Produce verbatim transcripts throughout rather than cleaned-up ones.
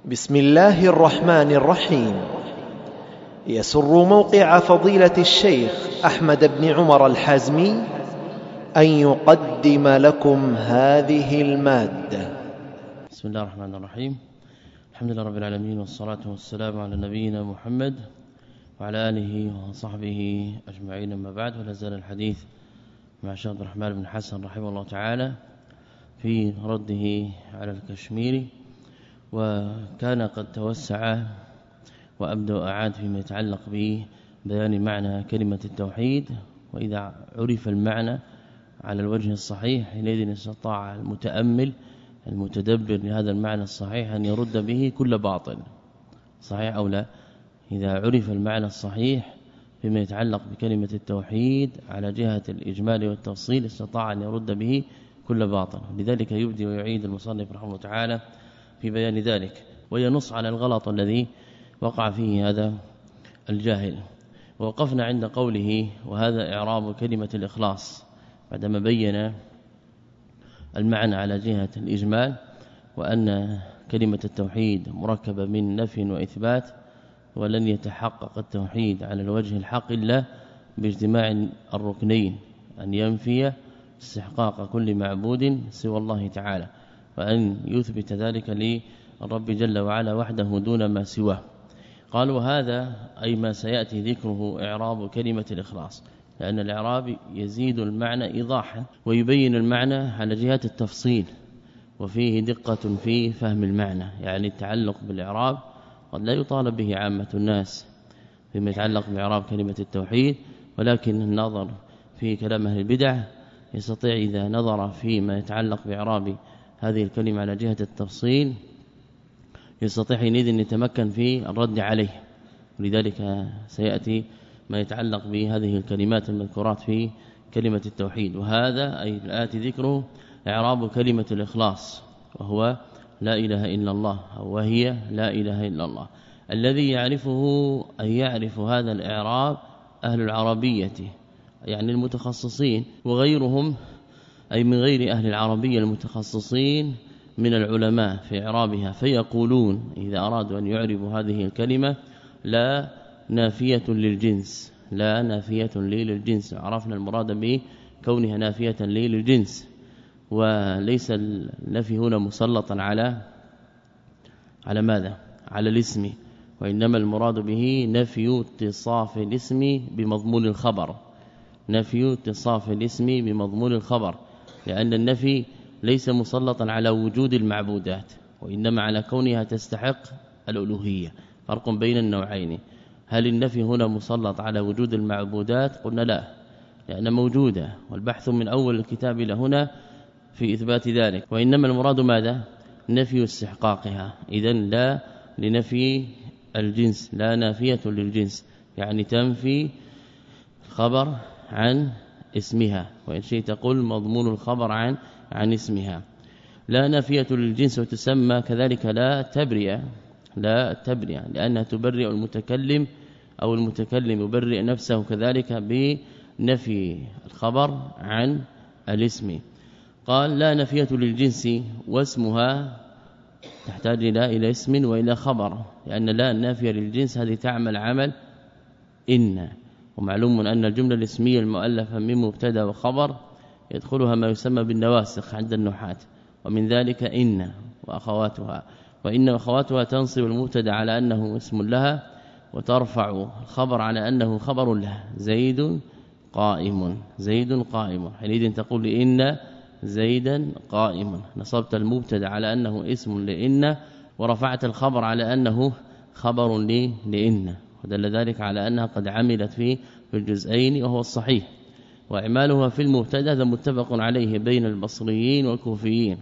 بسم الله الرحمن الرحيم. يسر موقع فضيلة الشيخ أحمد بن عمر الحازمي أن يقدم لكم هذه المادة. بسم الله الرحمن الرحيم. الحمد لله رب العالمين، والصلاة والسلام على نبينا محمد وعلى آله وصحبه أجمعين، أما بعد. ولا زال الحديث مع الشيخ عبد الرحمن بن حسن رحمه الله تعالى في رده على الكشميري، وكان قد توسع وأبدأ أعاد فيما يتعلق ببيان معنى كلمة التوحيد. وإذا عرف المعنى على الوجه الصحيح حينئذ استطاع المتأمل المتدبر لهذا المعنى الصحيح أن يرد به كل باطل، صحيح أو لا. إذا عرف المعنى الصحيح فيما يتعلق بكلمة التوحيد على جهة الإجمال والتفصيل استطاع أن يرد به كل باطل. لذلك يبدي ويعيد المصنف رحمه الله تعالى في بيان ذلك، وينص على الغلط الذي وقع فيه هذا الجاهل. ووقفنا عند قوله: وهذا إعراب كلمة الإخلاص، بعدما بين المعنى على جهة الإجمال، وأن كلمة التوحيد مركبة من نفي وإثبات، ولن يتحقق التوحيد على الوجه الحق إلا باجتماع الركنين: أن ينفي استحقاق كل معبود سوى الله تعالى، وأن يثبت ذلك للرب جل وعلا وحده دون ما سواه. قال: وهذا أي ما سيأتي ذكره إعراب كلمة الإخلاص، لأن الإعراب يزيد المعنى إيضاحا ويبين المعنى على جهة التفصيل، وفيه دقة في فهم المعنى. يعني التعلق بالإعراب قد لا يطالب به عامة الناس فيما يتعلق بإعراب كلمة التوحيد، ولكن النظر في كلام أهل البدع يستطيع إذا نظر فيما يتعلق بإعراب هذه الكلمة على جهة التفصيل يستطيع حينئذ أن يتمكن في الرد عليه. ولذلك سيأتي ما يتعلق بهذه الكلمات المذكورات في كلمة التوحيد. وهذا أي الآتي ذكره إعراب كلمة الإخلاص، وهو لا إله إلا الله، أو وهي لا إله إلا الله. الذي يعرفه أن يعرف هذا الإعراب أهل العربية، يعني المتخصصين، وغيرهم أي من غير أهل العربية المتخصصين من العلماء في إعرابها، فيقولون إذا أرادوا أن يعربوا هذه الكلمة: لا نافية للجنس، لا نافية لي للجنس. عرفنا المراد به كونها نافية لي للجنس، وليس النفي هنا مسلطا على على ماذا؟ على الاسم، وإنما المراد به نفي اتصاف الاسم بمضمون الخبر، نفي اتصاف الاسم بمضمون الخبر، لأن النفي ليس مسلطا على وجود المعبودات، وإنما على كونها تستحق الألوهية. فرق بين النوعين. هل النفي هنا مسلط على وجود المعبودات؟ قلنا لا، لأن موجودة، والبحث من أول الكتاب إلى هنا في إثبات ذلك. وإنما المراد ماذا؟ نفي استحقاقها. إذن لا لنفي الجنس، لا نافية للجنس، يعني تنفي الخبر عن اسمها، وإن شئت تقول مضمون الخبر عن عن اسمها. لا نافية للجنس، وتسمى كذلك لا تبرئة، لا تبرئة لأنها تبرئ المتكلم، أو المتكلم يبرئ نفسه كذلك بنفي الخبر عن الاسم. قال: لا نافية للجنس، واسمها تحتاج لا إلى اسم وإلى خبر، لأن لا نافية للجنس هذه تعمل عمل إن. ومعلوم أن الجملة الاسمية المؤلفة من مبتدا وخبر يدخلها ما يسمى بالنواسخ عند النحاة، ومن ذلك إن وأخواتها. وإن وأخواتها تنصب المبتدا على أنه اسم لها، وترفع الخبر على أنه خبر لها: زيد قائم، زيد قائم. حينئذ تقول إن زيدا قائم، نصبت المبتدا على أنه اسم لإن، ورفعت الخبر على أنه خبر لإن، ودل ذلك على أنها قد عملت في الجزئين، وهو الصحيح. وإعمالها في المبتدا ذا متفق عليه بين البصريين والكوفيين.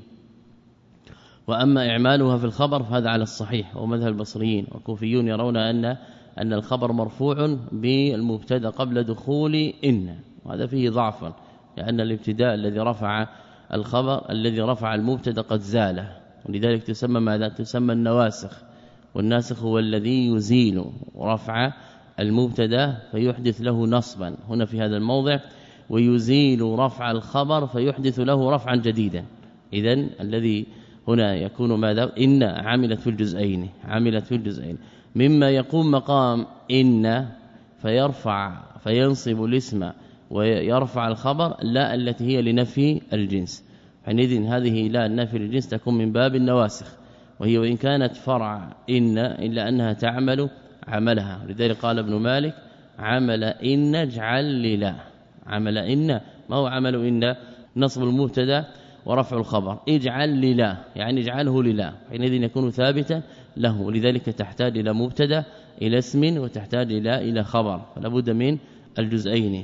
وأما إعمالها في الخبر فهذا على الصحيح، ومذهب البصريين والكوفيون يرون أن أن الخبر مرفوع بالمبتدا قبل دخول إن، وهذا فيه ضعف، لأن الابتداء الذي رفع الخبر الذي رفع المبتدا قد زال، ولذلك تسمى ماذا؟ تسمى النواسخ. والناسخ هو الذي يزيل رفع المبتدا فيحدث له نصبا هنا في هذا الموضع، ويزيل رفع الخبر فيحدث له رفعا جديدا. إذن الذي هنا يكون ماذا إن عملت في الجزئين عملت في الجزئين مما يقوم مقام إن فيرفع فينصب الاسم ويرفع الخبر لا التي هي لنفي الجنس. حينئذ هذه لا النفي الجنس تكون من باب النواسخ، وهي وإن كانت فرع إن إلا أنها تعمل عملها. لذلك قال ابن مالك عمل إن اجعل للا، عمل إن ما هو عمل إن نصب المبتدا ورفع الخبر، اجعل للا يعني اجعله للا، حينئذ يكون ثابتا له. ولذلك تحتاج إلى مبتدا إلى اسم وتحتاج إلى إلى خبر، فلا بد من الجزئين.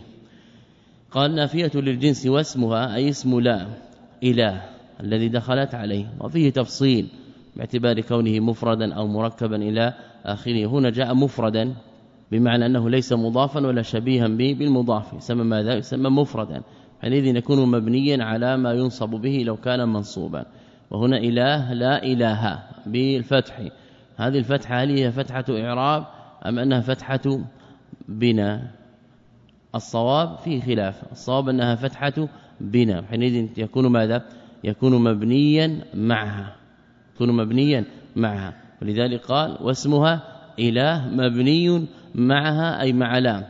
قال نافية للجنس واسمها أي اسم لا إله الذي دخلت عليه، وفيه تفصيل باعتبار كونه مفردا أو مركبا إلى آخره. هنا جاء مفردا بمعنى أنه ليس مضافا ولا شبيها به بالمضاف، يسمى ماذا؟ يسمى مفردا، حينئذ يكون مبنيا على ما ينصب به لو كان منصوبا. وهنا إله لا إله بالفتح، هذه الفتحة هل هي فتحة إعراب أم أنها فتحة بناء؟ الصواب فيه خلاف، الصواب أنها فتحة بناء، حينئذ يكون ماذا؟ يكون مبنيا معها، يكون مبنيا معها. ولذلك قال واسمها إله مبني معها أي مع لا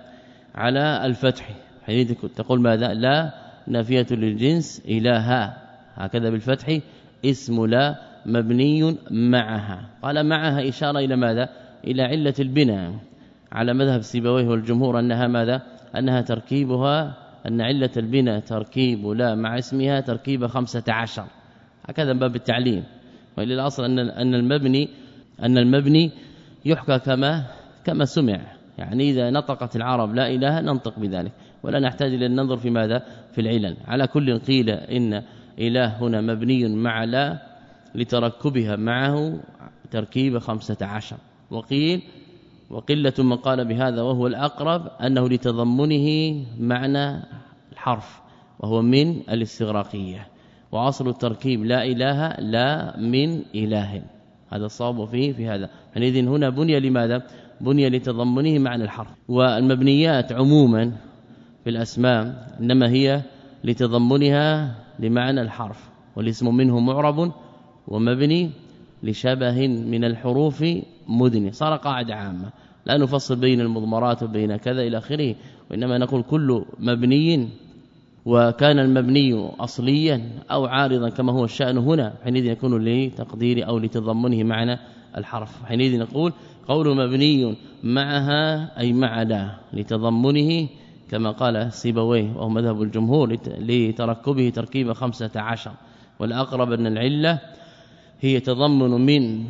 على الفتح، حينئذ تقول ماذا؟ لا نافية للجنس إلها، هكذا بالفتح اسم لا مبني معها. قال معها إشارة إلى ماذا؟ إلى علة البناء على مذهب سيبويه والجمهور أنها ماذا؟ أنها تركيبها أن علة البناء تركيب لا مع اسمها تركيب خمسة عشر، هكذا باب التعليم. وإلى الأصل أن أن المبني أن المبني يحكى كما كما سمع، يعني إذا نطقت العرب لا إله ننطق بذلك ولا نحتاج إلى النظر في ماذا؟ في العلل. على كل قيل إن إله هنا مبني مع لا لتركبها معه تركيب خمسة عشر، وقيل وقلة من قال بهذا وهو الأقرب أنه لتضمنه معنى الحرف وهو من الاستغراقية، وأصل التركيب لا إله لا من إله، هذا الصواب فيه في هذا. حينئذ هنا بني لماذا؟ بني لتضمنه معنى الحرف. والمبنيات عموما في الأسماء إنما هي لتضمنها لمعنى الحرف، والاسم منه معرب ومبني لشبه من الحروف مدني، صار قاعدة عامة لا نفصل بين المضمرات وبين كذا إلى آخره، وإنما نقول كل مبني وكان المبني أصليا أو عارضا كما هو الشأن هنا، حينئذ يكون لتقدير أو لتضمنه معنى الحرف. حينئذ نقول قول مبني معها أي مع لا لتضمنه كما قال سيبويه وهو مذهب الجمهور لتركبه تركيب خمسة عشر. والأقرب أن العلة هي تضمن من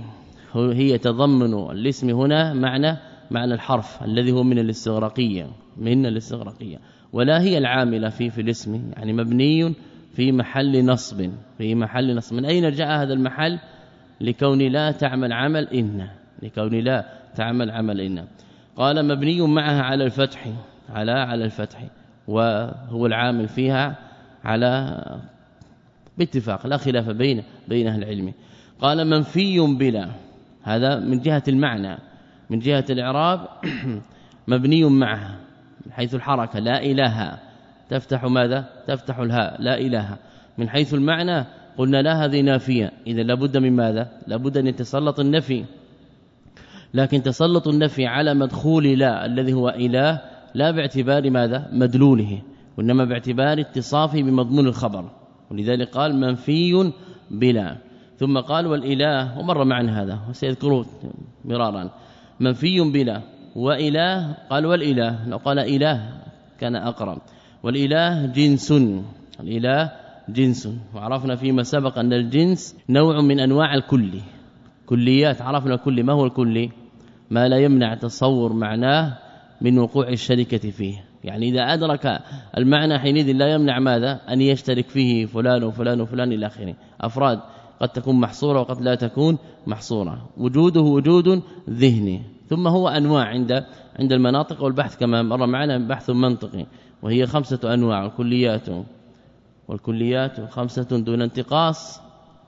هي تضمن الاسم هنا معنى معنى الحرف الذي هو من الاستغراقية من الاستغراقية، ولا هي العاملة في في الاسم، يعني مبني في محل نصب في محل نصب. من أين جاء هذا المحل؟ لكون لا تعمل عمل إن لكون لا تعمل عمل إن. قال مبني معها على الفتح على على الفتح، وهو العامل فيها على باتفاق لا خلاف بين بين اهل العلم. قال منفي بلا، هذا من جهة المعنى، من جهة الإعراب مبني معها من حيث الحركة لا إله تفتح ماذا؟ تفتح الهاء لا إله. من حيث المعنى قلنا لا هذه نافية، إذا لابد من ماذا؟ لابد أن يتسلط النفي، لكن تسلط النفي على مدخول لا الذي هو إله لا باعتبار ماذا؟ مدلوله، وإنما باعتبار اتصافه بمضمون الخبر. ولذلك قال منفي بلا، ثم قال والإله، ومر معنا هذا وسيذكره مرارا. منفي بلا وإله، قال والإله، لو قال إله كان أقرب. والإله جنس، الإله جنس، وعرفنا فيما سبق أن الجنس نوع من أنواع الكل، كليات عرفنا كل. ما هو الكل؟ ما لا يمنع تصور معناه من وقوع الشركة فيه، يعني إذا أدرك المعنى حينئذ لا يمنع ماذا؟ أن يشترك فيه فلان وفلان وفلان إلى آخره. أفراد قد تكون محصورة وقد لا تكون محصورة، وجوده وجود ذهني. ثم هو أنواع عند عند المناطق والبحث كما مر معنا بحث منطقي، وهي خمسة أنواع. الكليات والكليات خمسة دون انتقاص،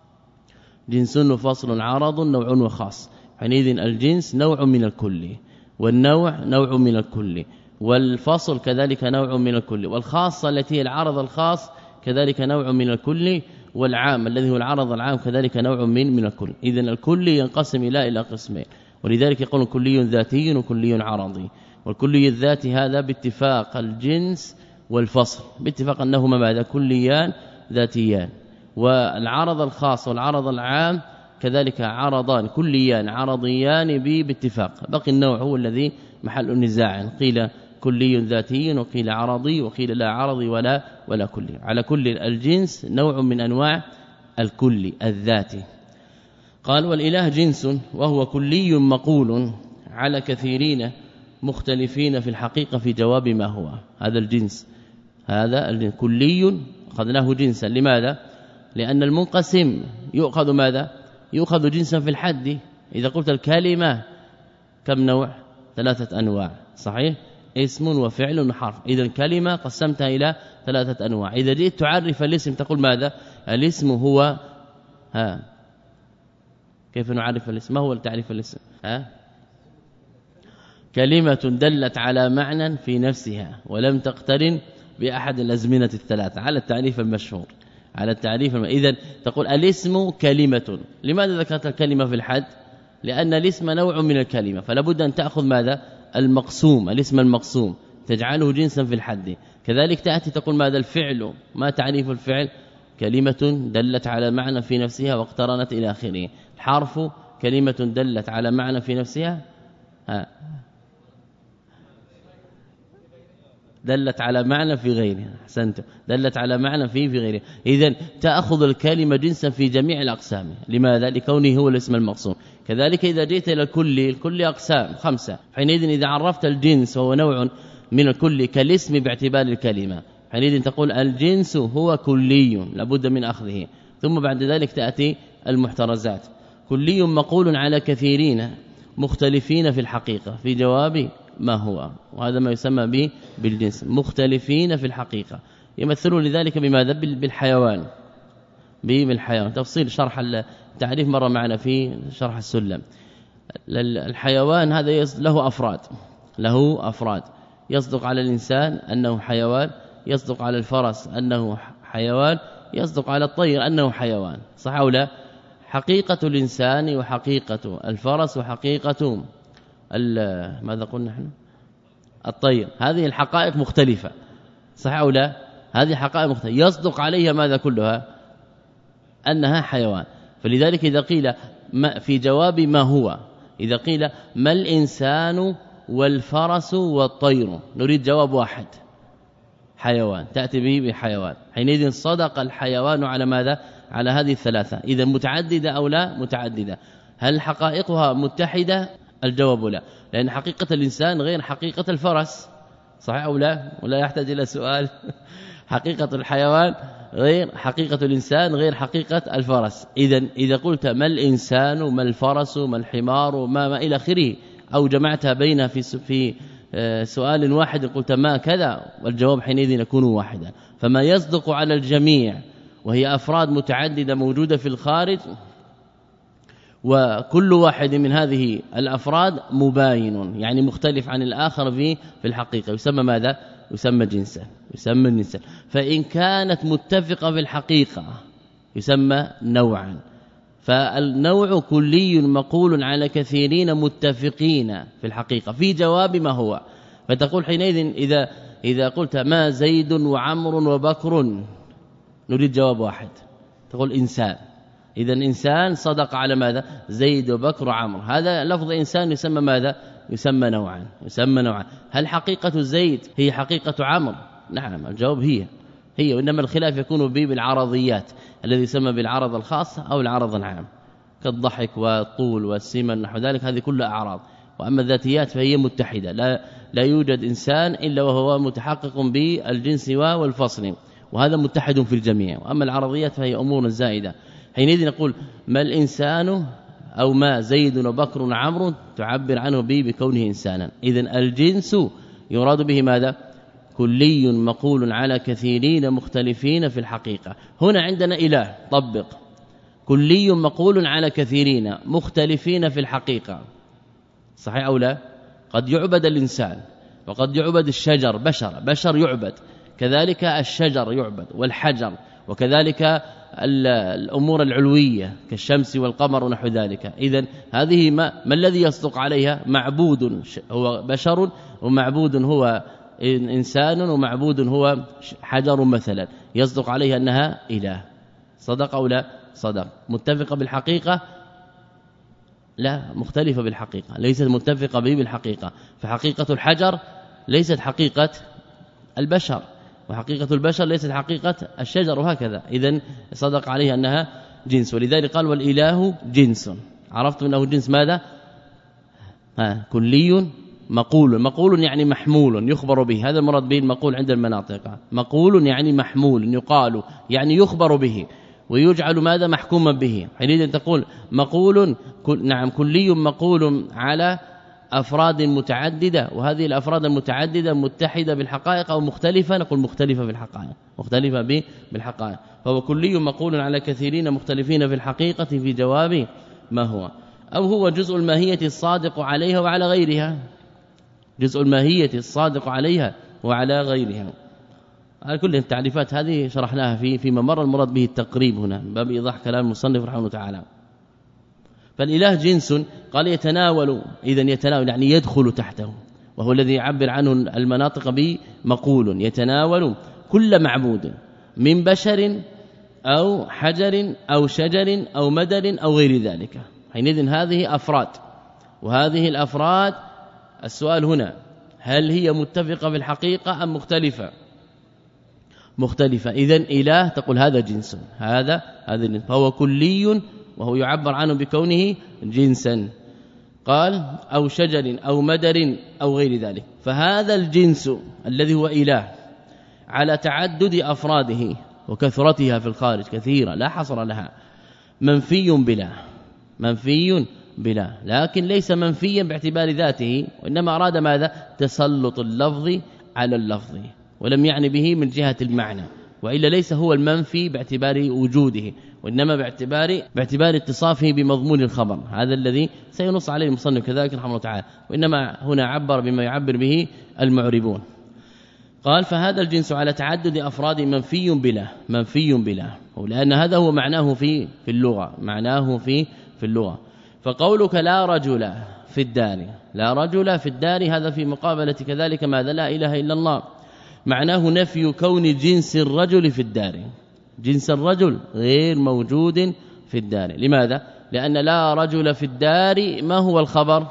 جنس وفصل عرض نوع وخاص. حينئذ الجنس نوع من الكل، والنوع نوع من الكل، والفصل كذلك نوع من الكل، والخاصة التي هي العرض الخاص كذلك نوع من الكل، والعام الذي هو العرض العام كذلك نوع من من الكل. إذن الكل ينقسم إلى إلى قسمين، ولذلك يقول كلي ذاتي وكلي عرضي. والكلي الذاتي هذا باتفاق الجنس والفصل، باتفاق أنهما ماذا كليان ذاتيان. والعرض الخاص والعرض العام كذلك عرضان كليان عرضيان باتفاق. باقي النوع هو الذي محل النزاع، قيل كلي ذاتي وقيل عرضي وقيل لا عرضي ولا ولا كلي. على كل الجنس نوع من انواع الكل الذاتي. قال والاله جنس وهو كلي مقول على كثيرين مختلفين في الحقيقة في جواب ما هو. هذا الجنس هذا الجنس كلي اخذناه جنسا. لماذا؟ لأن المنقسم يؤخذ ماذا؟ يؤخذ جنسا في الحد. إذا قلت الكلمة كم نوع؟ ثلاثة أنواع، صحيح؟ اسم وفعل وحرف. إذا الكلمة قسمتها إلى ثلاثة أنواع. إذا جئت تعرف الاسم تقول ماذا؟ الاسم هو ها كيف نعرف الاسم؟ ما هو تعريف الاسم؟ ها كلمة دلت على معنى في نفسها ولم تقترن بأحد الأزمنة الثلاثة، على التعريف المشهور، على التعريف الم... إذن تقول الاسم كلمة. لماذا ذكرت الكلمة في الحد؟ لأن الاسم نوع من الكلمة، فلا بد أن تأخذ ماذا؟ المقسوم، الاسم المقسوم تجعله جنسا في الحد. كذلك تأتي تقول ماذا؟ الفعل. ما تعريف الفعل؟ كلمة دلت على معنى في نفسها واقترنت إلى آخره. الحرف كلمة دلت على معنى في نفسها ها دلت على معنى في غيره. احسنت، دلت على معنى في في غيره. اذا تأخذ الكلمة جنسا في جميع الأقسام. لماذا؟ لكونه هو الاسم المقسوم. كذلك إذا جئت إلى الكل، الكل أقسام خمسة، حينئذ إذا عرفت الجنس وهو نوع من الكل كالاسم باعتبار الكلمة، حينئذ تقول الجنس هو كلي لابد من أخذه. ثم بعد ذلك تأتي المحترزات. كلي مقول على كثيرين مختلفين في الحقيقة في جواب ما هو، وهذا ما يسمى به بالجنس. مختلفين في الحقيقة يمثلون لذلك بماذا؟ بالحيوان، بالحيوان. تفصيل شرح التعريف مر معنا في شرح السلم. الحيوان هذا له أفراد، له أفراد. يصدق على الإنسان أنه حيوان، يصدق على الفرس أنه حيوان، يصدق على الطير أنه حيوان، صح أو لا؟ حقيقة الإنسان وحقيقة الفرس وحقيقة ماذا قلنا نحن؟ الطير، هذه الحقائق مختلفة، صح أو لا؟ هذه حقائق مختلفة يصدق عليها ماذا كلها؟ أنها حيوان. فلذلك إذا قيل ما في جواب ما هو، إذا قيل ما الإنسان والفرس والطير، نريد جواب واحد، حيوان، تأتي به بحيوان. حينئذ صدق الحيوان على ماذا؟ على هذه الثلاثة. إذا متعددة أو لا؟ متعددة. هل حقائقها متحدة؟ الجواب لا، لأن حقيقة الإنسان غير حقيقة الفرس، صحيح أو لا؟ ولا يحتاج إلى سؤال؟ حقيقة الحيوان غير حقيقة الإنسان غير حقيقة الفرس. إذا إذا قلت ما الإنسان ما الفرس ما الحمار ما, ما إلى آخره، أو جمعتها بينها في في سؤال واحد قلت ما كذا، والجواب حينئذ يكون واحدا. فما يصدق على الجميع وهي أفراد متعددة موجودة في الخارج، وكل واحد من هذه الأفراد مباين، يعني مختلف عن الآخر في في الحقيقة، يسمى ماذا؟ يسمى جنسا، يسمى جنسا. فإن كانت متفقة في الحقيقة يسمى نوعا. فالنوع كلي مقول على كثيرين متفقين في الحقيقة في جواب ما هو. فتقول حينئذ إذا إذا قلت ما زيد وعمر وبكر، نريد جواب واحد، تقول إنسان. إذا إنسان صدق على ماذا؟ زيد وبكر وعمر. هذا لفظ إنسان يسمى ماذا؟ يسمى نوعا، يسمى نوعا. هل حقيقة زيد هي حقيقة عمر؟ نعم، الجواب هي هي، وإنما الخلاف يكون به بالعرضيات الذي يسمى بالعرض الخاص أو العرض العام، كالضحك والطول والسمن نحو ذلك، هذه كلها أعراض. وأما الذاتيات فهي متحدة، لا لا يوجد إنسان إلا وهو متحقق بالجنس والفصل، وهذا متحد في الجميع. وأما العرضيات فهي أمور زائدة. حينئذ نقول ما الإنسان أو ما زيد وبكر وعمر تعبر عنه به بكونه إنسانا. إذن الجنس يراد به ماذا؟ كلي مقول على كثيرين مختلفين في الحقيقة. هنا عندنا إله، طبق كلي مقول على كثيرين مختلفين في الحقيقة، صحيح أو لا؟ قد يعبد الإنسان وقد يعبد الشجر، بشر بشر يعبد، كذلك الشجر يعبد والحجر، وكذلك الأمور العلوية كالشمس والقمر ونحو ذلك. إذن هذه ما, ما الذي يصدق عليها؟ معبود هو بشر، ومعبود هو إنسان، ومعبود هو حجر مثلا، يصدق عليها أنها إله. صدق أو لا صدق؟ متفقة بالحقيقة؟ لا، مختلفة بالحقيقة، ليست متفقة به بالحقيقة. فحقيقة الحجر ليست حقيقة البشر، وحقيقة البشر ليست حقيقة الشجر، وهكذا. إذن صدق عليها أنها جنس. ولذلك قال والإله جنس. عرفتم أنه جنس ماذا؟ ها كلي مقول. مقول يعني محمول يخبر به، هذا المراد به المقول عند المناطق. مقول يعني محمول، يقال يعني يخبر به، ويجعل ماذا؟ محكوما به. حينئذ تقول مقول كل نعم كلي مقول على أفراد متعددة، وهذه الأفراد المتعددة متحدة بالحقائق أو مختلفة، نقول مختلفة بالحقائق، مختلفة بالحقائق. فهو كلي مقول على كثيرين مختلفين في الحقيقة في جواب ما هو، أو هو جزء الماهية الصادق عليها وعلى غيرها، جزء الماهية الصادق عليها وعلى غيرها. على كل التعريفات هذه شرحناها في فيما مر، المراد به التقريب هنا باب ايضاح كلام المصنف رحمه الله تعالى. فالاله جنس قال يتناول، اذا يتناول يعني يدخل تحته، وهو الذي يعبر عنه المناطق بمقول، يتناول كل معبود من بشر أو حجر أو شجر أو مدر أو غير ذلك. حينئذ هذه أفراد، وهذه الأفراد السؤال هنا هل هي متفقة في الحقيقة أم مختلفة؟ مختلفة. إذن إله تقول هذا جنس، هذا هذا الجنس، فهو كلي وهو يعبر عنه بكونه جنسا. قال أو شجر أو مدر أو غير ذلك. فهذا الجنس الذي هو إله على تعدد أفراده وكثرتها في الخارج كثيرة لا حصر لها، منفي بلا، منفي بلا، لكن ليس منفيا باعتبار ذاته، وإنما أراد ماذا؟ تسلط اللفظ على اللفظ، ولم يعني به من جهة المعنى، وإلا ليس هو المنفي باعتبار وجوده، وإنما باعتبار باعتبار اتصافه بمضمون الخبر. هذا الذي سينص عليه المصنف كذلك رحمه الله تعالى، وإنما هنا عبر بما يعبر به المعربون. قال فهذا الجنس على تعدد أفراد منفي بلا، منفي بلا، ولأن هذا هو معناه في في اللغة، معناه في في اللغة. فقولك لا رجل في الدار، لا رجل في الدار، هذا في مقابلة كذلك ماذا؟ لا إله إلا الله، معناه نفي كون جنس الرجل في الدار، جنس الرجل غير موجود في الدار. لماذا؟ لأن لا رجل في الدار ما هو الخبر؟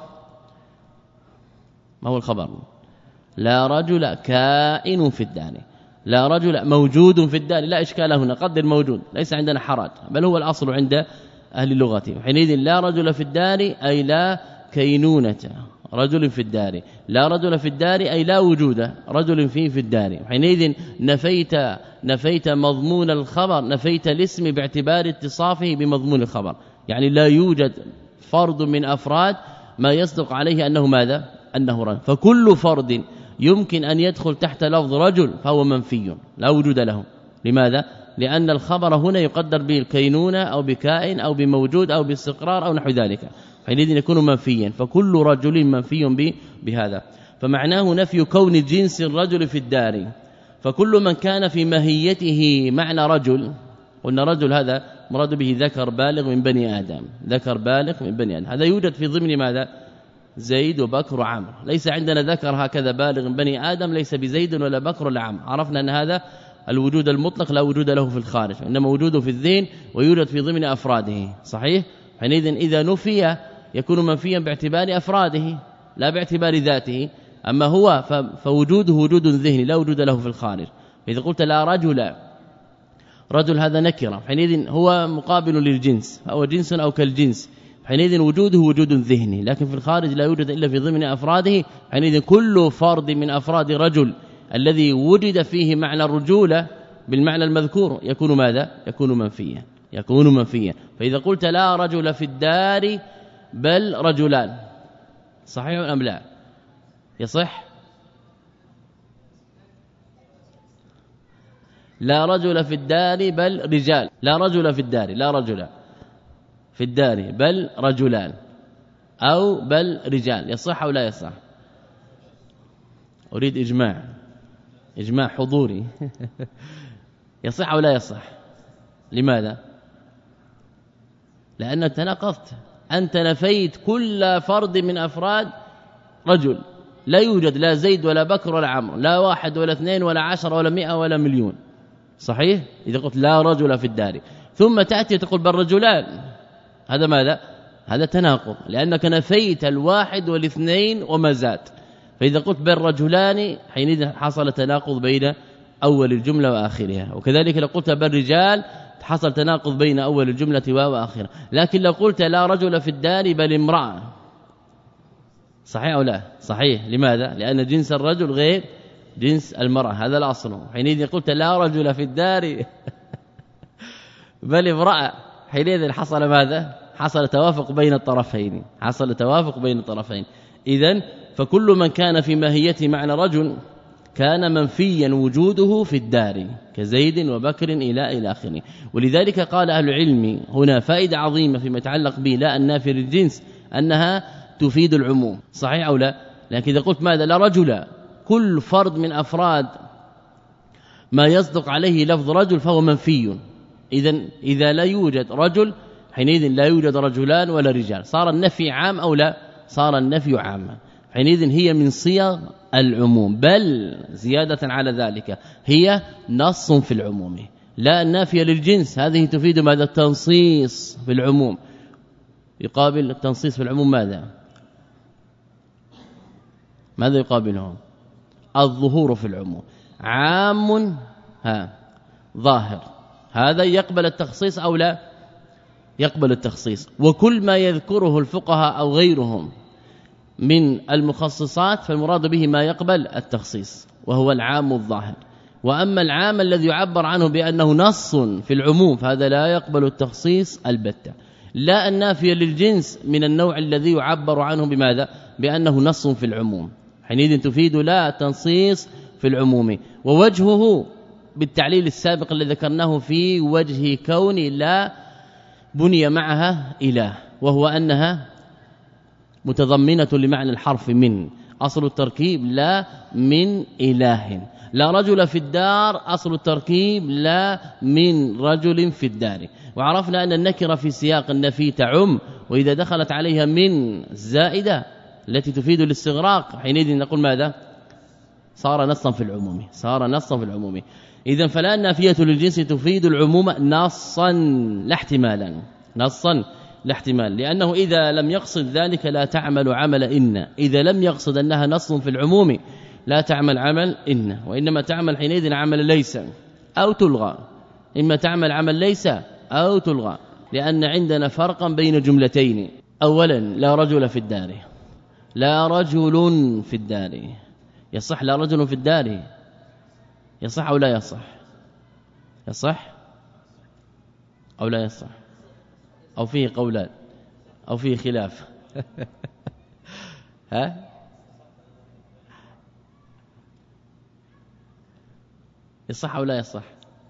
ما هو الخبر؟ لا رجل كائن في الدار، لا رجل موجود في الدار، لا إشكال هنا، قدر موجود ليس عندنا حرج، بل هو الأصل عند أهل اللغة. حينئذ لا رجل في الدار أي لا كينونة رجل في الدار، لا رجل في الدار أي لا وجود رجل فيه في الدار. حينئذ نفيت نفيت مضمون الخبر، نفيت الاسم باعتبار اتصافه بمضمون الخبر، يعني لا يوجد فرد من أفراد ما يصدق عليه أنه ماذا؟ أنه رجل. فكل فرد يمكن أن يدخل تحت لفظ رجل فهو منفي لا وجود له. لماذا؟ لأن الخبر هنا يقدر بالكينونة أو بكائن أو بموجود أو باستقرار أو نحو ذلك، حينئذ يكون منفيا. فكل رجل منفي بهذا. فمعناه نفي كون جنس الرجل في الدار. فكل من كان في ماهيته معنى رجل، قلنا رجل هذا مراد به ذكر بالغ من بني آدم، ذكر بالغ من بني آدم، هذا يوجد في ضمن ماذا؟ زيد وبكر وعمر. ليس عندنا ذكر هكذا بالغ من بني آدم ليس بزيد ولا بكر ولا عمر. عرفنا أن هذا الوجود المطلق لا وجود له في الخارج، إنما وجوده في الذهن ويوجد في ضمن أفراده. صحيح؟ حينئذ إذا نفي يكون منفيا باعتبار أفراده لا باعتبار ذاته. أما هو فوجوده وجود ذهني لا وجود له في الخارج. إذا قلت لا رجل، رجل هذا نكرة، حينئذ هو مقابل للجنس، هو جنس أو كالجنس، حينئذ وجوده وجود ذهني، لكن في الخارج لا يوجد إلا في ضمن أفراده. حينئذ كل فرد من أفراد رجل الذي وجد فيه معنى الرجولة بالمعنى المذكور يكون ماذا؟ يكون منفيا، يكون منفيا. فإذا قلت لا رجل في الدار بل رجلان، صحيح أم لا؟ يصح؟ لا رجل في الدار بل رجال، لا رجل في الدار، لا رجل في الدار بل رجلان، أو بل رجال، يصح أو لا يصح؟ أريد إجماع، إجماع حضوري. يصح أو لا يصح؟ لماذا؟ لأن تناقضت، أنت نفيت كل فرد من أفراد رجل، لا يوجد لا زيد ولا بكر ولا عمرو، لا واحد ولا اثنين ولا عشر ولا مئة ولا مليون، صحيح؟ إذا قلت لا رجل في الدار ثم تأتي تقول بل رجلان، هذا ماذا؟ هذا تناقض، لأنك نفيت الواحد والاثنين وما زاد. فإذا قلت بل رجلان حينئذ حصل تناقض بين أول الجملة وآخرها، وكذلك لو قلت بل رجال حصل تناقض بين أول الجملة وآخرها. لكن لو قلت لا رجل في الدار بل امرأة، صحيح أو لا؟ صحيح. لماذا؟ لأن جنس الرجل غير جنس المرأة، هذا الأصل. حينئذ قلت لا رجل في الدار بل امرأة، حينئذ حصل ماذا؟ حصل توافق بين الطرفين، حصل توافق بين الطرفين. إذن فكل من كان في ماهيته معنى رجل كان منفيا وجوده في الدار كزيد وبكر إلى إلى آخره. ولذلك قال أهل العلم هنا فائدة عظيمة فيما يتعلق به لا النافي للجنس أنها تفيد العموم، صحيح أو لا؟ لكن إذا قلت ماذا؟ لا رجل، كل فرد من أفراد ما يصدق عليه لفظ رجل فهو منفي. إذن إذا لا يوجد رجل حينئذ لا يوجد رجلان ولا رجال، صار النفي عام أو لا؟ صار النفي عاما. حينئذ هي من صيغ العموم، بل زيادة على ذلك هي نص في العموم. لا النافية للجنس هذه تفيد ماذا؟ التنصيص في العموم. يقابل التنصيص في العموم ماذا؟ ماذا يقابلهم؟ الظهور في العموم. عام ها ظاهر، هذا يقبل التخصيص أو لا؟ يقبل التخصيص. وكل ما يذكره الفقهاء أو غيرهم من المخصصات فالمراد به ما يقبل التخصيص وهو العام الظاهر. وأما العام الذي يعبر عنه بأنه نص في العموم فهذا لا يقبل التخصيص البتة. لا النافية للجنس من النوع الذي يعبر عنه بماذا؟ بأنه نص في العموم، حينئذ تفيد لا تنصيص في العموم. ووجهه بالتعليل السابق الذي ذكرناه في وجه كون لا بني معها إله، وهو أنها متضمنة لمعنى الحرف من، أصل التركيب لا من إله. لا رجل في الدار أصل التركيب لا من رجل في الدار. وعرفنا أن النكرة في سياق النفي تعم، وإذا دخلت عليها من زائدة التي تفيد الاستغراق حينئذ نقول ماذا؟ صار نصا في العموم، صار نصا في العموم. إذن فلا النافية للجنس تفيد العموم نصا لا احتمالا، نصا لا احتمال، لأنه إذا لم يقصد ذلك لا تعمل عمل إن، إذا لم يقصد أنها نص في العموم لا تعمل عمل إن، وإنما تعمل حينئذ عمل ليس أو تلغى، إما تعمل عمل ليس أو تلغى، لأن عندنا فرقا بين جملتين. أولا لا رجل في الدار، لا رجل في الدار، يصح لا رجل في الدار؟ يصح أو لا يصح؟ يصح أو لا يصح؟ أو فيه قولان أو فيه خلاف ها؟ يصح أو لا يصح؟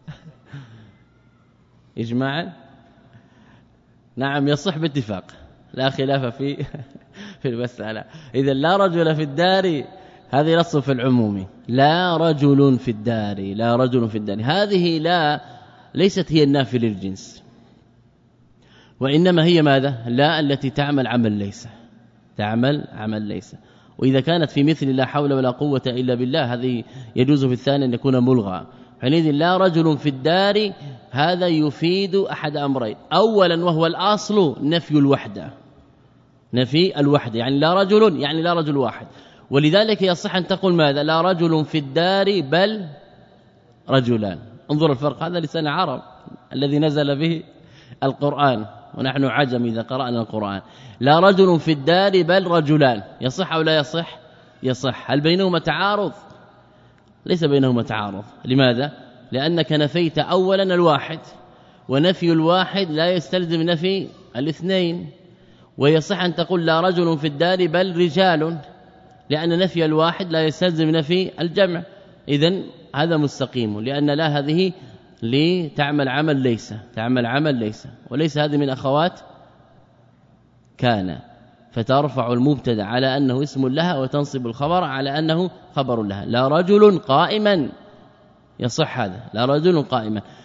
إجماعا نعم يصح باتفاق، لا خلاف في في المسألة. إذا لا رجل في الدار هذه نص في العموم، لا رجل في الدار، لا رجل في الدار، هذه لا ليست هي النافي للجنس، وإنما هي ماذا؟ لا التي تعمل عمل ليس، تعمل عمل ليس. وإذا كانت في مثل لا حول ولا قوة إلا بالله هذه يجوز في الثاني أن يكون ملغى. حينئذ لا رجل في الدار هذا يفيد أحد أمرين، أولا وهو الأصل نفي الوحدة، نفي الوحدة، يعني لا رجل يعني لا رجل واحد. ولذلك يصح أن تقول ماذا؟ لا رجل في الدار بل رجلان. انظر الفرق، هذا لسان عرب الذي نزل به القرآن ونحن عجم إذا قرأنا القرآن. لا رجل في الدار بل رجلان، يصح أو لا يصح؟ يصح. هل بينهما تعارض؟ ليس بينهما تعارض. لماذا؟ لأنك نفيت أولا الواحد، ونفي الواحد لا يستلزم نفي الاثنين. ويصح أن تقول لا رجل في الدار بل رجال، لأن نفي الواحد لا يستلزم نفي الجمع. إذن هذا مستقيم، لأن لا هذه لتعمل عمل ليس، تعمل عمل ليس، وليس هذه من أخوات كان، فترفع المبتدا على أنه اسم لها وتنصب الخبر على أنه خبر لها. لا رجل قائما، يصح هذا، لا رجل قائما.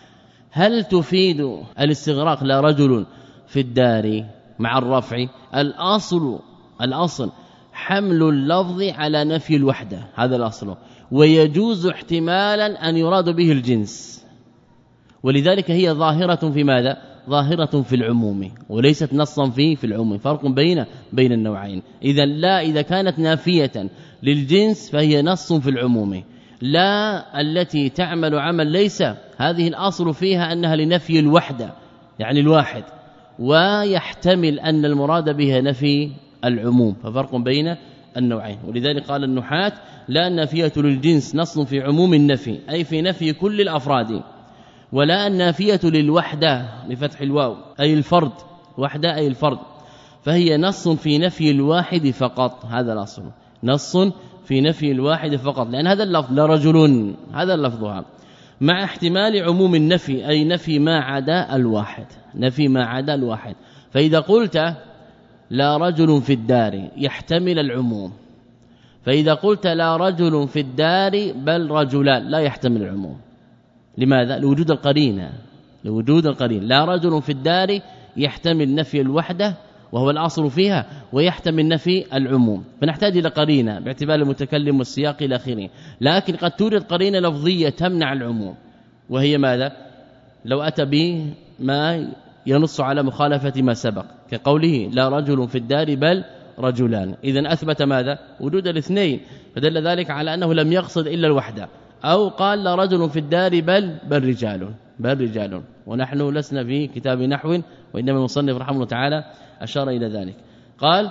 هل تفيد الاستغراق لا رجل في الدار مع الرفع؟ الأصل الأصل حمل اللفظ على نفي الوحدة، هذا الأصل، ويجوز احتمالا أن يراد به الجنس، ولذلك هي ظاهرة في ماذا؟ ظاهرة في العموم وليست نصا فيه في العموم، فرق بين بين النوعين. إذا لا إذا كانت نافية للجنس فهي نص في العموم، لا التي تعمل عمل ليس، هذه الأصل فيها أنها لنفي الوحدة يعني الواحد، ويحتمل أن المراد بها نفي العموم، ففرق بين النوعين. ولذلك قال النحاة لا النافية للجنس نص في عموم النفي أي في نفي كل الأفراد، ولا النافية للوحدة بفتح الواو أي الفرد، وحدة أي الفرد، فهي نص في نفي الواحد فقط، هذا الأصل، نص في نفي الواحد فقط، لأن هذا اللفظ لا رجل هذا لفظها، مع احتمال عموم النفي أي نفي ما عدا الواحد، نفي ما عدا الواحد. فإذا قلت لا رجل في الدار يحتمل العموم، فإذا قلت لا رجل في الدار بل رجلان لا يحتمل العموم. لماذا؟ لوجود القرينه، لوجود القرينه. لا رجل في الدار يحتمل نفي الوحده وهو الأصل فيها، ويحتمل نفي العموم، فنحتاج الى قرينه باعتبار المتكلم والسياق الى اخره. لكن قد توجد قرينه لفظيه تمنع العموم، وهي ماذا؟ لو اتى به ما ينص على مخالفه ما سبق، كقوله لا رجل في الدار بل رجلان، اذا اثبت ماذا؟ وجود الاثنين، فدل ذلك على انه لم يقصد الا الوحده. أو قال لا رجل في الدار بل بل رجال بل رجال، ونحن لسنا في كتاب نحو، وإنما المصنف رحمه الله تعالى أشار إلى ذلك. قال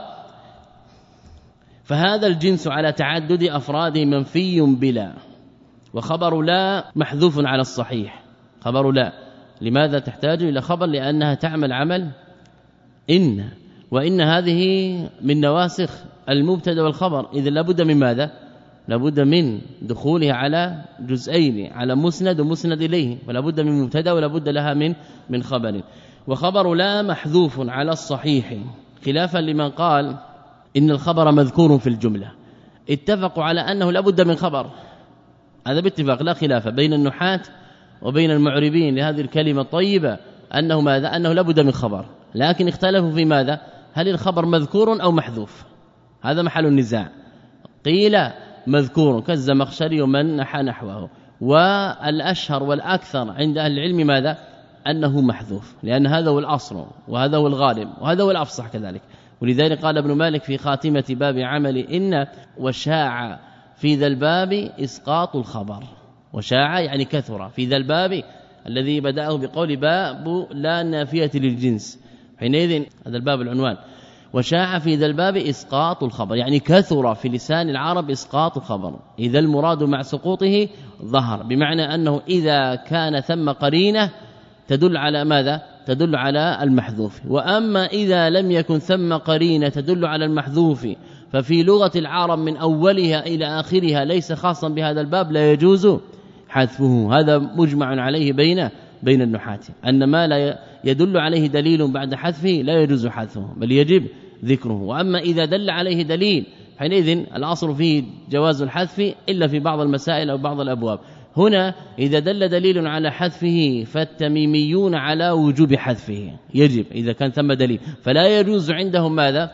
فهذا الجنس على تعدد أفراده منفي بلا، وخبر لا محذوف على الصحيح. خبر لا لماذا تحتاج إلى خبر؟ لأنها تعمل عمل إن، وإن هذه من نواسخ المبتدا والخبر، إذا لابد من ماذا؟ لابد من دخولها على جزئين، على مسند ومسند إليه، ولا بد من مبتدا ولا بد لها من من خبر. وخبر لا محذوف على الصحيح، خلافا لمن قال إن الخبر مذكور في الجملة. اتفقوا على أنه لا بد من خبر، هذا باتفاق لا خلاف بين النحاة وبين المعربين لهذه الكلمة الطيبة، أنه ماذا؟ أنه لا بد من خبر، لكن اختلفوا في ماذا؟ هل الخبر مذكور أو محذوف؟ هذا محل النزاع. قيل مذكور كالزمخشري ومن نحى نحوه، والأشهر والأكثر عند أهل العلم ماذا؟ أنه محذوف، لأن هذا هو الأصل وهذا هو الغالب وهذا هو الأفصح كذلك. ولذلك قال ابن مالك في خاتمة باب عمل إن وشاع في ذا الباب إسقاط الخبر، وشاع يعني كثر، في ذا الباب الذي بدأه بقول باب لا نافية للجنس، حينئذ هذا الباب العنوان، وشاع في ذا الباب إسقاط الخبر، يعني كثر في لسان العرب إسقاط الخبر، إذا المراد مع سقوطه ظهر، بمعنى أنه إذا كان ثم قرينة تدل على ماذا؟ تدل على المحذوف. وأما إذا لم يكن ثم قرينة تدل على المحذوف، ففي لغة العرب من أولها إلى آخرها ليس خاصا بهذا الباب لا يجوز حذفه. هذا مجمع عليه بين بين النحاة، أن ما لا يدل عليه دليل بعد حذفه لا يجوز حذفه بل يجب ذكره. وأما إذا دل عليه دليل حينئذ الأصل فيه جواز الحذف إلا في بعض المسائل أو بعض الأبواب. هنا إذا دل دليل على حذفه فالتميميون على وجوب حذفه، يجب إذا كان ثم دليل، فلا يجوز عندهم ماذا؟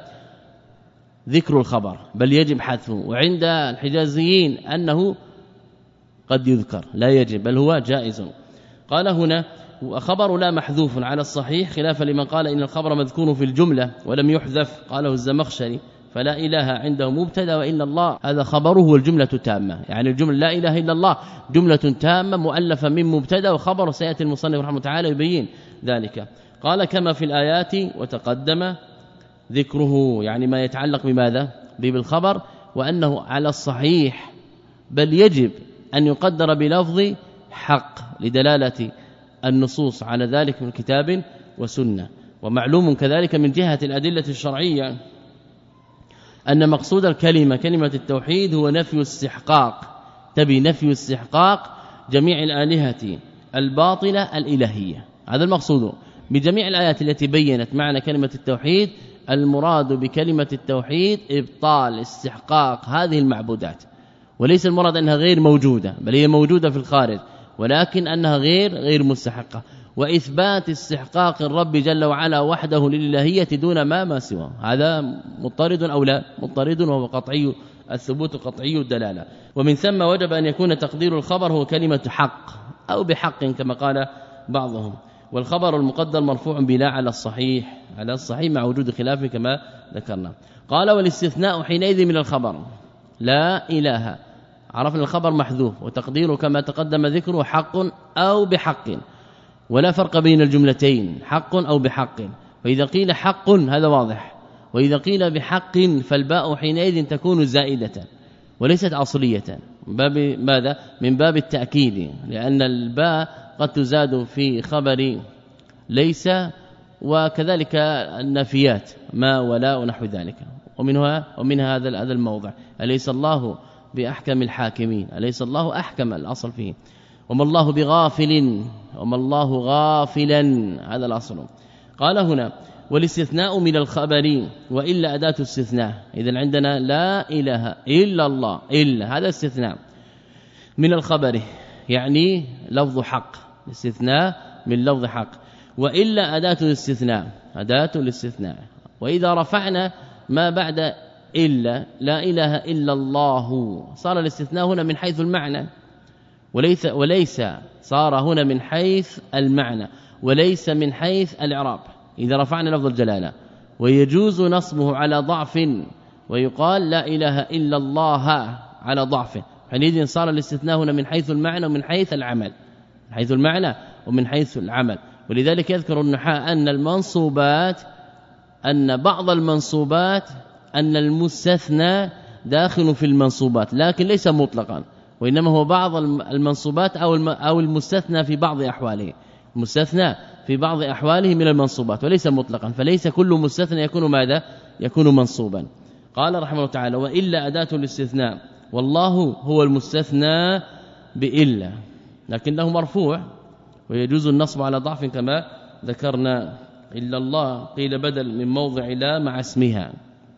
ذكر الخبر بل يجب حذفه. وعند الحجازيين أنه قد يذكر لا يجب بل هو جائز. قال هنا وخبر لا محذوف على الصحيح، خلافا لمن قال إن الخبر مذكور في الجملة ولم يحذف، قاله الزمخشري فلا إله عنده مبتدا وإلا الله، هذا خبره والجملة تامة، يعني الجملة لا إله إلا الله جملة تامة مؤلفة من مبتدا وخبر، سيأتي المصنف رحمه تعالى يبين ذلك. قال كما في الآيات وتقدم ذكره، يعني ما يتعلق بماذا؟ بالخبر، وأنه على الصحيح بل يجب أن يقدر بلفظ حق لدلالة النصوص على ذلك من كتاب وسنة. ومعلوم كذلك من جهة الأدلة الشرعية أن مقصود الكلمة كلمة التوحيد هو نفي استحقاق، تبي نفي استحقاق جميع الآلهة الباطلة الإلهية، هذا المقصود بجميع الآيات التي بينت معنى كلمة التوحيد. المراد بكلمة التوحيد إبطال استحقاق هذه المعبودات، وليس المراد أنها غير موجودة بل هي موجودة في الخارج، ولكن أنها غير غير مستحقة، وإثبات استحقاق الرب جل وعلا وحده للإلهية دون ما ما سواه، هذا مضطرد أو لا مضطرد، وهو قطعي الثبوت قطعي الدلالة. ومن ثم وجب أن يكون تقدير الخبر هو كلمة حق أو بحق كما قال بعضهم، والخبر المقدر مرفوع بلا على الصحيح على الصحيح مع وجود خلاف كما ذكرنا. قال والاستثناء حينئذ من الخبر لا إله، عرفنا الخبر محذوف وتقديره كما تقدم ذكره حق أو بحق، ولا فرق بين الجملتين حق أو بحق، فإذا قيل حق هذا واضح، وإذا قيل بحق فالباء حينئذ تكون زائدة وليست أصلية من باب ماذا؟ من باب التأكيد، لأن الباء قد تزاد في خبر ليس، وكذلك النافيات ما ولا ونحو ذلك. ومنها ومنها هذا هذا الموضع أليس الله بأحكم الحاكمين، أليس الله أحكم الأصل فيه، وما الله بغافل وما الله غافلا هذا الأصل. قال هنا والاستثناء من الخبر وإلا أداة استثناء، إذن عندنا لا إله إلا الله إلا هذا استثناء من الخبر، يعني لفظ حق، استثناء من لفظ حق، وإلا أداة الاستثناء أداة الاستثناء. وإذا رفعنا ما بعد إلا لا إله إلا الله صار الاستثناء هنا من حيث المعنى وليس وليس صار هنا من حيث المعنى وليس من حيث الإعراب. إذا رفعنا لفظ الجلالة ويجوز نصبه على ضعف ويقال لا إله إلا الله على ضعف، حينئذ صار الاستثناء هنا من حيث المعنى ومن حيث العمل، من حيث المعنى ومن حيث العمل. ولذلك يذكر النحاة أن المنصوبات أن بعض المنصوبات أن المستثنى داخل في المنصوبات لكن ليس مطلقا، وإنما هو بعض المنصوبات أو أو المستثنى في بعض أحواله، المستثنى في بعض أحواله من المنصوبات وليس مطلقا، فليس كل مستثنى يكون ماذا؟ يكون منصوبا. قال رحمه الله تعالى وإلا أداة الاستثناء، والله هو المستثنى بإلا لكنه مرفوع ويجوز النصب على ضعف كما ذكرنا. إلا الله قيل بدل من موضع لا مع اسمها،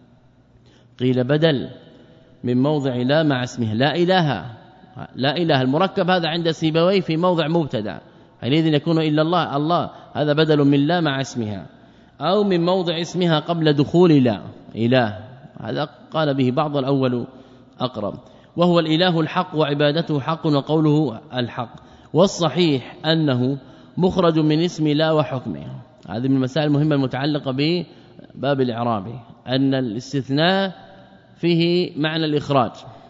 قيل بدل من موضع لا مع اسمها، لا إله لا إله المركب هذا عند سيبويه في موضع مبتدا، حينئذ يكون إلا الله الله هذا بدل من لا مع اسمها، أو من موضع اسمها قبل دخول لا إله، هذا قال به بعض الأول أقرب، وهو الإله الحق وعبادته حق وقوله الحق. والصحيح أنه مخرج من اسم لا وحكمه، هذه من المسائل المهمة المتعلقة بباب الإعراب، أن الاستثناء فيه معنى الإخراج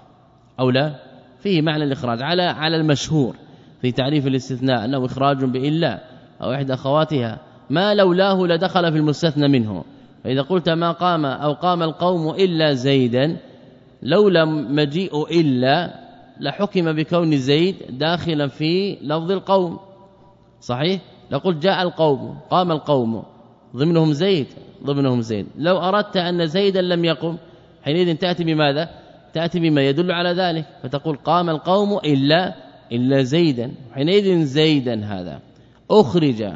أو لا، فيه معنى الإخراج على على المشهور في تعريف الاستثناء أنه إخراج بإلا أو إحدى أخواتها، ما لولاه لدخل في المستثنى منه. فإذا قلت ما قام أو قام القوم إلا زيدا، لولا مجيء إلا لحكم بكون زيد داخلا في لفظ القوم، صحيح؟ لو قلت جاء القوم قام القوم ضمنهم زيد ضمنهم زيد، لو أردت أن زيدا لم يقم حينئذ تأتي بماذا؟ تأتي بما يدل على ذلك، فتقول قام القوم إلا إلا زيدا، حينئذ زيدا هذا أخرج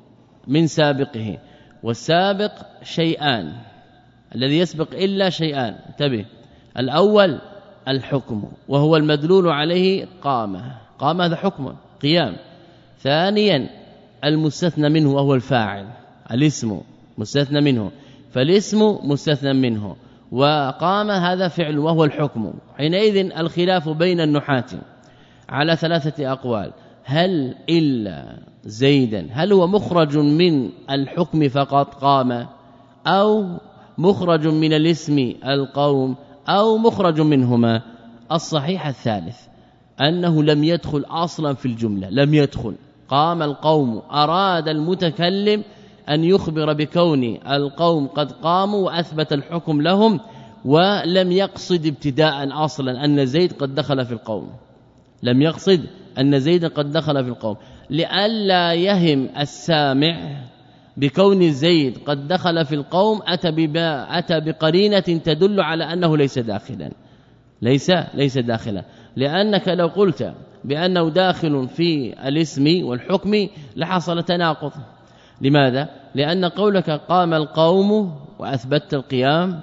من سابقه، والسابق شيئان، الذي يسبق إلا شيئان، انتبه، الأول الحكم وهو المدلول عليه قام، قام هذا حكم قيام، ثانيا المستثنى منه وهو الفاعل، الاسم مستثنى منه، فالاسم مستثنى منه، وقام هذا فعل وهو الحكم. حينئذ الخلاف بين النحاة على ثلاثة أقوال، هل إلا زيدا هل هو مخرج من الحكم فقط قام، أو مخرج من الاسم القوم، أو مخرج منهما؟ الصحيح الثالث، أنه لم يدخل أصلا في الجملة، لم يدخل. قام القوم أراد المتكلم أن يخبر بكون القوم قد قاموا وأثبت الحكم لهم، ولم يقصد ابتداء أصلا أن زيد قد دخل في القوم، لم يقصد أن زيد قد دخل في القوم، لئلا يهم السامع بكون زيد قد دخل في القوم أتى أتى بقرينة تدل على أنه ليس داخلا، ليس ليس داخلا، لأنك لو قلت بأنه داخل في الاسم والحكم لحصل تناقض. لماذا؟ لأن قولك قام القوم وأثبت القيام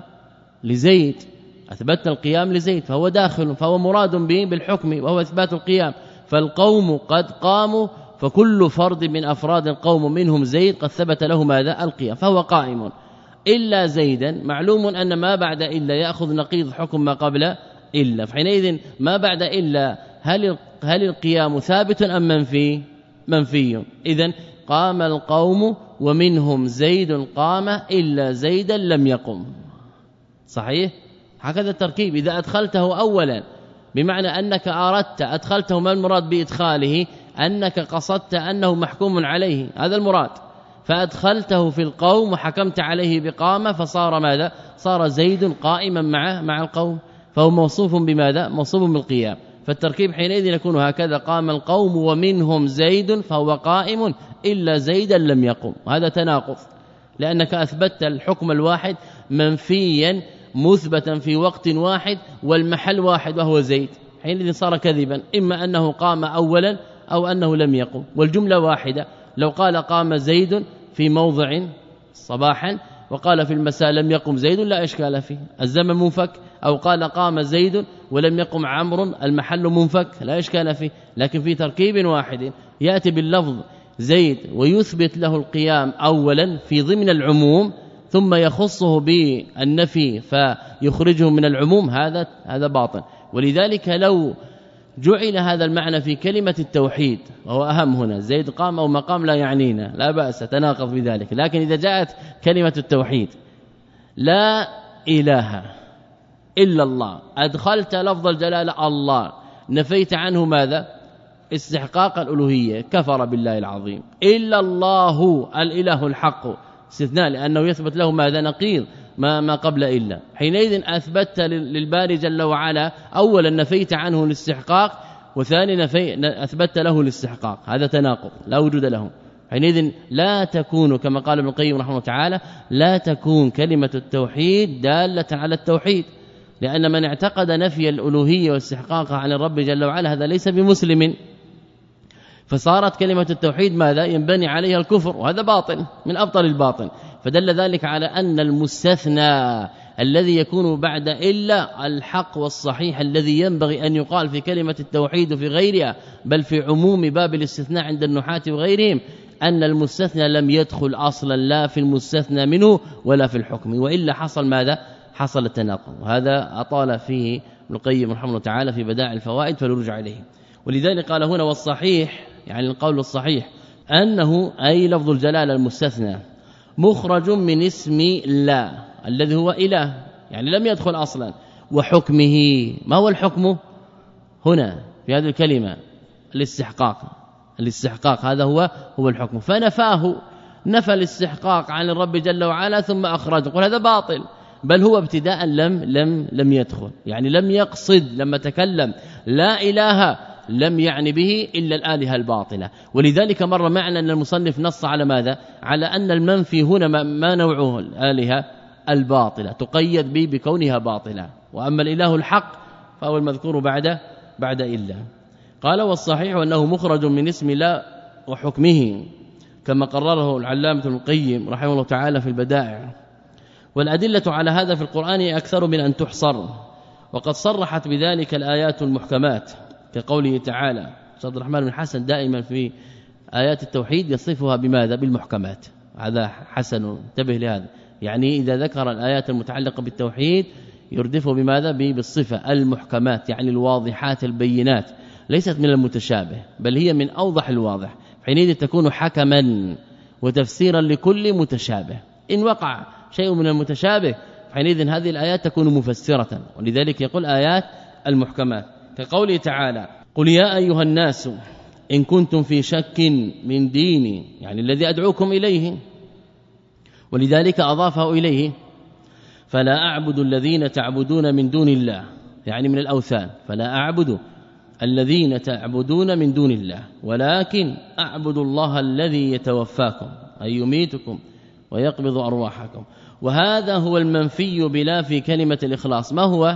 لزيد، أثبت القيام لزيد فهو داخل، فهو مراد به بالحكم وهو إثبات القيام، فالقوم قد قاموا فكل فرد من أفراد القوم منهم زيد قد ثبت له ماذا القيام فهو قائم إلا زيدا معلوم أن ما بعد إلا يأخذ نقيض حكم ما قبل إلا فحينئذ ما بعد إلا هل هل القيام ثابت أم منفي منفي إذن قام القوم ومنهم زيد قام إلا زيدا لم يقم صحيح هكذا التركيب إذا أدخلته أولا بمعنى أنك أردت أدخلته ما المراد بإدخاله أنك قصدت أنه محكوم عليه هذا المراد فأدخلته في القوم وحكمت عليه بقامة فصار ماذا صار زيد قائما مع مع القوم فهو موصوف بماذا موصوف بالقيام فالتركيب حينئذ يكون هكذا قام القوم ومنهم زيد فهو قائم إلا زيدا لم يقم هذا تناقض لأنك أثبتت الحكم الواحد منفيا مثبتا في وقت واحد والمحل واحد وهو زيد حينئذ صار كذبا إما أنه قام أولا أو أنه لم يقم والجملة واحدة لو قال قام زيد في موضع صباحا وقال في المساء لم يقم زيد لا إشكال فيه الزمن منفك أو قال قام زيد ولم يقم عمرو المحل منفك لا إشكال فيه لكن في تركيب واحد يأتي باللفظ زيد ويثبت له القيام أولا في ضمن العموم ثم يخصه بالنفي فيخرجه من العموم هذا هذا باطل ولذلك لو جعل هذا المعنى في كلمة التوحيد وهو أهم هنا زيد قام أو مقام لا يعنينا لا بأس تناقض بذلك لكن إذا جاءت كلمة التوحيد لا إله إلا الله أدخلت لفظ الجلالة الله نفيت عنه ماذا استحقاق الألوهية كفر بالله العظيم إلا الله الإله الحق استثناء لأنه يثبت له ماذا نقيض ما ما قبل إلا حينئذ أثبت للباري جل وعلا أولا نفيت عنه الاستحقاق وثاني نفي أثبت له الاستحقاق هذا تناقض لا وجود له حينئذ لا تكون كما قال ابن القيم رحمه الله تعالى لا تكون كلمة التوحيد دالة على التوحيد لأن من اعتقد نفي الألوهية والاستحقاق عن الرب جل وعلا هذا ليس بمسلم فصارت كلمة التوحيد ماذا ينبني عليها الكفر وهذا باطل من أبطل الباطل فدل ذلك على أن المستثنى الذي يكون بعد إلا الحق والصحيح الذي ينبغي أن يقال في كلمة التوحيد وفي غيرها بل في عموم باب الاستثناء عند النحاة وغيرهم أن المستثنى لم يدخل أصلا لا في المستثنى منه ولا في الحكم وإلا حصل ماذا حصل التناقض وهذا أطال فيه ابن القيم رحمه الله تعالى في بدائع الفوائد فلنرجع إليه ولذلك قال هنا والصحيح يعني القول الصحيح أنه أي لفظ الجلالة المستثنى مخرج من اسم لا الذي هو إله يعني لم يدخل أصلا وحكمه ما هو الحكم هنا في هذه الكلمة الاستحقاق الاستحقاق هذا هو هو الحكم فنفاه نفى الاستحقاق عن الرب جل وعلا ثم أخرجه قل هذا باطل بل هو ابتداء لم لم لم يدخل يعني لم يقصد لما تكلم لا إله لم يعني به إلا الآلهة الباطلة ولذلك مر معنا أن المصنف نص على ماذا على أن المنفي هنا ما نوعه الآلهة الباطلة تقيد به بكونها باطلة وأما الإله الحق فهو المذكور بعد بعد إلا قال والصحيح أنه مخرج من اسم لا وحكمه كما قرره العلامة ابن القيم رحمه الله تعالى في البدائع والأدلة على هذا في القرآن أكثر من أن تحصر وقد صرحت بذلك الآيات المحكمات كقوله تعالى عبد الرحمن بن حسن دائما في آيات التوحيد يصفها بماذا بالمحكمات هذا حسن انتبه لهذا يعني إذا ذكر الآيات المتعلقة بالتوحيد يردفه بماذا بالصفة المحكمات يعني الواضحات البينات ليست من المتشابه بل هي من أوضح الواضح حينئذ تكون حكما وتفسيرا لكل متشابه إن وقع شيء من المتشابه حينئذ هذه الآيات تكون مفسرة ولذلك يقول آيات المحكمات كقوله تعالى قل يا أيها الناس إن كنتم في شك من ديني يعني الذي أدعوكم إليه ولذلك أضافه إليه فلا أعبد الذين تعبدون من دون الله يعني من الأوثان فلا أعبد الذين تعبدون من دون الله ولكن أعبد الله الذي يتوفاكم أي يميتكم ويقبض أرواحكم وهذا هو المنفي بلا في كلمة الإخلاص ما هو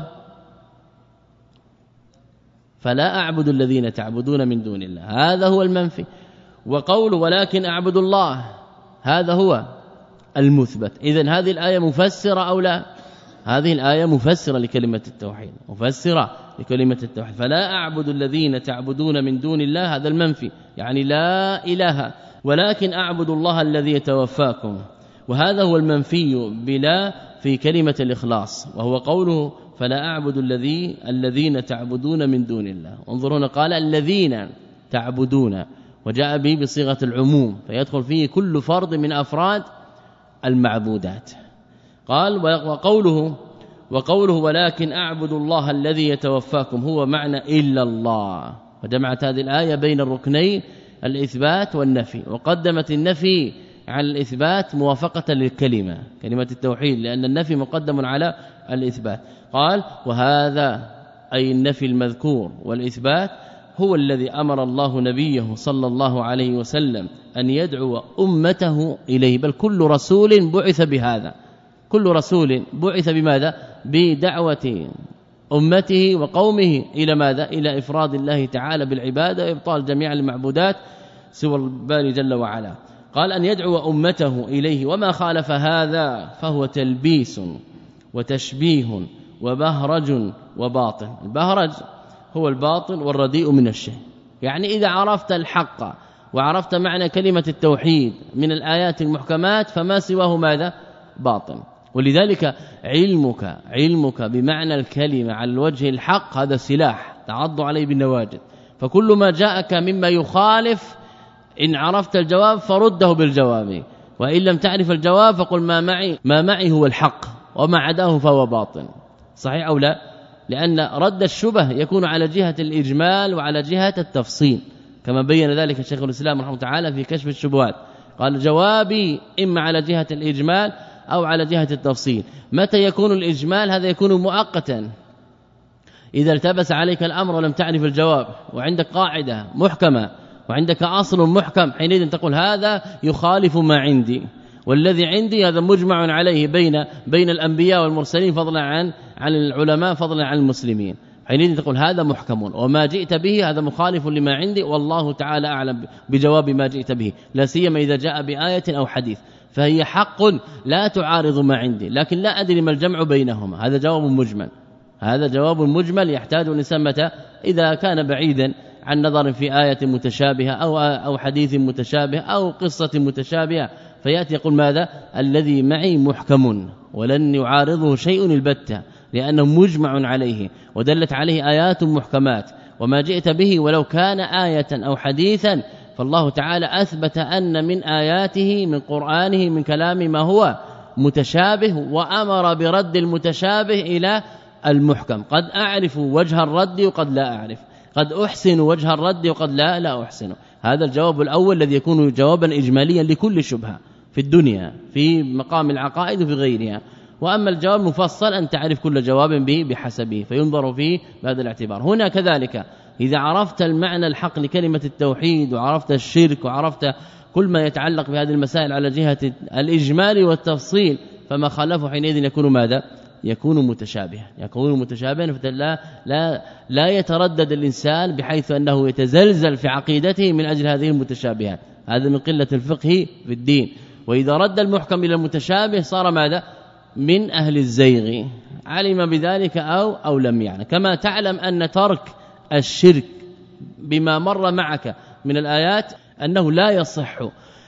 فلا أعبد الذين تعبدون من دون الله هذا هو المنفي وقول ولكن أعبد الله هذا هو المثبت إذن هذه الآية مفسرة أو لا هذه الآية مفسرة لكلمة التوحيد، مفسرة لكلمة التوحيد. فلا أعبد الذين تعبدون من دون الله، هذا المنفي، يعني لا إله، ولكن أعبد الله الذي يتوفاكم، وهذا هو المنفي بلا في كلمة الإخلاص، وهو قوله فلا أعبد الذي الذين تعبدون من دون الله. انظروا هنا قال الذين تعبدون، وجاء به بصيغة العموم، فيدخل فيه كل فرد من أفراد المعبودات. قال وقوله وقوله ولكن أعبد الله الذي يتوفاكم هو معنى إلا الله، وجمعت هذه الآية بين الركنين الإثبات والنفي، وقدمت النفي على الإثبات موافقة للكلمة كلمة التوحيد، لأن النفي مقدم على الإثبات. قال وهذا أي النفي المذكور والإثبات هو الذي أمر الله نبيه صلى الله عليه وسلم أن يدعو أمته إليه، بل كل رسول بعث بهذا، كل رسول بعث بماذا؟ بدعوة أمته وقومه إلى ماذا؟ إلى إفراد الله تعالى بالعبادة وإبطال جميع المعبودات سوى الباري جل وعلا. قال أن يدعو أمته إليه، وما خالف هذا فهو تلبيس وتشبيه وبهرج وباطل. البهرج هو الباطل والرديء من الشيء، يعني إذا عرفت الحق وعرفت معنى كلمة التوحيد من الآيات المحكمات فما سواه ماذا؟ باطل. ولذلك علمك علمك بمعنى الكلمة على الوجه الحق هذا سلاح تعض عليه بالنواجذ، فكل ما جاءك مما يخالف إن عرفت الجواب فرده بالجواب، وإن لم تعرف الجواب فقل ما معي ما معي هو الحق وما عداه فهو باطل. صحيح أو لا؟ لأن رد الشبه يكون على جهة الإجمال وعلى جهة التفصيل، كما بين ذلك الشيخ الإسلام رحمه الله تعالى في كشف الشبهات، قال جوابي إما على جهة الإجمال أو على جهة التفصيل. متى يكون الإجمال؟ هذا يكون مؤقتا، إذا التبس عليك الأمر ولم تعرف الجواب، وعندك قاعدة محكمة وعندك أصل محكم، حينئذ تقول هذا يخالف ما عندي، والذي عندي هذا مجمع عليه بين بين الأنبياء والمرسلين فضلا عن عن العلماء فضلا عن المسلمين، حينئذ تقول هذا محكم، وما جئت به هذا مخالف لما عندي، والله تعالى أعلم بجواب ما جئت به، لا سيما إذا جاء بآية أو حديث، فهي حق لا تعارض ما عندي، لكن لا أدري ما الجمع بينهما. هذا جواب مجمل، هذا جواب مجمل يحتاج الإنسان متى؟ إذا كان بعيدا عن نظر في آية متشابهة أو أو حديث متشابه أو قصة متشابهة، فيأتي يقول ماذا؟ الذي معي محكم ولن يعارضه شيء البتة، لأنه مجمع عليه ودلت عليه آيات محكمات، وما جئت به ولو كان آية أو حديثا فالله تعالى أثبت أن من آياته من قرآنه من كلام ما هو متشابه، وأمر برد المتشابه إلى المحكم. قد أعرف وجه الرد وقد لا أعرف، قد أحسن وجه الرد وقد لا لا أحسن. هذا الجواب الأول الذي يكون جوابا إجماليا لكل شبهة في الدنيا في مقام العقائد وفي غيرها. وأما الجواب مفصل أن تعرف كل جواب به بحسبه فينظر فيه بهذا الاعتبار. هنا كذلك إذا عرفت المعنى الحق لكلمة التوحيد وعرفت الشرك وعرفت كل ما يتعلق بهذه المسائل على جهة الإجمال والتفصيل، فما خالفه حينئذ يكون ماذا؟ يكون متشابها، يكون متشابها، فلا لا لا يتردد الإنسان بحيث أنه يتزلزل في عقيدته من أجل هذه المتشابهات. هذا من قلة الفقه في الدين. وإذا رد المحكم إلى المتشابه صار ماذا؟ من أهل الزيغ، علم بذلك أو أو لم يعني. كما تعلم أن ترك الشرك بما مر معك من الآيات أنه لا يصح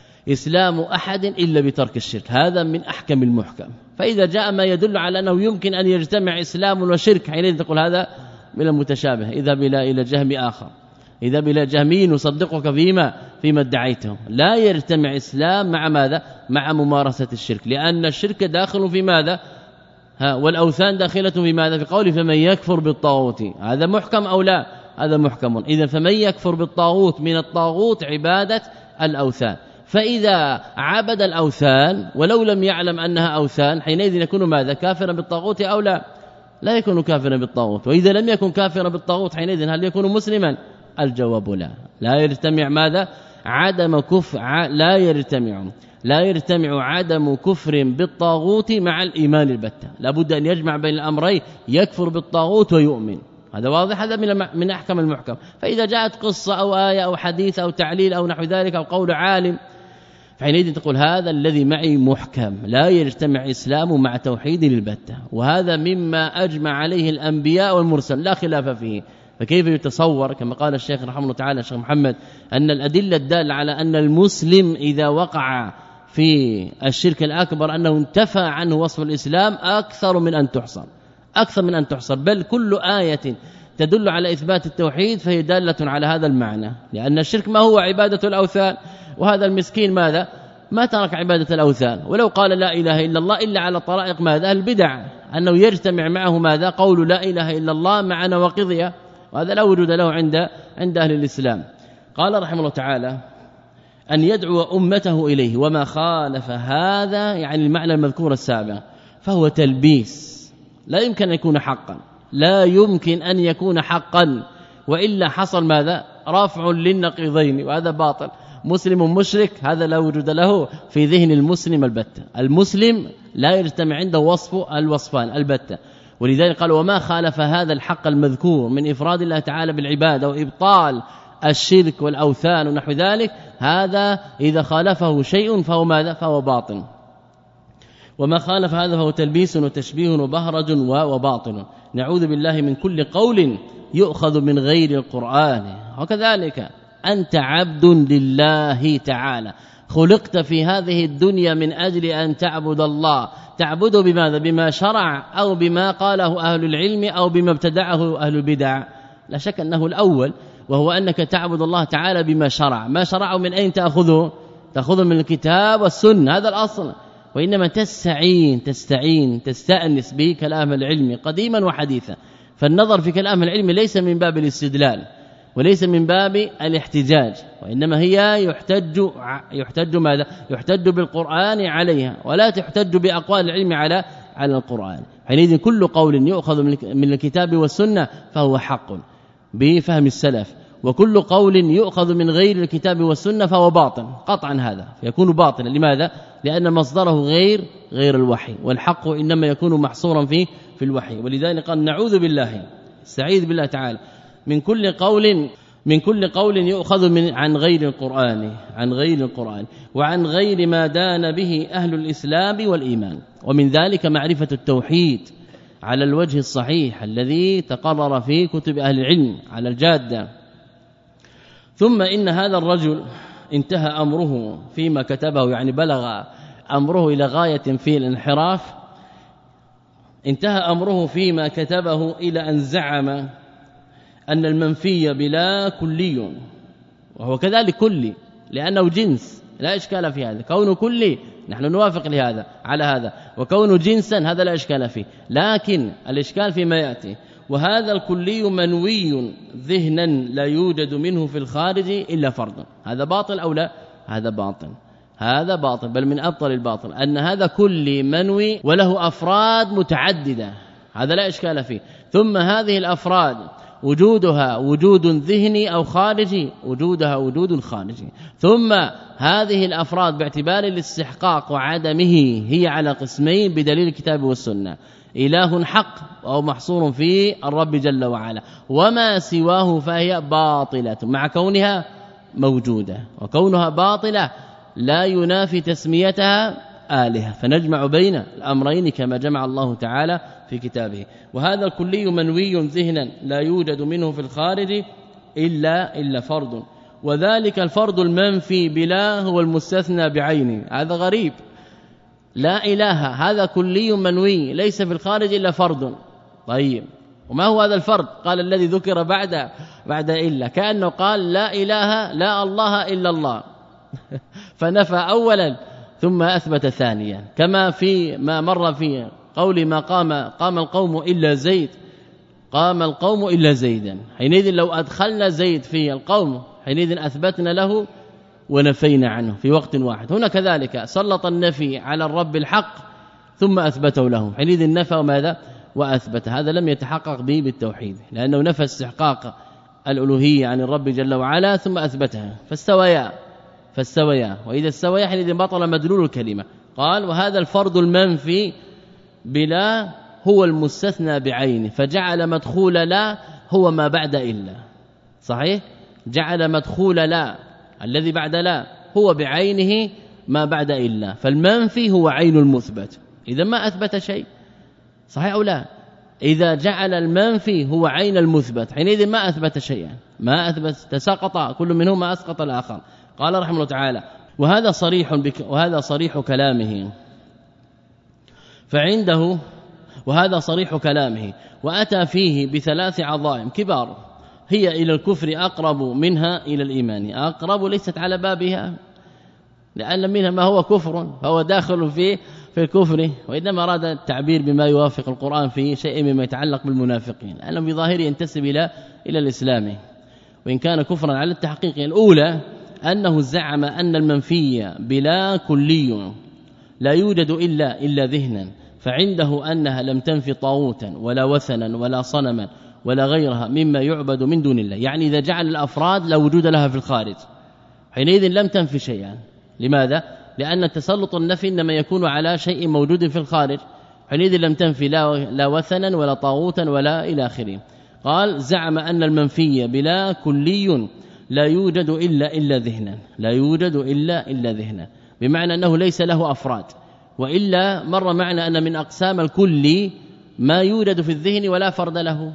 إسلام أحد إلا بترك الشرك، هذا من أحكم المحكم. فإذا جاء ما يدل على أنه يمكن أن يجتمع إسلام وشرك حينئذ تقول هذا من المتشابه. إذا بلا إلى جهم آخر، إذا بلا جهمي نصدقك فيما فيما ادعيته، لا يجتمع إسلام مع ماذا؟ مع ممارسة الشرك، لأن الشرك داخل في ماذا؟ ها والأوثان داخلة في ماذا؟ في قوله فمن يكفر بالطاغوت، هذا محكم أو لا؟ هذا محكم. إذا فمن يكفر بالطاغوت من الطاغوت عبادة الأوثان، فإذا عبد الأوثان ولو لم يعلم أنها أوثان حينئذ يكون ماذا؟ كافرا بالطاغوت أو لا؟ لا يكون كافرا بالطاغوت. وإذا لم يكن كافرا بالطاغوت حينئذ هل يكون مسلما؟ الجواب لا. لا يجتمع ماذا؟ عدم كفر، لا يجتمع لا يجتمع عدم كفر بالطاغوت مع الإيمان البتة، لابد أن يجمع بين الأمرين، يكفر بالطاغوت ويؤمن. هذا واضح، هذا من من احكم المحكم. فإذا جاءت قصة أو آية أو حديث أو تعليل أو نحو ذلك أو قول عالم فحينئذ تقول هذا الذي معي محكم لا يجتمع إسلام مع توحيد البتة، وهذا مما أجمع عليه الأنبياء والمرسل لا خلاف فيه. فكيف يتصور كما قال الشيخ رحمه الله تعالى الشيخ محمد أن الأدلة الدالة على أن المسلم إذا وقع في الشرك الأكبر أنه انتفى عنه وصف الإسلام أكثر من أن تحصر أكثر من أن تحصر بل كل آية تدل على إثبات التوحيد فهي دالة على هذا المعنى، لأن الشرك ما هو عبادة الأوثان، وهذا المسكين ماذا ما ترك عبادة الأوثان ولو قال لا إله إلا الله إلا على طرائق ماذا البدع، أنه يجتمع معه ماذا قول لا إله إلا الله مع نواقضها، وهذا لا وجود له عند عند أهل الإسلام. قال رحمه الله تعالى أن يدعو أمته إليه وما خالف هذا يعني المعنى المذكور السابق فهو تلبيس لا يمكن أن يكون حقا لا يمكن أن يكون حقا وإلا حصل ماذا رافع للنقيضين، وهذا باطل. مسلم مشرك هذا لا وجود له في ذهن المسلم البتة، المسلم لا يجتمع عنده وصف الوصفان البتة، ولذلك قال وما خالف هذا الحق المذكور من إفراد الله تعالى بالعبادة وإبطال الشرك والأوثان ونحو ذلك، هذا إذا خالفه شيء فهو ماذا فهو باطل، وما خالف هذا فهو تلبيس وتشبيه وبهرج وباطل. نعوذ بالله من كل قول يؤخذ من غير القرآن. وكذلك أنت عبد لله تعالى خلقت في هذه الدنيا من أجل أن تعبد الله، تعبده بماذا بما شرع أو بما قاله أهل العلم أو بما ابتدعه أهل البدع، لا شك أنه الأول وهو أنك تعبد الله تعالى بما شرع، ما شرعه من أين تأخذه تأخذه من الكتاب والسنة، هذا الأصل، وإنما تستعين تستعين تستأنس به كلام العلم قديما وحديثا. فالنظر في كلام العلم ليس من باب الاستدلال وليس من باب الاحتجاج، وإنما هي يحتج يحتج ماذا يحتج بالقرآن عليها ولا تحتج بأقوال العلم على على القرآن. حينئذ كل قول يؤخذ من الكتاب والسنة فهو حق بفهم السلف، وكل قول يؤخذ من غير الكتاب والسنة فهو باطل قطعا، هذا يكون باطلا. لماذا؟ لأن مصدره غير غير الوحي، والحق إنما يكون محصورا في في الوحي. ولذلك قال نعوذ بالله استعيذ بالله تعالى من كل قول من كل قول يؤخذ من عن غير القرآن عن غير القرآن وعن غير ما دان به أهل الإسلام والإيمان، ومن ذلك معرفة التوحيد على الوجه الصحيح الذي تقرر في كتب أهل العلم على الجادة. ثم إن هذا الرجل انتهى أمره فيما كتبه، يعني بلغ أمره إلى غاية في الانحراف، انتهى أمره فيما كتبه إلى أن زعم أن المنفي بلا كلي، وهو كذلك كلي لأنه جنس لا إشكال في هذا، كونه كلي نحن نوافق لهذا على هذا، وكونه جنسا هذا لا إشكال فيه، لكن الإشكال فيما يأتي وهذا الكلي منوي ذهنا لا يوجد منه في الخارج إلا فرد. هذا باطل أو لا؟ هذا باطل هذا باطل بل من أبطل الباطل أن هذا كلي منوي وله أفراد متعددة، هذا لا إشكال فيه. ثم هذه الأفراد وجودها وجود ذهني أو خارجي، وجودها وجود خارجي. ثم هذه الأفراد باعتبار الاستحقاق وعدمه هي على قسمين بدليل الكتاب والسنة، إله حق أو محصور في الرب جل وعلا، وما سواه فهي باطلة مع كونها موجودة، وكونها باطلة لا ينافي تسميتها آلهة، فنجمع بين الأمرين كما جمع الله تعالى في كتابه. وهذا الكلي منوي ذهنا لا يوجد منه في الخارج إلا إلا فرد، وذلك الفرد المنفي بلا هو المستثنى بعينه. هذا غريب، لا إله هذا كلي منوي ليس في الخارج إلا فرد. طيب وما هو هذا الفرد؟ قال الذي ذكر بعد بعد إلا، كأنه قال لا إله لا الله إلا الله فنفى أولا ثم أثبت ثانيا، كما في ما مر في قول ما قام قام القوم إلا زيد، قام القوم إلا زيدا، حينئذ لو أدخلنا زيد في القوم حينئذ أثبتنا له ونفينا عنه في وقت واحد. هنا كذلك سلط النفي على الرب الحق ثم أثبته له، حينئذ نفى وماذا وأثبت. هذا لم يتحقق به بالتوحيد، لأنه نفى استحقاق الألوهية عن الرب جل وعلا ثم أثبتها، فاستويا فاستويا وإذا استويا حينئذ بطل مدلول الكلمة. قال وهذا الفرد المنفي بلا هو المستثنى بعينه، فجعل مدخول لا هو ما بعد إلا، صحيح؟ جعل مدخول لا الذي بعد لا هو بعينه ما بعد إلا، فالمنفي هو عين المثبت. إذا ما أثبت شيء، صحيح أو لا؟ إذا جعل المنفي هو عين المثبت حينئذ ما أثبت شيئا، ما أثبت، تساقط كل منهما أسقط الآخر. قال رحمه الله تعالى: وهذا صريح بك وهذا صريح كلامه فعنده وهذا صريح كلامه وأتى فيه بثلاث عظائم كبار هي إلى الكفر أقرب منها إلى الإيمان. أقرب ليست على بابها، لأن منها ما هو كفر فهو داخل في في الكفر، وإنما أراد التعبير بما يوافق القرآن في شيء مما يتعلق بالمنافقين، لأنه بظاهره ينتسب إلى إلى الإسلام وإن كان كفرا على التحقيق. الأولى أنه زعم أن المنفي بلا كلي لا يوجد إلا إلا ذهنا، فعنده أنها لم تنفي طاغوتا ولا وثنا ولا صنما ولا غيرها مما يعبد من دون الله. يعني إذا جعل الأفراد لا وجود لها في الخارج حينئذ لم تنفي شيئا. لماذا؟ لأن تسلط النفي إنما يكون على شيء موجود في الخارج، حينئذ لم تنفي لا, لا وثنا ولا طاغوتا ولا إلى آخره. قال: زعم أن المنفي بلا كلي لا يوجد إلا إلا ذهنا، لا يوجد إلا إلا ذهنا، بمعنى أنه ليس له أفراد، وإلا مر معنى أن من أقسام الكل ما يوجد في الذهن ولا فرد له.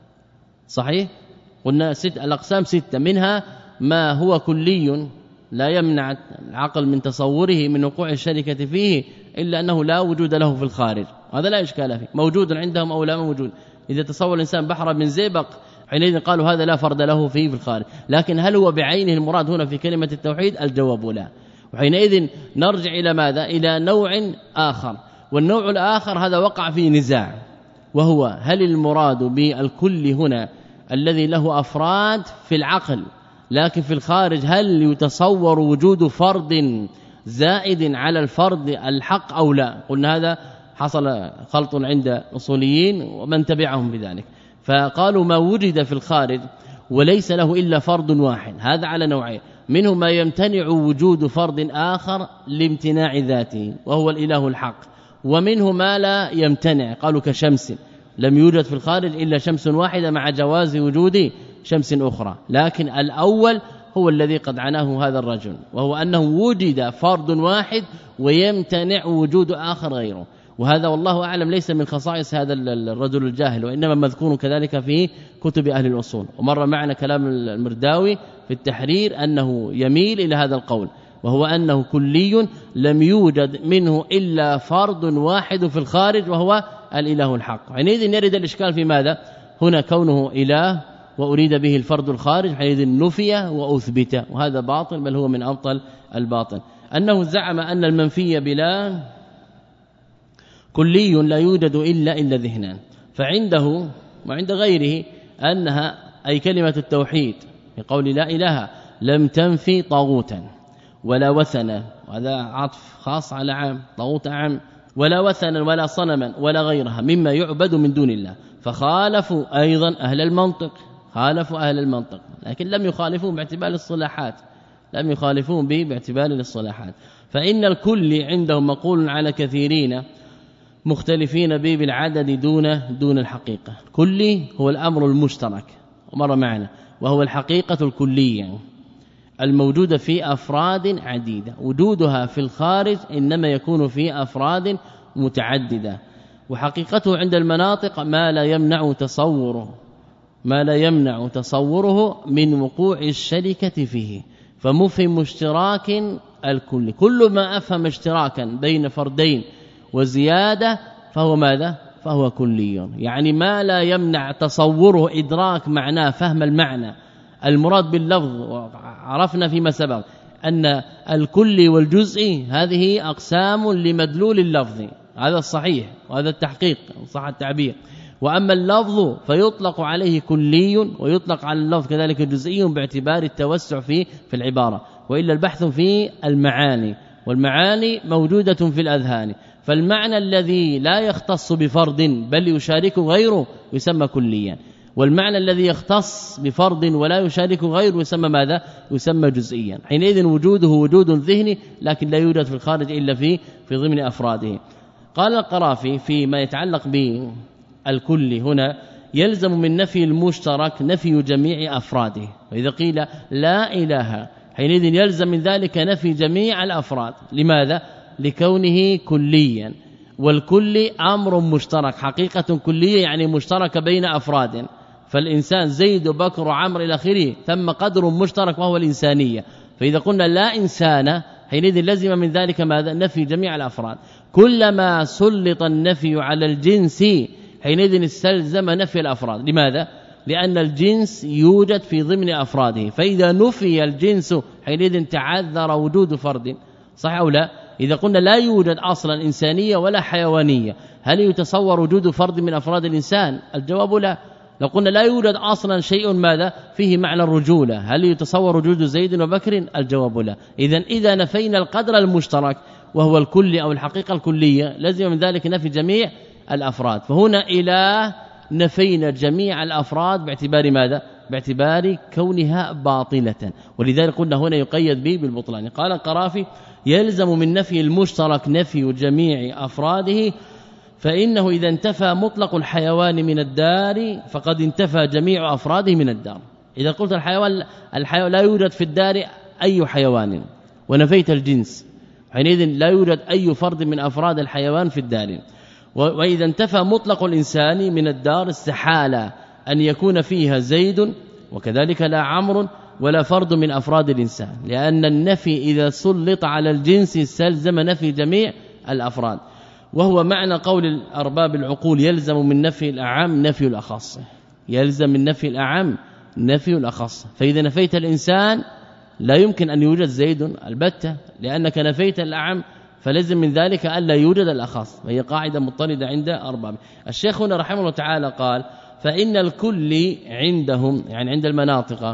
صحيح؟ قلنا ست الأقسام ستة، منها ما هو كلي لا يمنع العقل من تصوره من وقوع الشركة فيه إلا أنه لا وجود له في الخارج، هذا لا إشكال فيه، موجود عندهم أو لا موجود. إذا تصور الإنسان بحر من زئبق حينئذ قالوا هذا لا فرد له فيه في الخارج، لكن هل هو بعينه المراد هنا في كلمة التوحيد؟ الجواب لا. وحينئذ نرجع إلى ماذا؟ إلى نوع آخر، والنوع الآخر هذا وقع فيه نزاع، وهو هل المراد بالكل هنا الذي له أفراد في العقل لكن في الخارج هل يتصور وجود فرد زائد على الفرد الحق أو لا؟ قلنا هذا حصل خلط عند الأصوليين ومن تبعهم بذلك، فقالوا ما وجد في الخارج وليس له إلا فرد واحد، هذا على نوعين، منه ما يمتنع وجود فرد آخر لامتناع ذاته وهو الإله الحق، ومنه ما لا يمتنع، قالوا كشمس لم يوجد في الخارج إلا شمس واحدة مع جواز وجود شمس أخرى. لكن الأول هو الذي قد عناه هذا الرجل، وهو أنه وجد فرد واحد ويمتنع وجود آخر غيره، وهذا والله أعلم ليس من خصائص هذا الرجل الجاهل، وإنما مذكور كذلك في كتب أهل الأصول. ومر معنا كلام المرداوي في التحرير أنه يميل إلى هذا القول، وهو أنه كلي لم يوجد منه إلا فرد واحد في الخارج وهو الإله الحق. حينئذ يرد الإشكال في ماذا؟ هنا كونه إله وأريد به الفرد الخارج، حينئذ نفي وأثبت، وهذا باطل بل هو من أبطل الباطل. أنه زعم أن المنفي بلا كلي لا يوجد إلا إلا ذهنا، فعنده وعند غيره أنها أي كلمة التوحيد في قول لا إله لم تنفي طاغوتا ولا وثنا، وهذا عطف خاص على عام، طاغوت عام، ولا وثنا ولا صنما ولا غيرها مما يعبد من دون الله. فخالفوا أيضا أهل المنطق، خالفوا أهل المنطق، لكن لم يخالفون باعتبار الصلاحات، لم يخالفون به باعتبار الصلاحات. فإن الكل عندهم مقول على كثيرين مختلفين به بالعدد دون دون الحقيقة. كلي هو الأمر المشترك ومر معنا، وهو الحقيقة الكلية الموجودة في أفراد عديدة، وجودها في الخارج إنما يكون في أفراد متعددة، وحقيقته عند المناطق ما لا يمنع تصوره ما لا يمنع تصوره من وقوع الشركة فيه، فمفهم اشتراك الكل، كل ما أفهم اشتراكا بين فردين وزيادة فهو ماذا؟ فهو كلي، يعني ما لا يمنع تصوره إدراك معناه، فهم المعنى المراد باللفظ. وعرفنا فيما سبق أن الكل والجزء هذه أقسام لمدلول اللفظ، هذا الصحيح وهذا التحقيق صح التعبير. وأما اللفظ فيطلق عليه كلي ويطلق على اللفظ كذلك جزئي باعتبار التوسع في في العبارة، وإلا البحث في المعاني، والمعاني موجودة في الأذهان، فالمعنى الذي لا يختص بفرد بل يشارك غيره يسمى كليا، والمعنى الذي يختص بفرد ولا يشارك غيره يسمى ماذا؟ يسمى جزئيا. حينئذ وجوده وجود ذهني لكن لا يوجد في الخارج إلا في في ضمن أفراده. قال القرافي فيما يتعلق بالكل هنا يلزم من نفي المشترك نفي جميع أفراده، وإذا قيل لا إله حينئذ يلزم من ذلك نفي جميع الأفراد. لماذا؟ لكونه كليا، والكل أمر مشترك، حقيقة كلية يعني مشتركة بين أفراد، فالإنسان زيد وبكر وعمر إلى آخره، ثم قدر مشترك وهو الإنسانية. فإذا قلنا لا إنسان حينئذ لزم من ذلك ماذا؟ نفي جميع الأفراد. كلما سلط النفي على الجنس حينئذ استلزم نفي الأفراد. لماذا؟ لأن الجنس يوجد في ضمن أفراده، فإذا نفي الجنس حينئذ تعذر وجود فرد، صح أو لا؟ إذا قلنا لا يوجد أصلا إنسانية ولا حيوانية، هل يتصور وجود فرد من أفراد الإنسان؟ الجواب لا. لو قلنا لا يوجد أصلا شيء ماذا فيه معنى الرجولة، هل يتصور وجود زيد وبكر؟ الجواب لا. إذن إذا نفينا القدر المشترك وهو الكل أو الحقيقة الكلية لازم من ذلك نفي جميع الأفراد. فهنا إلى نفينا جميع الأفراد باعتبار ماذا؟ باعتبار كونها باطلة، ولذلك قلنا هنا يقيد به بالبطلان. قال القرافي يلزم من نفي المشترك نفي جميع أفراده، فإنه إذا انتفى مطلق الحيوان من الدار فقد انتفى جميع أفراده من الدار. إذا قلت الحيوان الحيوان لا يوجد في الدار أي حيوان ونفيت الجنس، حينئذ لا يوجد أي فرد من أفراد الحيوان في الدار. وإذا انتفى مطلق الإنسان من الدار استحال أن يكون فيها زيد وكذلك لا عمرو ولا فرد من أفراد الإنسان، لأن النفي إذا سلط على الجنس استلزم نفي جميع الأفراد، وهو معنى قول الأرباب العقول يلزم من نفي الأعم نفي الأخص، يلزم من نفي الأعم نفي الأخص. فإذا نفيت الإنسان لا يمكن أن يوجد زيد البتة، لأنك نفيت الأعم فلازم من ذلك ألا يوجد الأخص، وهي قاعدة مضطردة عند أرباب. الشيخ هنا رحمه الله تعالى قال فإن الكل عندهم يعني عند المناطق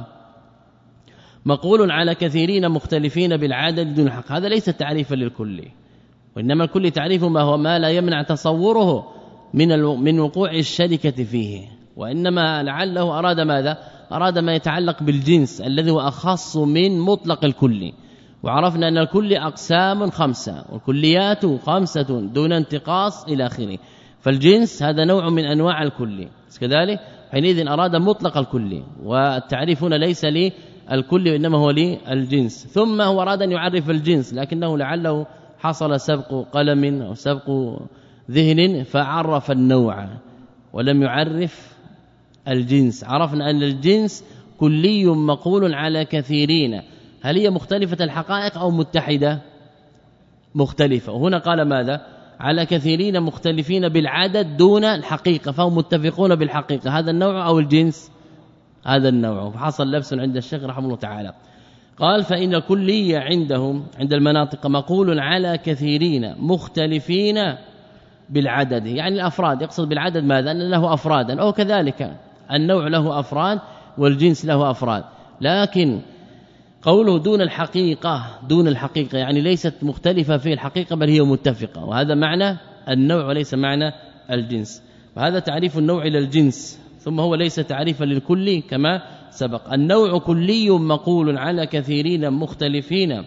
مقول على كثيرين مختلفين بالعدد دون الحق. هذا ليس تعريفا للكل، وإنما الكل تعريف ما هو ما لا يمنع تصوره من من وقوع الشركة فيه، وإنما لعله أراد ماذا؟ أراد ما يتعلق بالجنس الذي هو أخص من مطلق الكل. وعرفنا أن الكل أقسام خمسة والكليات خمسة دون انتقاص إلى آخره، فالجنس هذا نوع من أنواع الكل كذلك. حينئذ أراد مطلق الكل، والتعريف هنا ليس للكل وإنما هو للجنس. ثم هو أراد أن يعرف الجنس لكنه لعله حصل سبق قلم أو سبق ذهن فعرف النوع ولم يعرف الجنس. عرفنا أن الجنس كلي مقول على كثيرين، هل هي مختلفة الحقائق أو متحدة؟ مختلفة. وهنا قال ماذا؟ على كثيرين مختلفين بالعدد دون الحقيقة، فهم متفقون بالحقيقة. هذا النوع أو الجنس؟ هذا النوع. فحصل لبس عند الشيخ رحمه الله تعالى. قال فإن الكلية عندهم عند المناطق مقول على كثيرين مختلفين بالعدد، يعني الأفراد، يقصد بالعدد ماذا؟ أن له أفرادا، أو كذلك النوع له أفراد والجنس له أفراد، لكن قوله دون الحقيقة دون الحقيقة يعني ليست مختلفة في الحقيقة بل هي متفقة، وهذا معنى النوع وليس معنى الجنس. وهذا تعريف النوع إلى الجنس، ثم هو ليس تعريفا للكل كما سبق. النوع كلي مقول على كثيرين مختلفين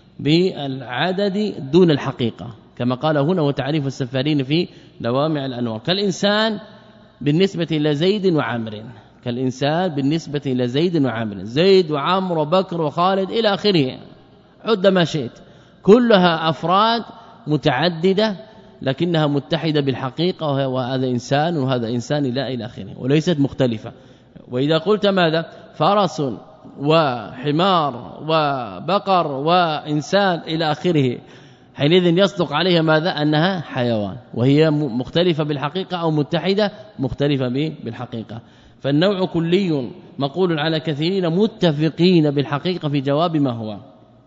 بالعدد دون الحقيقة، كما قال هنا وتعريف السفارين في لوامع الأنوار. كالإنسان بالنسبة إلى زيد وعمر، كالإنسان بالنسبة إلى زيد وعمر، زيد وعمر وبكر وخالد إلى آخره، عد ما شئت، كلها أفراد متعددة لكنها متحدة بالحقيقة، وهذا إنسان وهذا إنسان لا إلى آخره، وليست مختلفة. وإذا قلت ماذا؟ فرس وحمار وبقر وإنسان إلى آخره، حينئذ يصدق عليها ماذا؟ أنها حيوان، وهي مختلفة بالحقيقة أو متحدة مختلفة بالحقيقة. فالنوع كلي مقول على كثيرين متفقين بالحقيقة في جواب ما هو،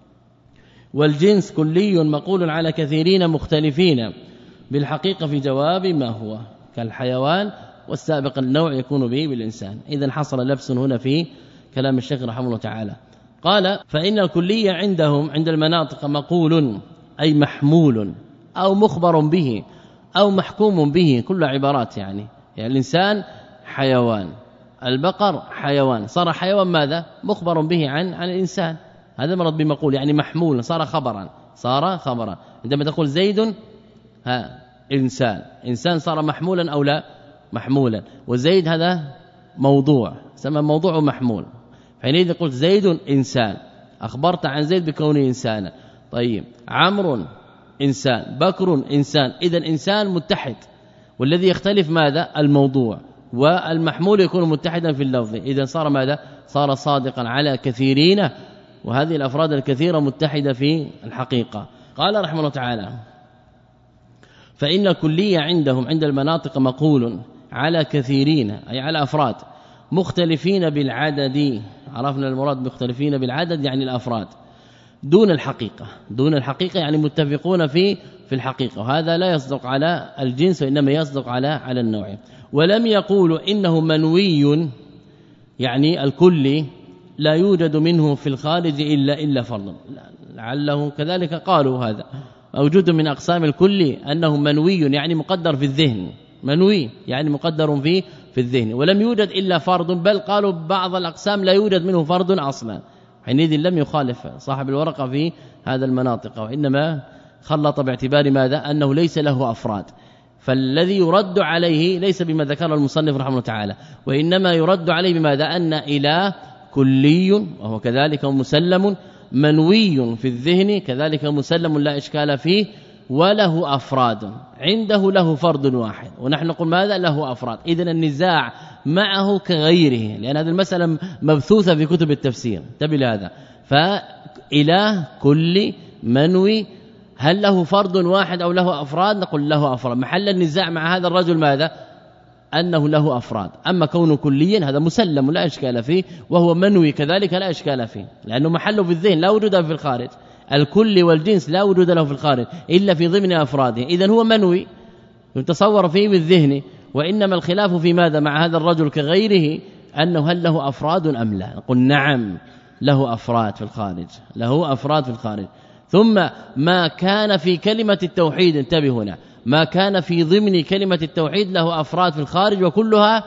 والجنس كلي مقول على كثيرين مختلفين بالحقيقة في جواب ما هو، كالحيوان، والسابق النوع يكون به بالإنسان. إذن حصل لبس هنا في كلام الشيخ رحمه الله تعالى. قال فإن الكلية عندهم عند المناطق مقول أي محمول أو مخبر به أو محكوم به، كل عبارات يعني, يعني الإنسان حيوان، البقر حيوان، صار حيوان ماذا؟ مخبر به عن عن الإنسان، هذا مرض بمقول يعني محمول، صار خبرا صار خبرا. عندما تقول زيد ها إنسان، إنسان صار محمولا أو لا؟ محمولا. وزيد هذا موضوع، سمى موضوع محمول، حينئذ قلت زيد إنسان، أخبرت عن زيد بكونه إنسانا. طيب عمرو إنسان، بكر إنسان، إذا إنسان متحد، والذي يختلف ماذا؟ الموضوع، والمحمول يكون متحدا في اللفظ، إذا صار ماذا؟ صار صادقا على كثيرين، وهذه الأفراد الكثيرة متحدة في الحقيقة. قال رحمه الله تعالى: فإن الكلية عندهم عند المناطق مقول على كثيرين، أي على أفراد مختلفين بالعدد. عرفنا المراد مختلفين بالعدد يعني الأفراد، دون الحقيقة، دون الحقيقة يعني متفقون في في الحقيقة، وهذا لا يصدق على الجنس وإنما يصدق على على النوع. ولم يقولوا إنه منوي يعني الكل لا يوجد منه في الخارج إلا إلا فرض، لعله كذلك قالوا هذا موجود من أقسام الكل أنه منوي يعني مقدر في الذهن، منوي يعني مقدر في في الذهن، ولم يوجد إلا فرض، بل قالوا بعض الأقسام لا يوجد منه فرض أصلا، حينئذ لم يخالف صاحب الورقة في هذا المناطق، وإنما خلط باعتبار ماذا؟ أنه ليس له أفراد. فالذي يرد عليه ليس بما ذكر المصنف رحمه الله تعالى، وإنما يرد عليه بماذا؟ أن إله كلي وهو كذلك مسلم، منوي في الذهن كذلك مسلم لا إشكال فيه، وله أفراد، عنده له فرد واحد، ونحن نقول ماذا؟ له أفراد. إذن النزاع معه كغيره، لأن هذه المسألة مبثوثة في كتب التفسير، انتبه لهذا. فإله كل منوي، هل له فرد واحد أو له أفراد؟ نقول له أفراد. محل النزاع مع هذا الرجل ماذا؟ أنه له أفراد، أما كونه كليا هذا مسلم لا إشكال فيه، وهو منوي كذلك لا إشكال فيه، لأنه محله في الذهن لا وجود في الخارج، الكل والجنس لا وجود له في الخارج إلا في ضمن أفراده، إذن هو منوي يتصور فيه بالذهن. وإنما الخلاف في ماذا مع هذا الرجل كغيره؟ أنه هل له أفراد أم لا؟ نقول نعم له أفراد في الخارج، له أفراد في الخارج. ثم ما كان في كلمة التوحيد، انتبه هنا، ما كان في ضمن كلمة التوحيد له أفراد في الخارج وكلها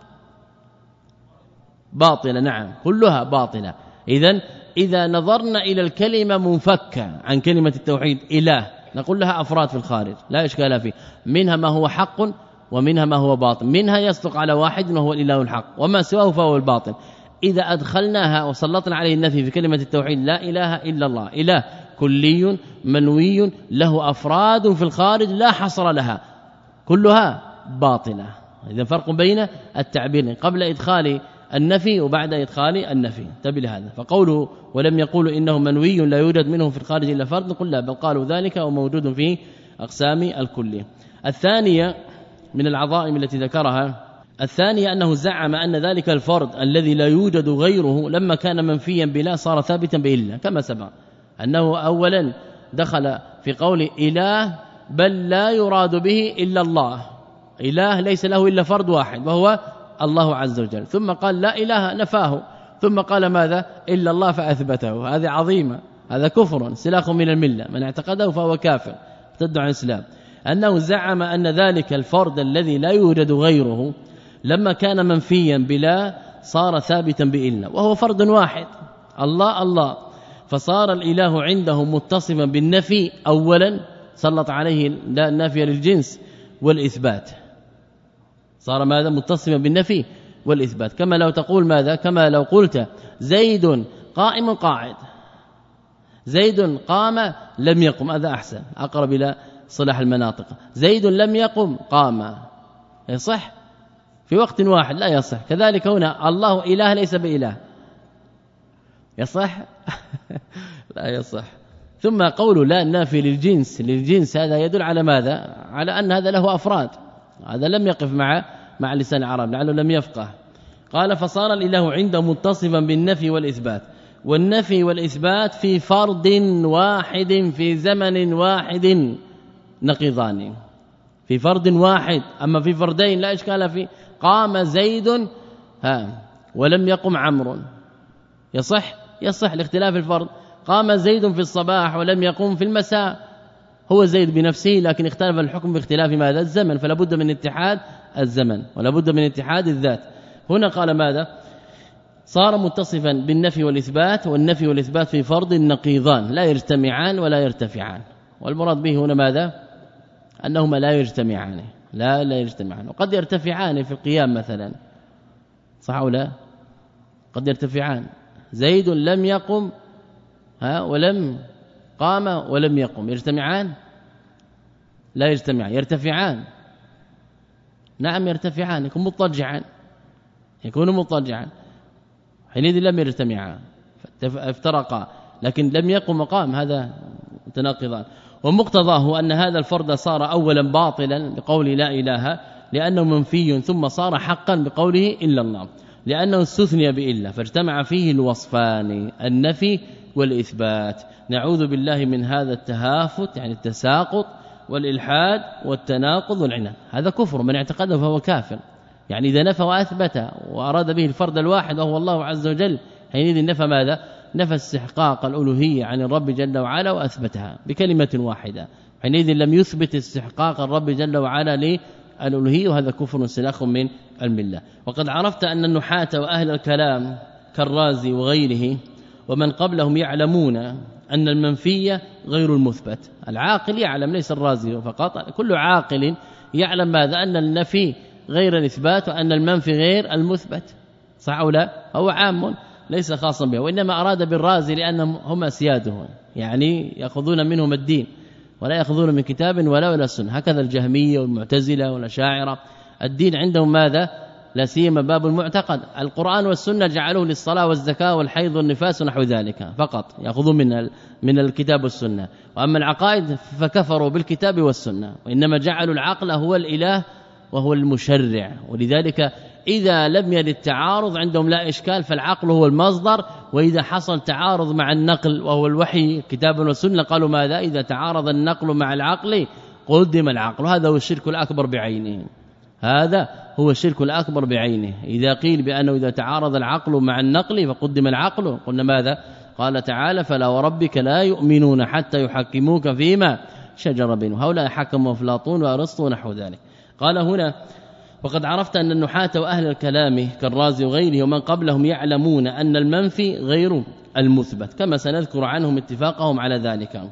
باطلة، نعم كلها باطلة. إذن إذا نظرنا إلى الكلمة منفكة عن كلمة التوحيد إله، نقول لها أفراد في الخارج لا إشكال فيه، منها ما هو حق ومنها ما هو باطل، منها يصدق على واحد وهو الإله الحق، وما سواه فهو الباطل. إذا أدخلناها وسلطنا عليه النفي في كلمة التوحيد، لا إله إلا الله، إله كلي منوي له أفراد في الخارج لا حصر لها، كلها باطلة. إذا فرق بين التعبير قبل إدخال النفي وبعد إدخال النفي، انتبه لهذا. فقوله ولم يقولوا إنه منوي لا يوجد منه في الخارج إلا فرد، نقول لا، بل قالوا ذلك وموجود في أقسام الكلية. الثانية من العظائم التي ذكرها، الثانية أنه زعم أن ذلك الفرد الذي لا يوجد غيره لما كان منفيا بلا صار ثابتا بإلا، كما سبق أنه أولا دخل في قول إله بل لا يراد به إلا الله، إله ليس له إلا فرد واحد وهو الله عز وجل، ثم قال لا إله نفاه، ثم قال ماذا؟ إلا الله فأثبته. هذه عظيمة، هذا كفر سلاخ من الملة، من اعتقده فهو كافر ارتد عن الإسلام. أنه زعم أن ذلك الفرد الذي لا يوجد غيره لما كان منفيا بلا صار ثابتا بإلا، وهو فرد واحد الله الله، فصار الإله عنده متصفا بالنفي أولا، سلط عليه النافية للجنس والإثبات، صار ماذا؟ متصفا بالنفي والإثبات. كما لو تقول ماذا؟ كما لو قلت زيد قائم قاعد، زيد قام لم يقم، هذا أحسن أقرب إلى صلاح المناطق. زيد لم يقم قام، يصح في وقت واحد؟ لا يصح. كذلك هنا الله إله ليس بإله، يصح؟ لا يصح. ثم قول لا النافي للجنس للجنس هذا يدل على ماذا؟ على أن هذا له أفراد، هذا لم يقف مع مع لسان العرب لعله لم يفقه. قال فصار الإله عنده متصفا بالنفي والإثبات، والنفي والإثبات في فرد واحد في زمن واحد نقيضان، في فرد واحد، أما في فردين لا إشكال فيه. قام زيد ها ولم يقم عمرو، يصح؟ يصح لاختلاف الفرد. قام زيد في الصباح ولم يقم في المساء، هو زيد بنفسه لكن اختلف الحكم باختلاف ماذا؟ الزمن، فلا بد من اتحاد الزمن ولا بد من اتحاد الذات. هنا قال ماذا؟ صار متصفا بالنفي والإثبات، والنفي والإثبات في فرض نقيضان لا يجتمعان ولا يرتفعان، والمراد به هنا ماذا؟ أنهما لا يجتمعان، لا لا يجتمعان، وقد يرتفعان في القيام مثلا، صح ولا؟ قد يرتفعان. زيد لم يقم ها ولم قام ولم يقم يجتمعان؟ لا يجتمعان، يرتفعان. نعم يرتفعان، يكون مضطجعا، يكون مضطجعا، حينئذ لم يجتمعان افترقا، لكن لم يقم مقام، هذا متناقضان. ومقتضاه أن هذا الفرد صار اولا باطلا بقول لا اله لانه منفي، ثم صار حقا بقوله الا الله لانه استثني بالا، فاجتمع فيه الوصفان النفي والاثبات. نعوذ بالله من هذا التهافت يعني التساقط والالحاد والتناقض والعناد، هذا كفر، من اعتقده فهو كافر. يعني اذا نفى واثبت واراد به الفرد الواحد وهو الله عز وجل، حينئذ نفى ماذا؟ نفى استحقاق الالوهيه عن الرب جل وعلا واثبتها بكلمه واحده، حينئذ لم يثبت استحقاق الرب جل وعلا للالوهيه، وهذا كفر سلاخ من المله. وقد عرفت أن النحاة واهل الكلام كالرازي وغيره ومن قبلهم يعلمون أن المنفي غير المثبت. العاقل يعلم، ليس الرازي فقط، كل عاقل يعلم ماذا؟ أن النفي غير الاثبات وأن المنفي غير المثبت، صح او لا؟ هو عام ليس خاصا به، وانما اراد بالرازي لانهم هم اسياده، يعني ياخذون منهم الدين ولا ياخذون من كتاب ولا ولا سنه، هكذا الجهميه والمعتزله والاشاعره. الدين عندهم ماذا؟ لا سيما باب المعتقد، القرآن والسنه جعلوه للصلاه والزكاه والحيض والنفاس ونحو ذلك فقط، ياخذون من من الكتاب والسنه. واما العقائد فكفروا بالكتاب والسنه، وانما جعلوا العقل هو الاله وهو المشرع. ولذلك إذا لم يرد التعارض عندهم لا إشكال، فالعقل هو المصدر، وإذا حصل تعارض مع النقل وهو الوحي كتاب والسنه قالوا ماذا؟ إذا تعارض النقل مع العقل قدم العقل. هذا هو الشرك الأكبر بعينه، هذا هو الشرك الأكبر بعينه. إذا قيل بأنه إذا تعارض العقل مع النقل فقدم العقل، قلنا ماذا؟ قال تعالى فلا وربك لا يؤمنون حتى يحكموك فيما شجر بينهم، هؤلاء حكموا أفلاطون وأرسطو ونحو ذلك. قال هنا وقد عرفت أن النحاة وأهل الكلام كالرازي وغيره ومن قبلهم يعلمون أن المنفي غير المثبت، كما سنذكر عنهم اتفاقهم على ذلك،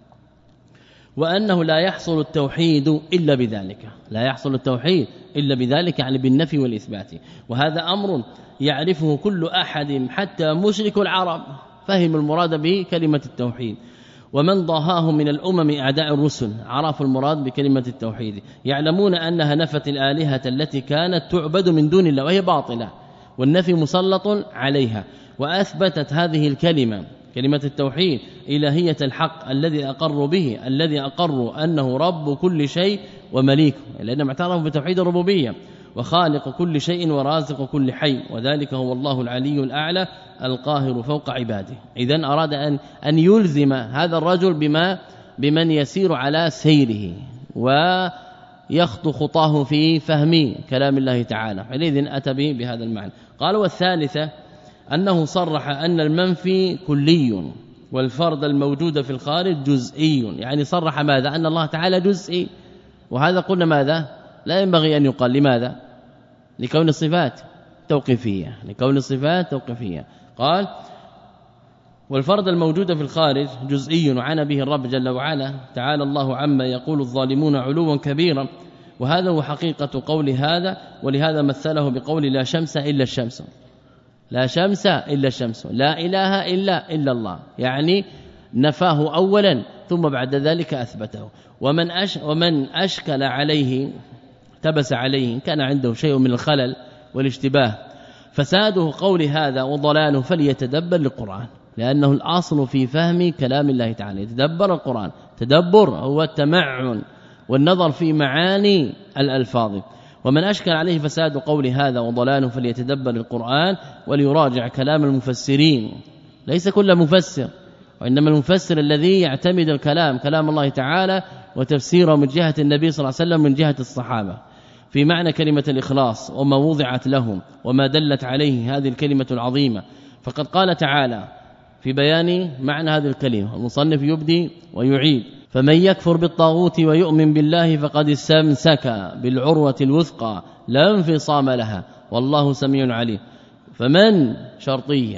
وأنه لا يحصل التوحيد إلا بذلك، لا يحصل التوحيد إلا بذلك يعني بالنفي والإثبات. وهذا أمر يعرفه كل أحد حتى مشرك العرب فهم المراد بكلمة التوحيد، ومن ضاهاهم من الأمم أعداء الرسل عرفوا المراد بكلمة التوحيد، يعلمون أنها نفت الآلهة التي كانت تعبد من دون الله وهي باطلة، والنفي مسلط عليها، وأثبتت هذه الكلمة كلمة التوحيد إلهية الحق الذي أقر به، الذي أقر أنه رب كل شيء ومليكه، لأنهم اعترفوا بتوحيد الربوبية، وخالق كل شيء ورازق كل حي، وذلك هو الله العلي الأعلى القاهر فوق عباده. إذن أراد أن أن يلزم هذا الرجل بما بمن يسير على سيره ويخطو خطاه في فهم كلام الله تعالى، حينئذ أتى به بهذا المعنى. قال والثالثة أنه صرح أن المنفي كلي والفرد الموجود في الخارج جزئي، يعني صرح ماذا؟ أن الله تعالى جزئي، وهذا قلنا ماذا؟ لا ينبغي أن يقال. لماذا؟ لكون الصفات توقيفية، لكون الصفات توقيفية. قال والفرد الموجود في الخارج جزئي، وعنى به الرب جل وعلا تعالى الله عما يقول الظالمون علوا كبيرا، وهذا هو حقيقة قول هذا، ولهذا مثله بقول لا شمس إلا الشمس، لا شمس إلا الشمس، لا إله إلا إلا الله، يعني نفاه أولا ثم بعد ذلك أثبته. ومن أش ومن أشكل عليه تبس عليه كان عنده شيء من الخلل والاشتباه فساده قول هذا وضلاله فليتدبر القرآن، لأنه الأصل في فهم كلام الله تعالى يتدبر القرآن. تدبر هو التمعن والنظر في معاني الألفاظ. ومن أشكل عليه فساد قول هذا وضلاله فليتدبر القرآن وليراجع كلام المفسرين، ليس كل مفسر، وإنما المفسر الذي يعتمد الكلام كلام الله تعالى وتفسيره من جهة النبي صلى الله عليه وسلم من جهة الصحابة في معنى كلمة الإخلاص وما وضعت لهم وما دلت عليه هذه الكلمة العظيمة. فقد قال تعالى في بيان معنى هذه الكلمة، المصنف يبدي ويعيد: فمن يكفر بالطاغوت ويؤمن بالله فقد استمسك بالعروة الوثقى لا انفصام لها والله سميع عليم. فمن شرطية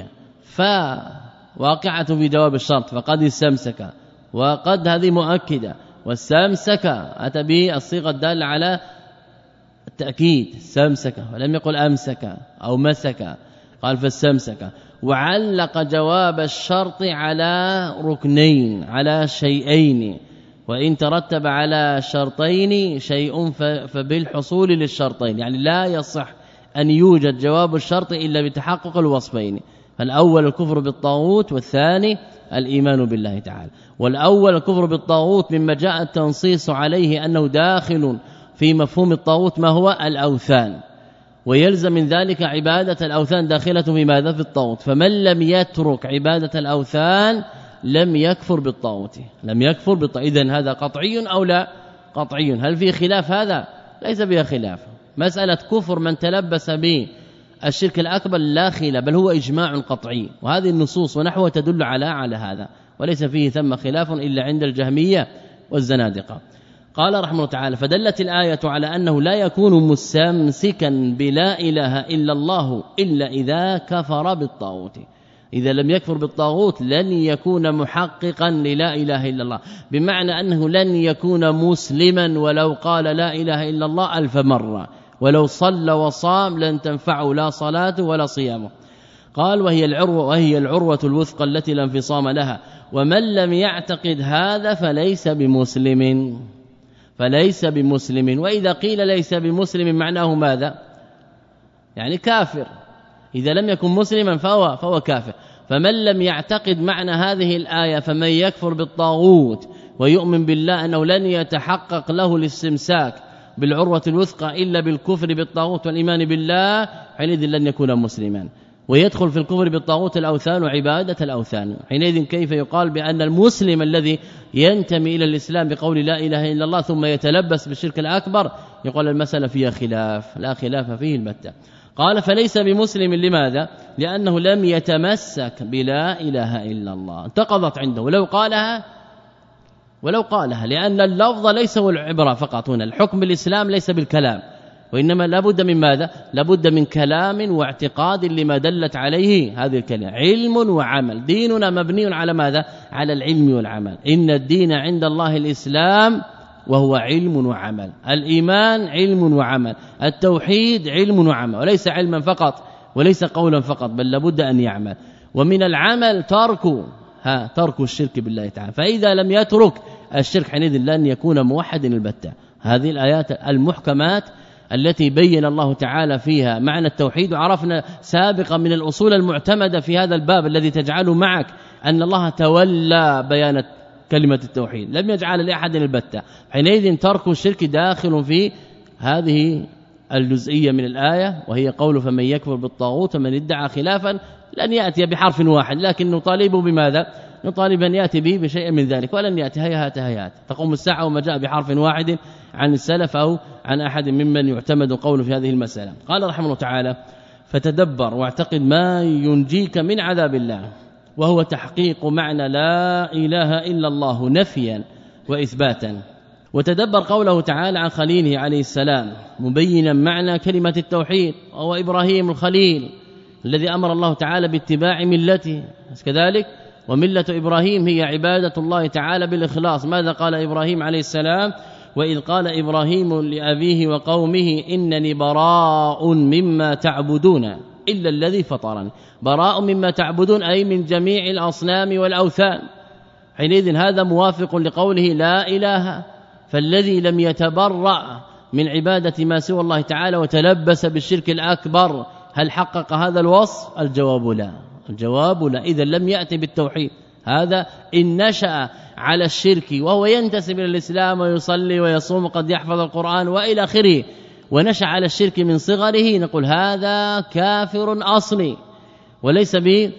فواقعة في جواب الشرط، فقد استمسك، وقد هذه مؤكدة، واستمسك أتى به الصيغة الدالة على التأكيد، استمسك ولم يقل أمسك أو مسك، قال فاستمسك، وعلق جواب الشرط على ركنين، على شيئين، وإن ترتب على شرطين شيء فبالحصول للشرطين، يعني لا يصح أن يوجد جواب الشرط إلا بتحقق الوصفين، فالأول الكفر بالطاغوت والثاني الإيمان بالله تعالى. والأول الكفر بالطاغوت مما جاء التنصيص عليه أنه داخل في مفهوم الطاغوت ما هو الأوثان، ويلزم من ذلك عبادة الأوثان داخلة في ماذا؟ في الطاغوت. فمن لم يترك عبادة الأوثان لم يكفر بالطاغوت، لم يكفر بالطاغوت. إذن هذا قطعي أو لا؟ قطعي. هل في خلاف؟ هذا ليس فيها خلاف. مسألة كفر من تلبس به الشرك الأكبر لا خلاف، بل هو إجماع قطعي، وهذه النصوص ونحوها تدل على على هذا، وليس فيه ثم خلاف إلا عند الجهمية والزنادقة. قال رحمه الله تعالى: فدلت الآية على أنه لا يكون مستمسكا بلا إله إلا الله إلا إذا كفر بالطاغوت. إذا لم يكفر بالطاغوت لن يكون محققا للا إله إلا الله، بمعنى أنه لن يكون مسلما ولو قال لا إله إلا الله ألف مرة، ولو صلى وصام لن تنفعه لا صلاته ولا صيامه. قال: وهي العروة وهي العروة الوثقى التي لا انفصام لها، ومن لم يعتقد هذا فليس بمسلم، فليس بمسلم. وإذا قيل ليس بمسلم معناه ماذا؟ يعني كافر. إذا لم يكن مسلما فهو فهو كافر. فمن لم يعتقد معنى هذه الآية فمن يكفر بالطاغوت ويؤمن بالله أنه لن يتحقق له الاستمساك بالعروة الوثقى إلا بالكفر بالطاغوت والإيمان بالله، حينئذ لن يكون مسلما، ويدخل في الكفر بالطاغوت الأوثان وعبادة الأوثان. حينئذ كيف يقال بأن المسلم الذي ينتمي إلى الإسلام بقول لا إله إلا الله ثم يتلبس بالشرك الأكبر يقول المسألة فيها خلاف؟ لا خلاف فيه البتة. قال: فليس بمسلم. لماذا؟ لأنه لم يتمسك بلا إله إلا الله، انتقضت عنده ولو قالها ولو قالها لأن اللفظ ليس هو العبرة فقط. هنا الحكم بالإسلام ليس بالكلام، وإنما لابد من ماذا؟ لابد من كلام واعتقاد لما دلت عليه هذه الكلمة، علم وعمل. ديننا مبني على ماذا؟ على العلم والعمل. إن الدين عند الله الإسلام وهو علم وعمل. الإيمان علم وعمل، التوحيد علم وعمل، وليس علما فقط وليس قولا فقط، بل لابد أن يعمل. ومن العمل ترك ها ترك الشرك بالله تعالى. فإذا لم يترك الشرك حينئذ لن يكون موحدا البتة. هذه الآيات المحكمات التي بين الله تعالى فيها معنى التوحيد، وعرفنا سابقا من الأصول المعتمدة في هذا الباب الذي تجعل معك أن الله تولى بيان كلمة التوحيد، لم يجعل لأحد البتة. حينئذ ترك الشرك داخل في هذه الجزئية من الآية، وهي قول: فمن يكفر بالطاغوت من ادعى خلافا لن يأتي بحرف واحد، لكن نطالبه بماذا؟ نطالب أن يأتي به بشيء من ذلك، ولن يأتي هيهات هيهات. تقوم الساعة وما جاء بحرف واحد عن السلف أو عن أحد ممن يعتمد قوله في هذه المسألة. قال رحمه الله تعالى: فتدبر واعتقد ما ينجيك من عذاب الله، وهو تحقيق معنى لا إله إلا الله نفيا وإثباتا. وتدبر قوله تعالى عن خليله عليه السلام مبينا معنى كلمة التوحيد، وهو إبراهيم الخليل الذي أمر الله تعالى باتباع ملته كذلك. وملة إبراهيم هي عبادة الله تعالى بالإخلاص. ماذا قال إبراهيم عليه السلام؟ وإذ قال إبراهيم لأبيه وقومه إنني براء مما تعبدون إلا الذي فطرني. براء مما تعبدون أي من جميع الأصنام والأوثان. حينئذ هذا موافق لقوله لا إله. فالذي لم يتبرأ من عبادة ما سوى الله تعالى وتلبس بالشرك الأكبر هل حقق هذا الوصف؟ الجواب لا، الجواب لا. إذا لم يأتي بالتوحيد. هذا إن نشأ على الشرك وهو ينتسب إلى الإسلام ويصلي ويصوم قد يحفظ القرآن وإلى آخره، ونشأ على الشرك من صغره، نقول هذا كافر أصلي وليس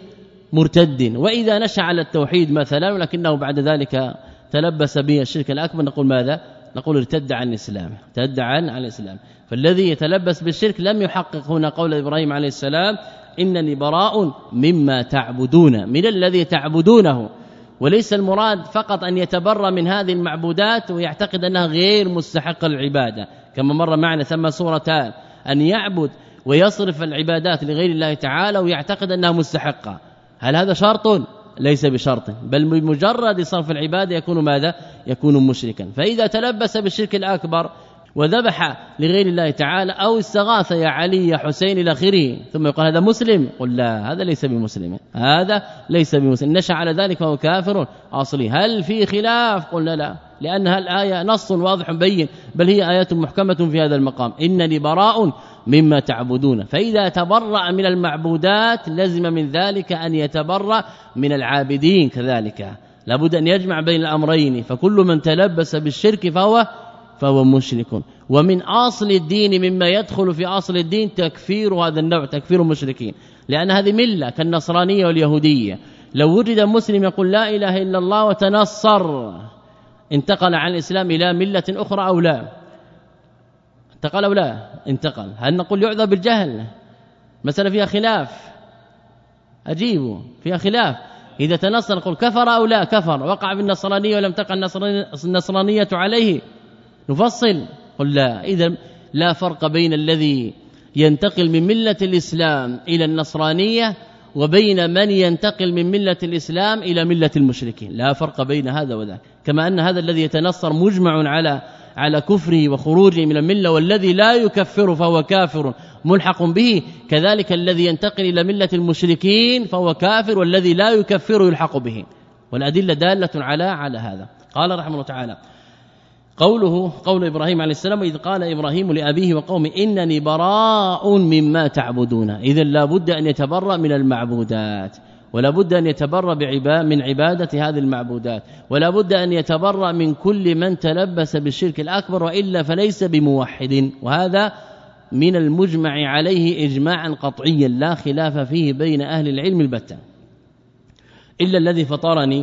بمرتد. وإذا نشأ على التوحيد مثلا ولكنه بعد ذلك تلبس به الشرك الأكبر نقول ماذا؟ نقول ارتد عن الإسلام، ارتد عن الإسلام. فالذي يتلبس بالشرك لم يحقق هنا قول إبراهيم عليه السلام إنني براء مما تعبدون، من الذي تعبدونه. وليس المراد فقط أن يتبرى من هذه المعبودات ويعتقد أنها غير مستحقة العبادة كما مر معنا ثم صورتان، أن يعبد ويصرف العبادات لغير الله تعالى ويعتقد أنها مستحقة. هل هذا شرط؟ ليس بشرط، بل بمجرد صرف العبادة يكون ماذا؟ يكون مشركا. فإذا تلبس بالشرك الأكبر وذبح لغير الله تعالى أو استغاث يا علي يا حسين إلى آخره ثم يقال هذا مسلم، قل لا هذا ليس بمسلم، هذا ليس بمسلم، نشأ على ذلك فهو كافر أصلي. هل في خلاف؟ قلنا لا، لأنها الآية نص واضح بين، بل هي آيات محكمة في هذا المقام، إنني براء مما تعبدون. فإذا تبرأ من المعبودات لزم من ذلك أن يتبرأ من العابدين كذلك، لابد أن يجمع بين الأمرين، فكل من تلبس بالشرك فهو فهو مشرك. ومن أصل الدين مما يدخل في أصل الدين تكفير هذا النوع، تكفير المشركين، لأن هذه ملة كالنصرانية واليهودية. لو وجد مسلم يقول لا إله إلا الله وتنصر انتقل عن الإسلام إلى ملة أخرى أو لا؟ انتقل أو لا؟ انتقل. هل نقول يعذر بالجهل؟ مسألة فيها خلاف، أجيبوا فيها خلاف. إذا تنصر نقول كفر أو لا؟ كفر، وقع في النصرانية ولم تقع النصرانية عليه، نفصل قل لا. إذا لا فرق بين الذي ينتقل من ملة الإسلام إلى النصرانية وبين من ينتقل من ملة الإسلام إلى ملة المشركين، لا فرق بين هذا وذاك. كما أن هذا الذي يتنصر مجمع على على كفره وخروجه من الملة، والذي لا يكفر فهو كافر ملحق به، كذلك الذي ينتقل إلى ملة المشركين فهو كافر، والذي لا يكفر يلحق به، والأدلة دالة على على هذا. قال رحمه الله تعالى قوله قول إبراهيم عليه السلام إذ قال إبراهيم لأبيه وقومه إنني براء مما تعبدون. إذن لا بد أن يتبرأ من المعبودات، ولا بد أن يتبرأ من عبادة هذه المعبودات، ولا بد أن يتبرأ من كل من تلبس بالشرك الأكبر، وإلا فليس بموحد. وهذا من المجمع عليه إجماعا قطعيا لا خلاف فيه بين أهل العلم البتة، إلا الذي فطرني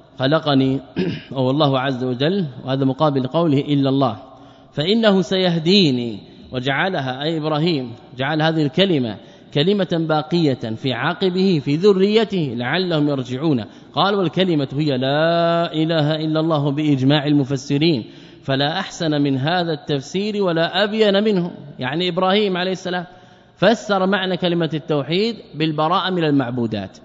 خلقني أو الله عز وجل، وهذا مقابل قوله إلا الله، فإنه سيهديني. وجعلها أي إبراهيم جعل هذه الكلمة كلمة باقية في عاقبه في ذريته لعلهم يرجعون. قال والكلمة هي لا إله إلا الله بإجماع المفسرين، فلا أحسن من هذا التفسير ولا أبين منه. يعني إبراهيم عليه السلام فسر معنى كلمة التوحيد بالبراءة من المعبودات،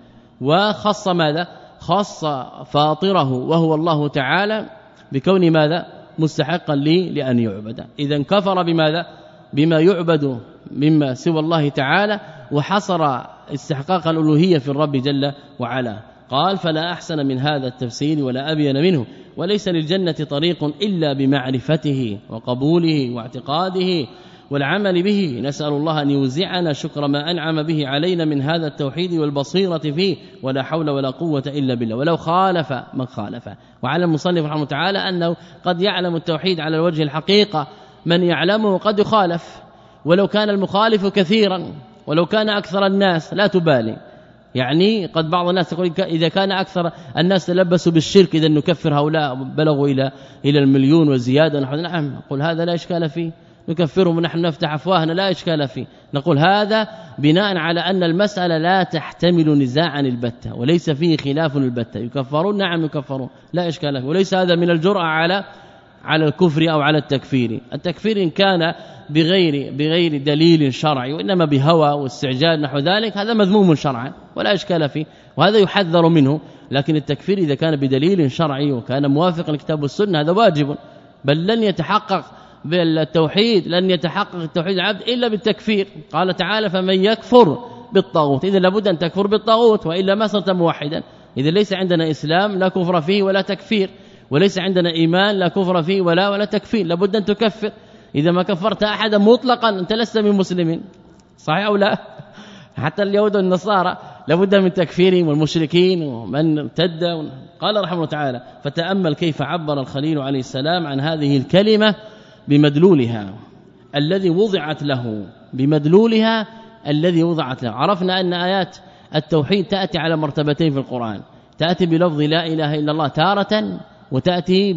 وخص ماذا؟ خص فاطره وهو الله تعالى بكون ماذا؟ مستحقا لي لأن يعبد. إذن كفر بماذا؟ بما يعبد مما سوى الله تعالى، وحصر استحقاق الألوهية في الرب جل وعلا. قال فلا أحسن من هذا التفسير ولا أبين منه، وليس للجنة طريق إلا بمعرفته وقبوله واعتقاده والعمل به. نسأل الله أن يوزعنا شكر ما أنعم به علينا من هذا التوحيد والبصيرة فيه، ولا حول ولا قوة إلا بالله. ولو خالف من خالف. وعلى المصنف رحمه تعالى أنه قد يعلم التوحيد على الوجه الحقيقة من يعلمه قد يخالف، ولو كان المخالف كثيرا ولو كان أكثر الناس لا تبالي. يعني قد بعض الناس يقول إذا كان أكثر الناس تلبسوا بالشرك إذا نكفر هؤلاء بلغوا إلى إلى المليون وزيادة. نعم نقول هذا لا إشكال فيه، نكفرهم ونحن نفتح أفواهنا لا إشكال فيه. نقول هذا بناء على أن المسألة لا تحتمل نزاعا البتة وليس فيه خلاف البتة. يكفرون نعم يكفرون لا إشكال فيه، وليس هذا من الجرأة على على الكفر أو على التكفير. التكفير إن كان بغير بغير دليل شرعي وإنما بهوى واستعجال نحو ذلك هذا مذموم شرعا ولا إشكال فيه، وهذا يحذر منه. لكن التكفير إذا كان بدليل شرعي وكان موافق للكتاب والسنة هذا واجب، بل لن يتحقق بالتوحيد لن يتحقق التوحيد العبد إلا بالتكفير. قال تعالى فمن يكفر بالطاغوت، إذا لابد أن تكفر بالطاغوت وإلا ما صرت موحدا. إذا ليس عندنا إسلام لا كفر فيه ولا تكفير، وليس عندنا إيمان لا كفر فيه ولا ولا تكفير، لابد أن تكفر. إذا ما كفرت أحدا مطلقا أنت لست من مسلمين، صحيح أو لا؟ حتى اليهود والنصارى لابد من تكفيرهم والمشركين ومن ارتد. قال رحمه الله تعالى فتأمل كيف عبر الخليل عليه السلام عن هذه الكلمة بمدلولها الذي وضعت له، بمدلولها الذي وضعت له. عرفنا أن آيات التوحيد تأتي على مرتبتين في القرآن، تأتي بلفظ لا إله إلا الله تارة، وتأتي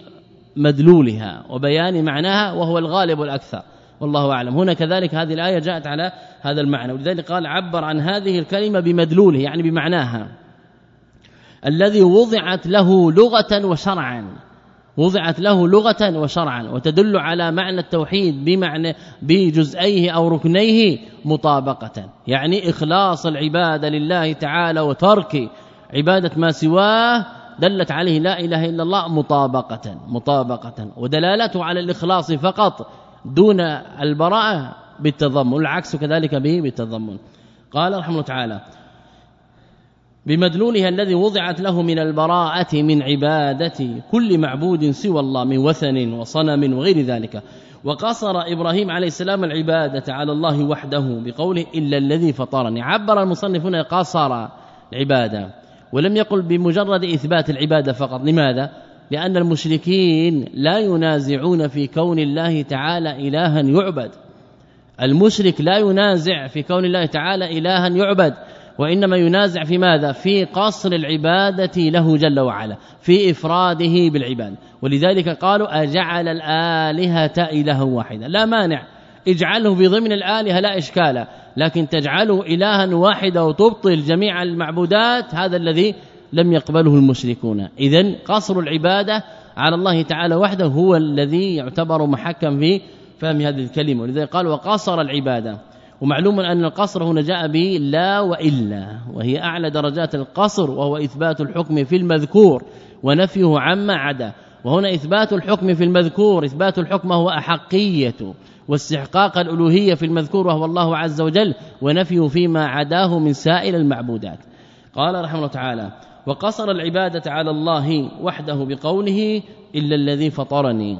بمدلولها وبيان معناها وهو الغالب والأكثر والله أعلم. هنا كذلك هذه الآية جاءت على هذا المعنى، ولذلك قال عبر عن هذه الكلمة بمدلوله يعني بمعناها الذي وضعت له لغة وشرعا، وضعت له لغة وشرعا، وتدل على معنى التوحيد بمعنى بجزئيه أو ركنيه مطابقة، يعني إخلاص العبادة لله تعالى وترك عبادة ما سواه دلت عليه لا إله إلا الله مطابقة مطابقة ودلالته على الإخلاص فقط دون البراءة بالتضمن، العكس كذلك به بالتضمن. قال رحمه الله تعالى بمدلولها الذي وضعت له من البراءة من عبادة كل معبود سوى الله من وثن وصنم وغير ذلك. وقصر إبراهيم عليه السلام العبادة على الله وحده بقوله إلا الذي فطرني. عبر المصنفون قصر العبادة ولم يقل بمجرد إثبات العبادة فقط. لماذا؟ لأن المشركين لا ينازعون في كون الله تعالى إلها يعبد. المشرك لا ينازع في كون الله تعالى إلها يعبد، وإنما ينازع في ماذا؟ في قصر العبادة له جل وعلا، في إفراده بالعبادة. ولذلك قالوا أجعل الآلهة إلها واحدا. لا مانع، اجعله في ضمن الآلهة لا إشكال، لكن تجعله إلها واحدا وتبطل جميع المعبودات، هذا الذي لم يقبله المشركون. إذن قصر العبادة على الله تعالى وحده هو الذي يعتبر محكم في فهم هذه الكلمة. ولذلك قال وقصر العبادة. ومعلوم أن القصر هنا جاء به لا وإلا، وهي أعلى درجات القصر، وهو إثبات الحكم في المذكور ونفيه عما عدا. وهنا إثبات الحكم في المذكور، إثبات الحكم هو أحقية واستحقاق الألوهية في المذكور وهو الله عز وجل، ونفيه فيما عداه من سائر المعبودات. قال رحمه الله تعالى وقصر العبادة على الله وحده بقوله إلا الذي فطرني.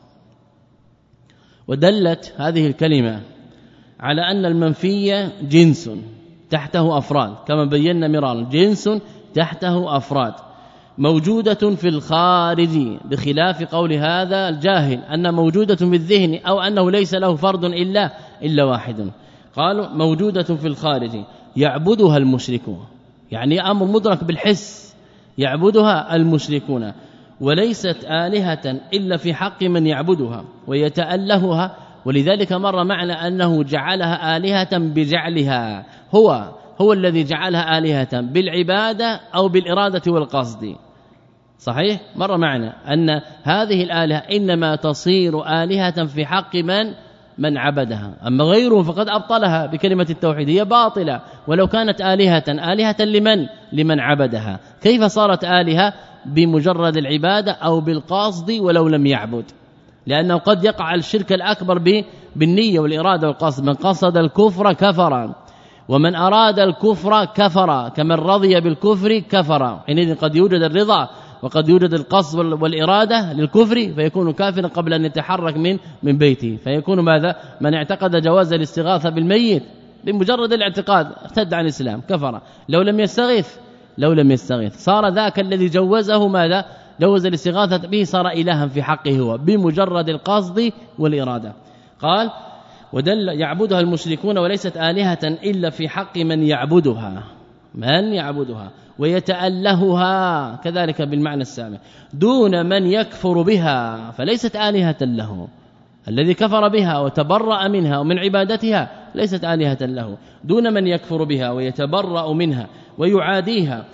ودلت هذه الكلمة على أن المنفي جنس تحته أفراد، كما بينا مرارا جنس تحته أفراد موجودة في الخارج، بخلاف قول هذا الجاهل أن موجودة في الذهن أو أنه ليس له فرد إلا إلا واحد. قالوا موجودة في الخارج يعبدها المشركون، يعني أمر مدرك بالحس، يعبدها المشركون، وليست آلهة إلا في حق من يعبدها ويتألهها. ولذلك مر معنا أنه جعلها آلهة بجعلها، هو هو الذي جعلها آلهة بالعبادة أو بالإرادة والقصد. صحيح؟ مر معنا أن هذه الآلهة إنما تصير آلهة في حق من من عبدها، أما غيره فقد أبطلها بكلمة التوحيد، هي باطلة ولو كانت آلهة آلهة لمن لمن عبدها. كيف صارت آلهة؟ بمجرد العبادة أو بالقصد ولو لم يعبد، لأنه قد يقع الشرك الأكبر بالنية والإرادة والقصد. من قصد الكفر كفر، ومن أراد الكفر كفر، كمن رضي بالكفر كفر. حينئذ قد يوجد الرضا وقد يوجد القصد والإرادة للكفر فيكون كافرا قبل أن يتحرك من من بيته، فيكون ماذا؟ من اعتقد جواز الاستغاثة بالميت بمجرد الاعتقاد ارتد عن الإسلام كفر. لو لم يستغيث لو لم يستغيث صار ذاك الذي جوزه ماذا؟ جوز الاستغاثة به، صار إلها في حقه هو بمجرد القصد والإرادة. قال ودل يعبدها المشركون وليست آلهة إلا في حق من يعبدها من يعبدها ويتألهها، كذلك بالمعنى السابق، دون من يكفر بها فليست آلهة له. الذي كفر بها وتبرأ منها ومن عبادتها ليست آلهة له، دون من يكفر بها ويتبرأ منها ويعاديها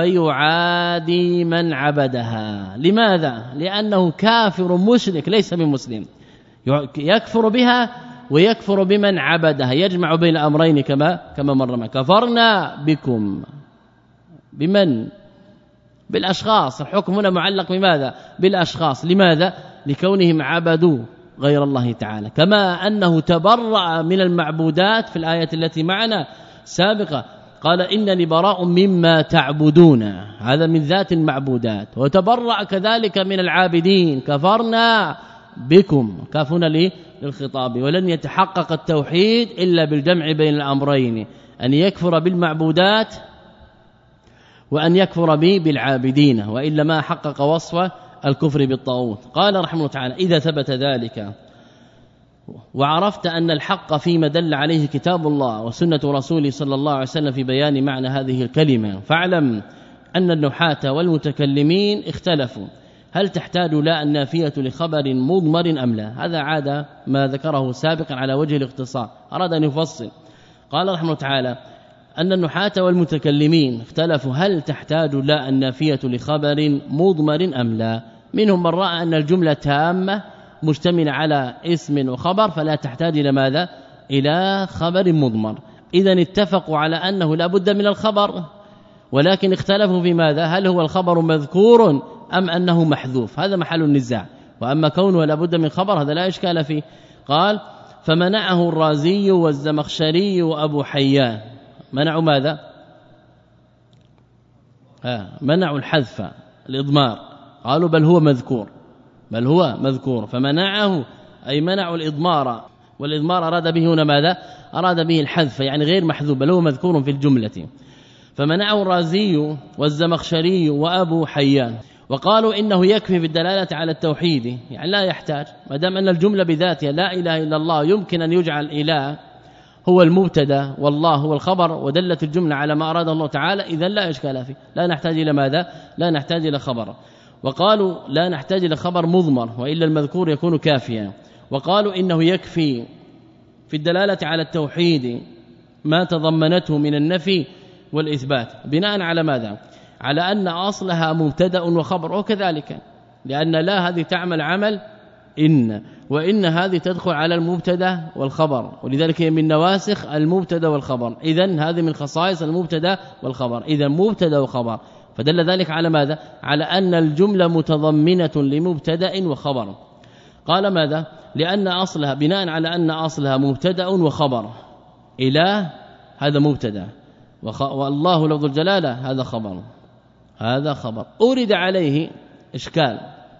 ويعادي من عبدها. لماذا؟ لأنه كافر مشرك ليس بمسلم، يكفر بها ويكفر بمن عبدها، يجمع بين الأمرين كما كما مر ما كفرنا بكم بمن بالأشخاص. الحكم هنا معلق بماذا؟ بالأشخاص. لماذا؟ لكونهم عبدوا غير الله تعالى، كما أنه تبرأ من المعبودات في الآية التي معنا سابقة، قال إنني براء مما تعبدون، هذا من ذات المعبودات. وتبرأ كذلك من العابدين، كفرنا بكم، كافنا للخطاب. ولن يتحقق التوحيد إلا بالجمع بين الأمرين، أن يكفر بالمعبودات وأن يكفر به بالعابدين، وإلا ما حقق وصف الكفر بالطاغوت. قال رحمه الله تعالى إذا ثبت ذلك وعرفت أن الحق فيما دل عليه كتاب الله وسنة رسوله صلى الله عليه وسلم في بيان معنى هذه الكلمة، فاعلم أن النحاة والمتكلمين اختلفوا هل تحتاج لا النافية لخبر مضمر أم لا. هذا عاد ما ذكره سابقا على وجه الاختصار، أراد أن يفصل. قال رحمه الله تعالى أن النحاة والمتكلمين اختلفوا هل تحتاج لا النافية لخبر مضمر أم لا. منهم من رأى أن الجملة تامة مشتملة على اسم وخبر فلا تحتاج إلى ماذا؟ إلى خبر مضمر. إذن اتفقوا على أنه لا بد من الخبر ولكن اختلفوا في ماذا؟ هل هو الخبر مذكور أم أنه محذوف؟ هذا محل النزاع. وأما كونه لا بد من خبر هذا لا إشكال فيه. قال فمنعه الرازي والزمخشري وأبو حيان. منعوا ماذا؟ آه منعوا الحذف الإضمار، قالوا بل هو مذكور، بل هو مذكور. فمنعه أي منعوا الإضمار، والإضمار أراد به هنا ماذا؟ أراد به الحذف، يعني غير محذوف بل هو مذكور في الجملة. فمنعه الرازي والزمخشري وأبو حيان، وقالوا إنه يكفي في الدلالة على التوحيد، يعني لا يحتاج، ما دام أن الجملة بذاتها لا إله إلا الله يمكن أن يجعل إله هو المبتدا والله هو الخبر، ودلت الجملة على ما أراد الله تعالى، إذن لا إشكال فيه، لا نحتاج إلى ماذا؟ لا نحتاج إلى خبر. وقالوا لا نحتاج إلى خبر مضمر، وإلا المذكور يكون كافيا. وقالوا إنه يكفي في الدلالة على التوحيد ما تضمنته من النفي والإثبات، بناء على ماذا؟ على أن أصلها مبتدا وخبر، وكذلك لأن لا هذه تعمل عمل إن، وإن هذه تدخل على المبتدا والخبر، ولذلك هي من نواسخ المبتدا والخبر. إذن هذه من خصائص المبتدا والخبر، إذن مبتدا وخبر، فدل ذلك على ماذا؟ على أن الجملة متضمنة لمبتدا وخبر. قال ماذا؟ لأن أصلها، بناء على أن أصلها مبتدا وخبر، إله هذا مبتدا، والله لفظ الجلالة هذا خبر، هذا خبر. أورد عليه إشكال،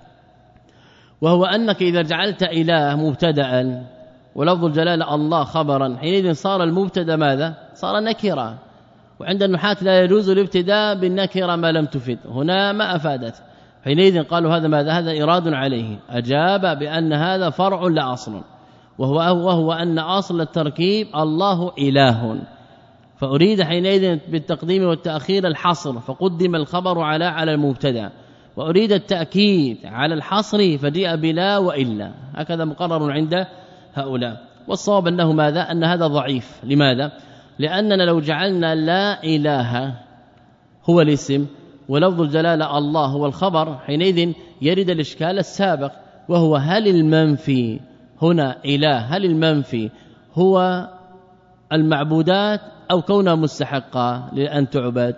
وهو أنك إذا جعلت إله مبتدا ولفظ الجلالة الله خبرا، حينئذ صار المبتدا ماذا؟ صار نكرة، وعند النحاة لا يجوز الابتداء بالنكرة ما لم تفد، هنا ما أفادت، حينئذ قالوا هذا ماذا؟ هذا إراد عليه. أجاب بأن هذا فرع لا أصل، وهو, وهو أن أصل التركيب الله إله، فأريد حينئذ بالتقديم والتأخير الحصر، فقدم الخبر على على المبتدا، وأريد التأكيد على الحصر فجاء بلا وإلا، هكذا مقرر عند هؤلاء. والصواب أنه ماذا؟ أن هذا ضعيف. لماذا؟ لأننا لو جعلنا لا إله هو الاسم ولفظ الجلالة الله هو الخبر، حينئذ يرد الإشكال السابق، وهو هل المنفي هنا إله، هل المنفي هو المعبودات أو كونها مستحقة لأن تعبد؟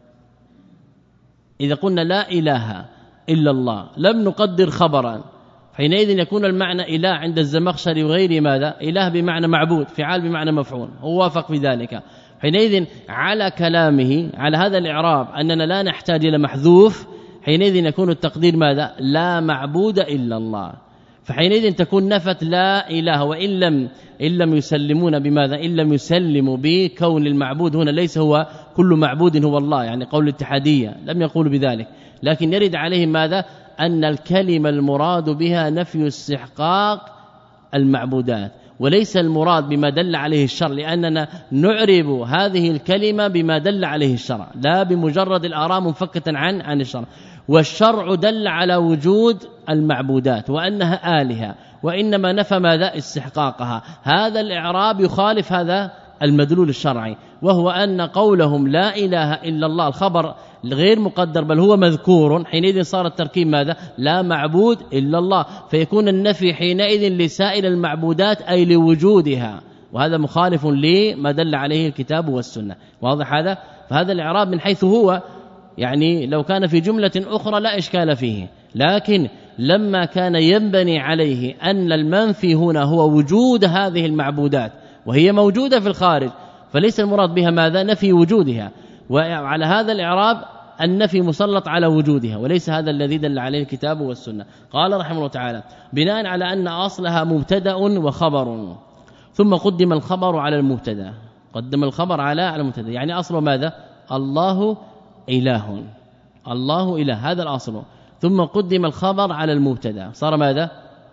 إذا قلنا لا إله إلا الله لم نقدر خبرا، حينئذ يكون المعنى إله عند الزمخشري وغيره ماذا؟ إله بمعنى معبود، فعال بمعنى مفعول، هو وافق في ذلك. حينئذ على كلامه على هذا الإعراب أننا لا نحتاج إلى محذوف، حينئذ يكون التقدير ماذا؟ لا معبود إلا الله، فحينئذ تكون نفت لا إله، وإن لم إن لم يسلمون بماذا؟ إن لم يسلموا بكون المعبود هنا ليس هو كل معبود هو الله، يعني قول الاتحادية لم يقولوا بذلك، لكن يرد عليهم ماذا؟ أن الكلمة المراد بها نفي استحقاق المعبودات، وليس المراد بما دل عليه الشرع، لأننا نعرب هذه الكلمة بما دل عليه الشرع، لا بمجرد الآراء منفكة عن عن الشرع. والشرع دل على وجود المعبودات وأنها آلهة، وإنما نفى ماذا؟ استحقاقها. هذا الإعراب يخالف هذا المدلول الشرعي، وهو أن قولهم لا إله إلا الله الخبر غير مقدر بل هو مذكور، حينئذ صار التركيب ماذا؟ لا معبود إلا الله، فيكون النفي حينئذ لسائر المعبودات أي لوجودها، وهذا مخالف لما دل عليه الكتاب والسنة. واضح هذا؟ فهذا الإعراب من حيث هو يعني لو كان في جملة أخرى لا إشكال فيه، لكن لما كان ينبني عليه أن المنفي هنا هو وجود هذه المعبودات وهي موجودة في الخارج، فليس المراد بها ماذا؟ نفي وجودها، وعلى هذا الإعراب النفي مسلط على وجودها، وليس هذا الذي دل عليه الكتاب والسنة. قال رحمه الله تعالى بناء على أن أصلها مبتدا وخبر، ثم قدم الخبر على المبتدا، قدم الخبر على على المبتدا، يعني أصل ماذا؟ الله إله، الله إله، هذا الأصل، ثم قدم الخبر على المبتدا، صار ماذا؟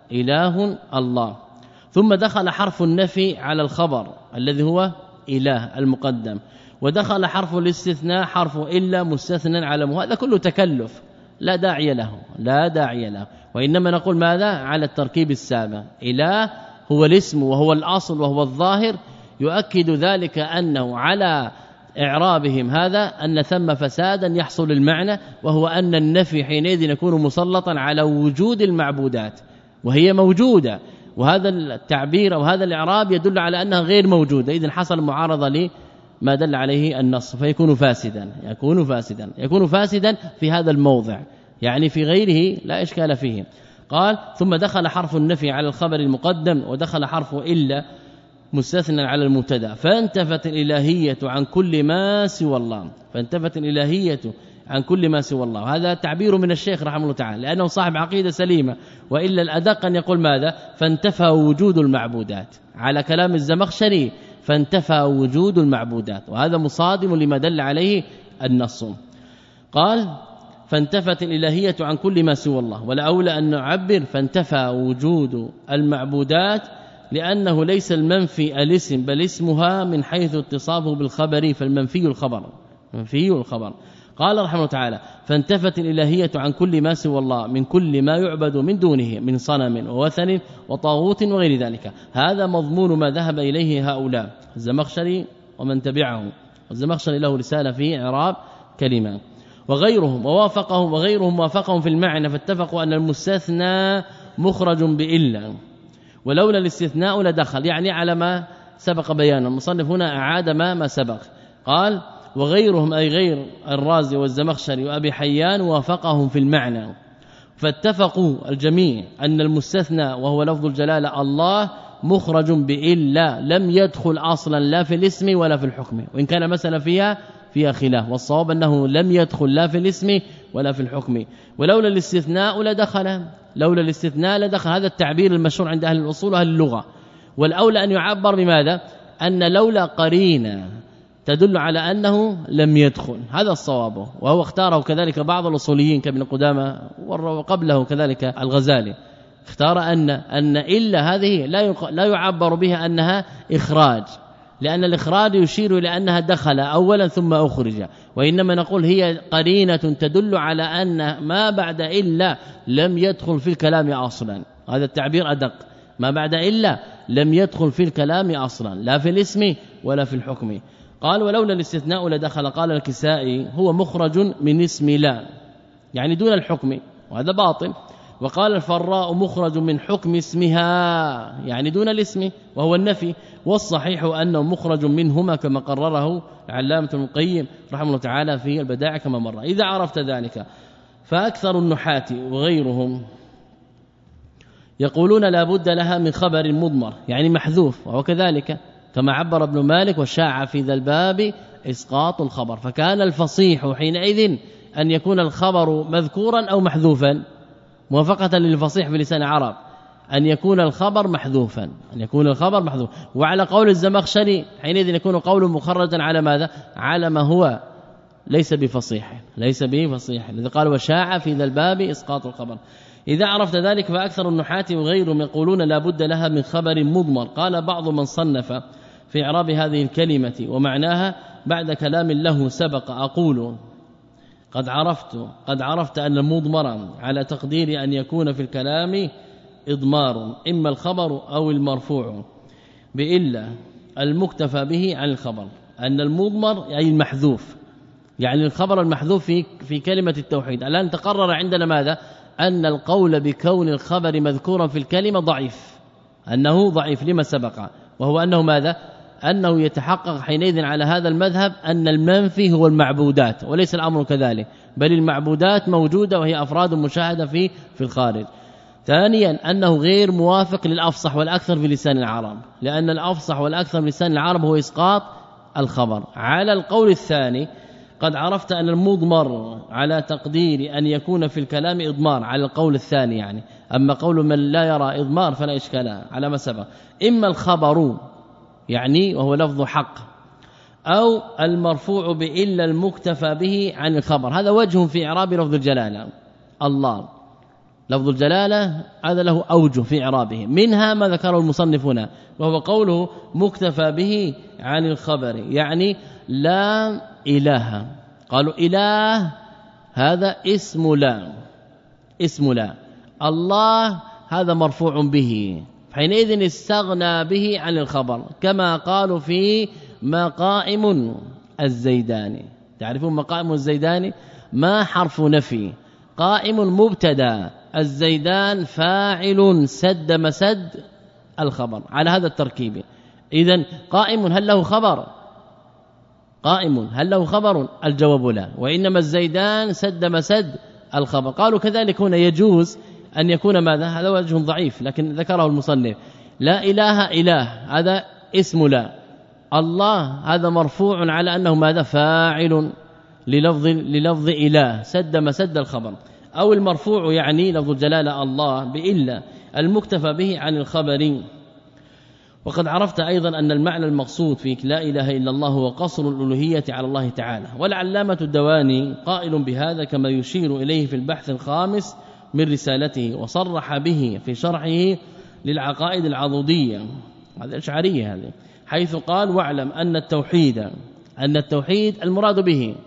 إله الله، ثم دخل حرف النفي على الخبر الذي هو إله المقدم، ودخل حرف الاستثناء حرف إلا مستثنى على مه. هذا كله تكلف لا داعي له، لا داعي له، وإنما نقول ماذا؟ على التركيب السابق، إله هو الاسم وهو الأصل وهو الظاهر، يؤكد ذلك أنه على إعرابهم هذا أن ثم فسادا يحصل المعنى، وهو أن النفي حينئذ يكون مسلطا على وجود المعبودات وهي موجودة، وهذا التعبير أو هذا الإعراب يدل على أنها غير موجودة، إذن حصل معارضة ما دل عليه النص فيكون فاسدا يكون فاسدا يكون فاسدا في هذا الموضع يعني في غيره لا إشكال فيه. قال ثم دخل حرف النفي على الخبر المقدم ودخل حرف إلا مستثنى على المبتدا فانتفت الإلهية عن كل ما سوى الله فانتفت الإلهية عن كل ما سوى الله. هذا تعبير من الشيخ رحمه الله تعالى لأنه صاحب عقيدة سليمة وإلا الأدق أن يقول ماذا فانتفى وجود المعبودات على كلام الزمخشري فانتفى وجود المعبودات وهذا مصادم لما دل عليه النص. قال فانتفت الإلهية عن كل ما سوى الله والأولى أن نعبر فانتفى وجود المعبودات لأنه ليس المنفي الاسم بل اسمها من حيث اتصافه بالخبر فالمنفي الخبر منفي الخبر. قال رحمه الله تعالى فانتفت الإلهية عن كل ما سوى الله من كل ما يعبد من دونه من صنم ووثن وطاغوت وغير ذلك. هذا مضمون ما ذهب إليه هؤلاء الزمخشري ومن تبعه الزمخشري له رسالة في إعراب كلمة وغيرهم ووافقهم وغيرهم وافقهم في المعنى فاتفقوا أن المستثنى مخرج بإلا ولولا الاستثناء لدخل يعني على ما سبق بيانه. المصنف هنا أعاد ما ما سبق. قال وغيرهم أي غير الرازي والزمخشري وأبي حيان وافقهم في المعنى فاتفقوا الجميع أن المستثنى وهو لفظ الجلالة الله مخرج بإلا لم يدخل أصلا لا في الاسم ولا في الحكم وإن كان مثلا فيها فيها خلاف والصواب أنه لم يدخل لا في الاسم ولا في الحكم ولولا الاستثناء لدخل لولا الاستثناء لدخل. هذا التعبير المشهور عند أهل الأصول وأهل اللغة والأولى أن يعبر بماذا أن لولا قرينة تدل على أنه لم يدخل هذا الصواب وهو اختاره كذلك بعض الأصوليين كابن قدامة وقبله كذلك الغزالي اختار أن أن إلا هذه لا لا يعبر بها أنها إخراج لأن الإخراج يشير إلى أنها دخل أولا ثم أخرج وإنما نقول هي قرينة تدل على أن ما بعد إلا لم يدخل في الكلام أصلا. هذا التعبير أدق ما بعد إلا لم يدخل في الكلام أصلا لا في الاسم ولا في الحكم. قال ولولا الاستثناء لدخل. قال الكسائي هو مخرج من اسم لا يعني دون الحكم وهذا باطل. وقال الفراء مخرج من حكم اسمها يعني دون الاسم وهو النفي والصحيح أنه مخرج منهما كما قرره العلامة ابن القيم رحمه الله تعالى في البدائع كما مر. إذا عرفت ذلك فأكثر النحاة وغيرهم يقولون لا بد لها من خبر مضمر يعني محذوف وهو كذلك كما عبر ابن مالك وشاع في ذا الباب إسقاط الخبر فكان الفصيح حينئذ أن يكون الخبر مذكورا أو محذوفا موافقة للفصيح في لسان العرب أن يكون الخبر محذوفا أن يكون الخبر محذوف وعلى قول الزمخشري حينئذ يكون قول مخرجا على ماذا على ما هو ليس بفصيح ليس بفصيح لذا قال وشاع في ذا الباب إسقاط الخبر. إذا عرفت ذلك فأكثر النحاة وغيرهم يقولون لا بد لها من خبر مضمر. قال بعض من صنف في إعراب هذه الكلمة ومعناها بعد كلام له سبق أقول قد عرفت قد عرفت أن المضمر على تقدير أن يكون في الكلام إضمار إما الخبر أو المرفوع بإلا المكتفى به عن الخبر أن المضمر أي المحذوف يعني الخبر المحذوف في في كلمة التوحيد. الآن تقرر عندنا ماذا أن القول بكون الخبر مذكورا في الكلمة ضعيف أنه ضعيف لما سبق وهو أنه ماذا أنه يتحقق حينئذ على هذا المذهب أن المنفي هو المعبودات وليس الأمر كذلك بل المعبودات موجودة وهي أفراد مشاهدة في في الخارج. ثانيا أنه غير موافق للأفصح والأكثر في لسان العرب لأن الأفصح والأكثر في لسان العرب هو إسقاط الخبر. على القول الثاني قد عرفت أن المضمر على تقدير أن يكون في الكلام إضمار على القول الثاني يعني أما قول من لا يرى إضمار فلا إشكال على ما سبق إما الخبر يعني وهو لفظ حق أو المرفوع بإلا المكتفى به عن الخبر. هذا وجه في إعراب لفظ الجلالة الله لفظ الجلالة هذا له أوجه في إعرابه منها ما ذكره المصنف هنا وهو قوله مكتفى به عن الخبر يعني لا إله. قالوا إله هذا اسم لا اسم لا الله هذا مرفوع به حينئذ استغنى به عن الخبر كما قالوا في مقائم الزيداني. تعرفون مقائم الزيداني ما حرف نفي قائم مبتدا الزيدان فاعل سد مسد الخبر على هذا التركيب. إذن قائم هل له خبر قائم هل له خبر؟ الجواب لا، وإنما الزيدان سد مسد الخبر. قالوا كذلك هنا يجوز أن يكون ماذا؟ هذا وجه ضعيف لكن ذكره المصنف. لا إله إله هذا اسم لا، الله هذا مرفوع على أنه ماذا؟ فاعل للفظ للفظ إله سد مسد الخبر، أو المرفوع يعني لفظ الجلالة الله بإلا المكتفى به عن الخبر. وقد عرفت أيضا أن المعنى المقصود في لا إله إلا الله هو قصر الألوهية على الله تعالى، والعلامة الدواني قائل بهذا كما يشير إليه في البحث الخامس من رسالته، وصرح به في شرحه للعقائد العضودية هذه الأشعرية هذه، حيث قال: واعلم أن التوحيد أن التوحيد المراد به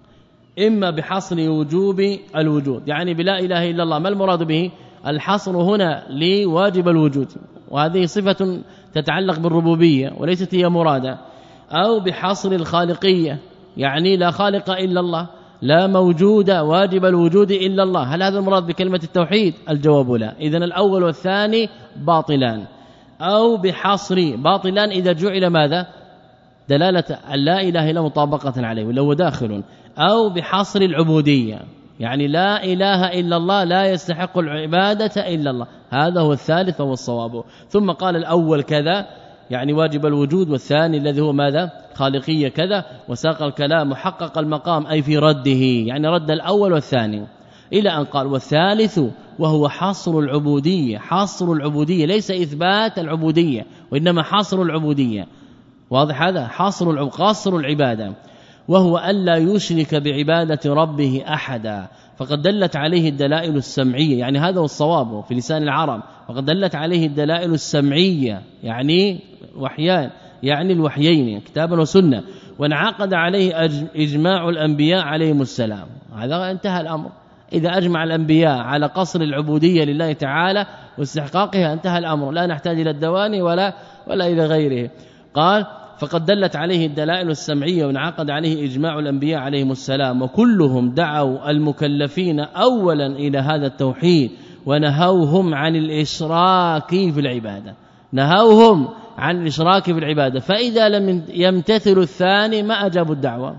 إما بحصر وجوب الوجود، يعني بلا إله إلا الله ما المراد به؟ الحصر هنا لواجب الوجود، وهذه صفة تتعلق بالربوبية وليست هي مرادة، أو بحصر الخالقية يعني لا خالق إلا الله، لا موجود واجب الوجود إلا الله. هل هذا المراد بكلمة التوحيد؟ الجواب لا. إذن الأول والثاني باطلان، أو بحصر باطلان إذا جعل ماذا؟ دلالة لا إله إلا مطابقة عليه ولو داخل، أو بحصر العبودية يعني لا إله إلا الله لا يستحق العبادة إلا الله، هذا هو الثالث وهو الصواب. ثم قال الأول كذا يعني واجب الوجود، والثاني الذي هو ماذا؟ خالقية كذا، وساق الكلام محقق المقام أي في رده يعني رد الأول والثاني، إلى أن قال: والثالث وهو حصر العبودية. حصر العبودية ليس إثبات العبودية وإنما حصر العبودية، واضح هذا؟ حصر العب قصر العبادة، وهو ألا يشرك بعبادة ربه أحدا، فقد دلت عليه الدلائل السمعية يعني هذا هو الصواب في لسان العرب، فقد دلت عليه الدلائل السمعية يعني وحيان يعني الوحيين كتابا وسنة، وانعقد عليه إجماع الأنبياء عليهم السلام. هذا انتهى الأمر، إذا أجمع الأنبياء على قصر العبودية لله تعالى واستحقاقها انتهى الأمر، لا نحتاج إلى الدواني ولا ولا إلى غيره. قال: فقد دلت عليه الدلائل السمعية وانعقد عليه إجماع الأنبياء عليهم السلام، وكلهم دعوا المكلفين أولا إلى هذا التوحيد ونهوهم عن الإشراك في العبادة، نهوهم عن الإشراك في العبادة، فإذا لم يمتثل الثاني ما أجابوا الدعوة.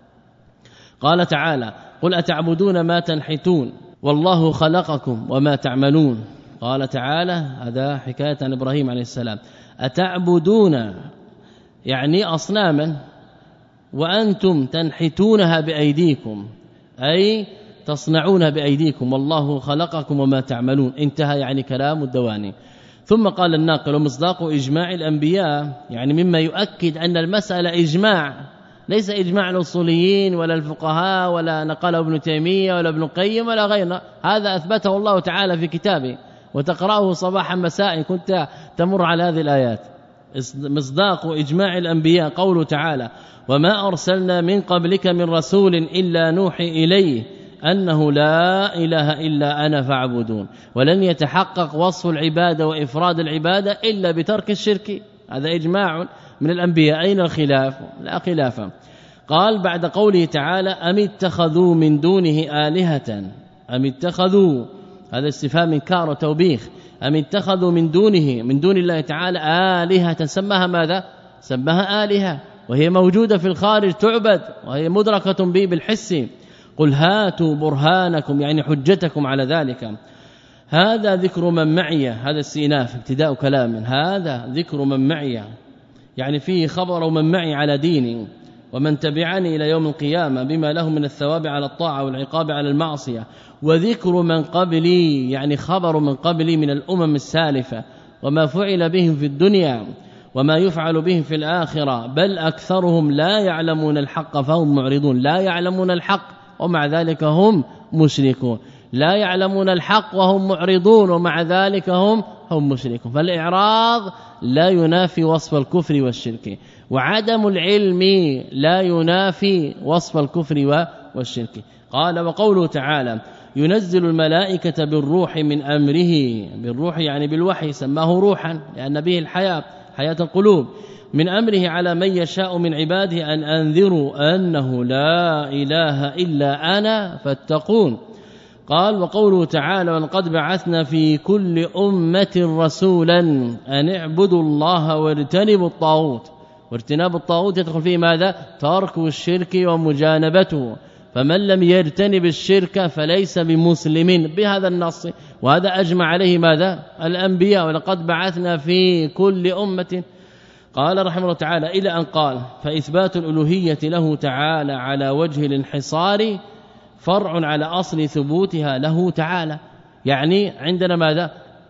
قال تعالى: قل أتعبدون ما تنحتون والله خلقكم وما تعملون. قال تعالى هذا حكاية عن إبراهيم عليه السلام: أتعبدون يعني أصناما وأنتم تنحتونها بأيديكم أي تصنعون بأيديكم والله خلقكم وما تعملون. انتهى يعني كلام الدواني. ثم قال الناقل: ومصداق إجماع الأنبياء يعني مما يؤكد أن المسألة إجماع، ليس إجماع الأصوليين ولا الفقهاء ولا نقله ابن تيمية ولا ابن القيم ولا غيره، هذا أثبته الله تعالى في كتابه وتقرأه صباحا مساء كنت تمر على هذه الآيات. مصداق إجماع الأنبياء قوله تعالى: وما أرسلنا من قبلك من رسول إلا نوحي إليه أنه لا إله إلا أنا فاعبدون. ولن يتحقق وصف العبادة وإفراد العبادة إلا بترك الشرك، هذا إجماع من الأنبياء. أين الخلاف؟ لا خلاف. قال بعد قوله تعالى: أم اتخذوا من دونه آلهة، أم اتخذوا هذا استفهام إنكار وتوبيخ، أم اتخذوا من دونه من دون الله تعالى آلهة، سماها ماذا؟ سماها آلهة وهي موجودة في الخارج تعبد وهي مدركة به بالحس. قل هاتوا برهانكم يعني حجتكم على ذلك. هذا ذكر من معي، هذا السيناف ابتداء كلام، هذا ذكر من معي يعني فيه خبر من معي على ديني ومن تبعني إلى يوم القيامة بما له من الثواب على الطاعة والعقاب على المعصية، وذكر من قبلي يعني خبر من قبلي من الأمم السالفة وما فعل بهم في الدنيا وما يفعل بهم في الآخرة، بل أكثرهم لا يعلمون الحق فهم معرضون. لا يعلمون الحق ومع ذلك هم مشركون، لا يعلمون الحق وهم معرضون ومع ذلك هم هم مشركون. فالإعراض لا ينافي وصف الكفر والشرك، وعدم العلم لا ينافي وصف الكفر والشرك. قال: وقوله تعالى: ينزل الملائكة بالروح من أمره، بالروح يعني بالوحي، سماه روحا لأن به الحياة حياة القلوب، من أمره على من يشاء من عباده أن أنذروا أنه لا إله إلا أنا فاتقون. قال: وقوله تعالى: ولقد بعثنا في كل أمة رسولا أن اعبدوا الله واجتنبوا الطاغوت. واجتناب الطاغوت يدخل فيه ماذا؟ ترك الشرك ومجانبته، فمن لم يجتنب الشرك فليس بمسلم بهذا النص، وهذا أجمع عليه ماذا؟ الأنبياء، ولقد بعثنا في كل أمة. قال رحمه الله تعالى إلى أن قال فإثبات الألوهية له تعالى على وجه الانحصار فرع على أصل ثبوتها له تعالى. يعني عندنا ماذا؟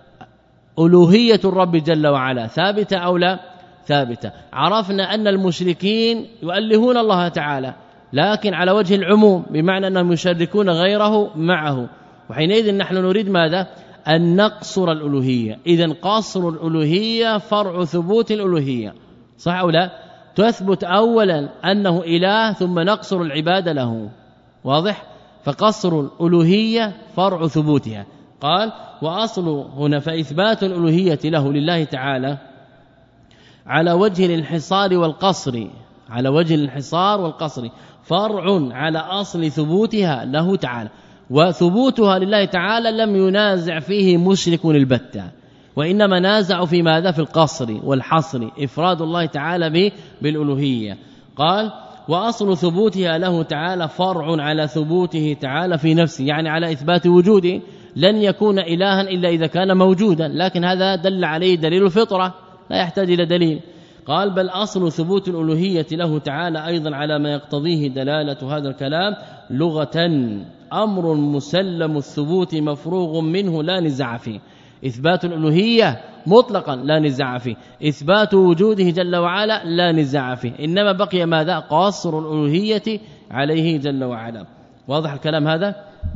ألوهية الرب جل وعلا ثابتة أو لا ثابتة. عرفنا أن المشركين يؤلهون الله تعالى لكن على وجه العموم، بمعنى أنهم يشركون غيره معه، وحينئذ نحن نريد ماذا؟ أن نقصر الألوهية. إذن قصر الألوهية فرع ثبوت الألوهية، صح أو لا؟ تثبت أولا أنه إله ثم نقصر العبادة له، واضح؟ فقصر الألوهية فرع ثبوتها. قال وأصل هنا فإثبات الألوهية له لله تعالى على وجه الانحصار والقصر، على وجه الانحصار والقصر فرع على أصل ثبوتها له تعالى، وثبوتها لله تعالى لم ينازع فيه مشرك البتة، وإنما نازع في ماذا؟ في القصر والحصر، إفراد الله تعالى بالألوهية. قال وأصل ثبوتها له تعالى فرع على ثبوته تعالى في نفسه، يعني على إثبات وجوده، لن يكون إلها إلا إذا كان موجودا، لكن هذا دل عليه دليل الفطرة لا يحتاج إلى دليل. قال بل أصل ثبوت الألوهية له تعالى أيضا على ما يقتضيه دلالة هذا الكلام لغة أمر مسلم الثبوت مفروغ منه لا نزاع فيه. إثبات الألوهية مطلقا لا نزاع فيه، إثبات وجوده جل وعلا لا نزاع فيه، إنما بقي ماذا؟ قصر الألوهية عليه جل وعلا. واضح الكلام هذا؟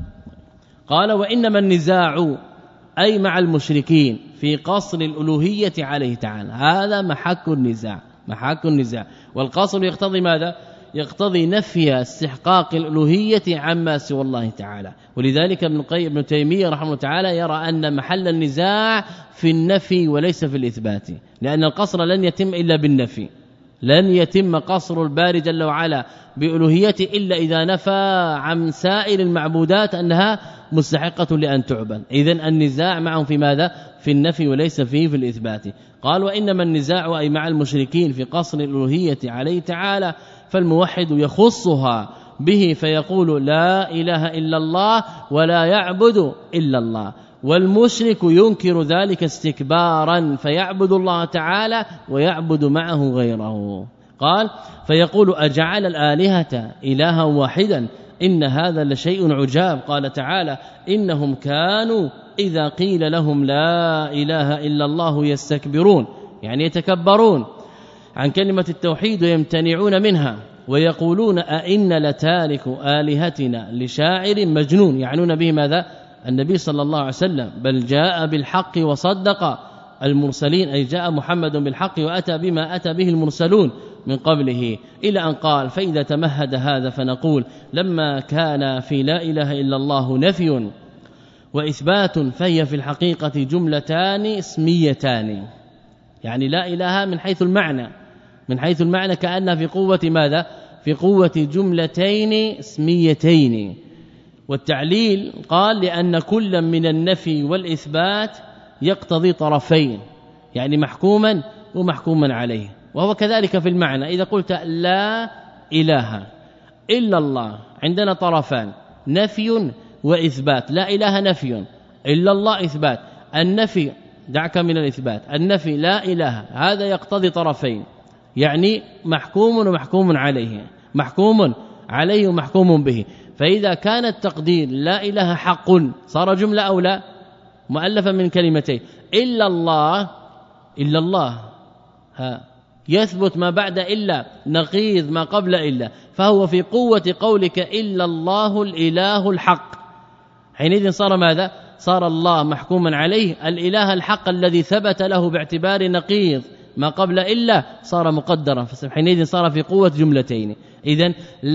قال وإنما النزاع أي مع المشركين في قصر الألوهية عليه تعالى، هذا محك النزاع، محك النزاع. والقصر يقتضي ماذا؟ يقتضي نفي استحقاق الألوهية عما سوى الله تعالى، ولذلك ابن القيم ابن تيمية رحمه الله تعالى يرى أن محل النزاع في النفي وليس في الإثبات، لأن القصر لن يتم إلا بالنفي، لن يتم قصر الباري جل وعلا بألوهيته إلا إذا نفى عن سائر المعبودات أنها مستحقة لأن تعبد. إذن النزاع معهم في ماذا؟ في النفي وليس فيه في الإثبات. قال وإنما النزاع أي مع المشركين في قصر الألوهية عليه تعالى، فالموحد يخصها به فيقول لا إله إلا الله ولا يعبد إلا الله، والمشرك ينكر ذلك استكبارا فيعبد الله تعالى ويعبد معه غيره. قال فيقول أجعل الآلهة إلها واحدا إن هذا لشيء عجاب. قال تعالى إنهم كانوا إذا قيل لهم لا إله إلا الله يستكبرون، يعني يتكبرون عن كلمة التوحيد ويمتنعون منها، ويقولون أئن لتارك آلهتنا لشاعر مجنون، يعنون به ماذا؟ النبي صلى الله عليه وسلم، بل جاء بالحق وصدق المرسلين، أي جاء محمد بالحق وأتى بما أتى به المرسلون من قبله، إلى أن قال فإذا تمهد هذا فنقول لما كان في لا إله إلا الله نفي وإثبات فهي في الحقيقة جملتان اسميتان، يعني لا إله من حيث المعنى، من حيث المعنى كأنها في قوة ماذا؟ في قوة جملتين اسميتين. والتعليل قال لأن كل من النفي والإثبات يقتضي طرفين، يعني محكوما ومحكوما عليه، وهو كذلك في المعنى. إذا قلت لا إله إلا الله عندنا طرفان، نفي وإثبات، لا إله نفي إلا الله إثبات. النفي دعك من الإثبات، النفي لا إله هذا يقتضي طرفين، يعني محكوم ومحكوم عليه، محكوم عليه ومحكوم به. فإذا كان التقدير لا إله حق صار جملة أو لا؟ مؤلفة من كلمتين. إلا الله، إلا الله ها يثبت ما بعد إلا نقيض ما قبل إلا، فهو في قوة قولك إلا الله الإله الحق، حينئذ صار ماذا؟ صار الله محكوما عليه، الإله الحق الذي ثبت له باعتبار نقيض ما قبل إلا صار مقدرا، حينئذ صار في قوة جملتين. إذن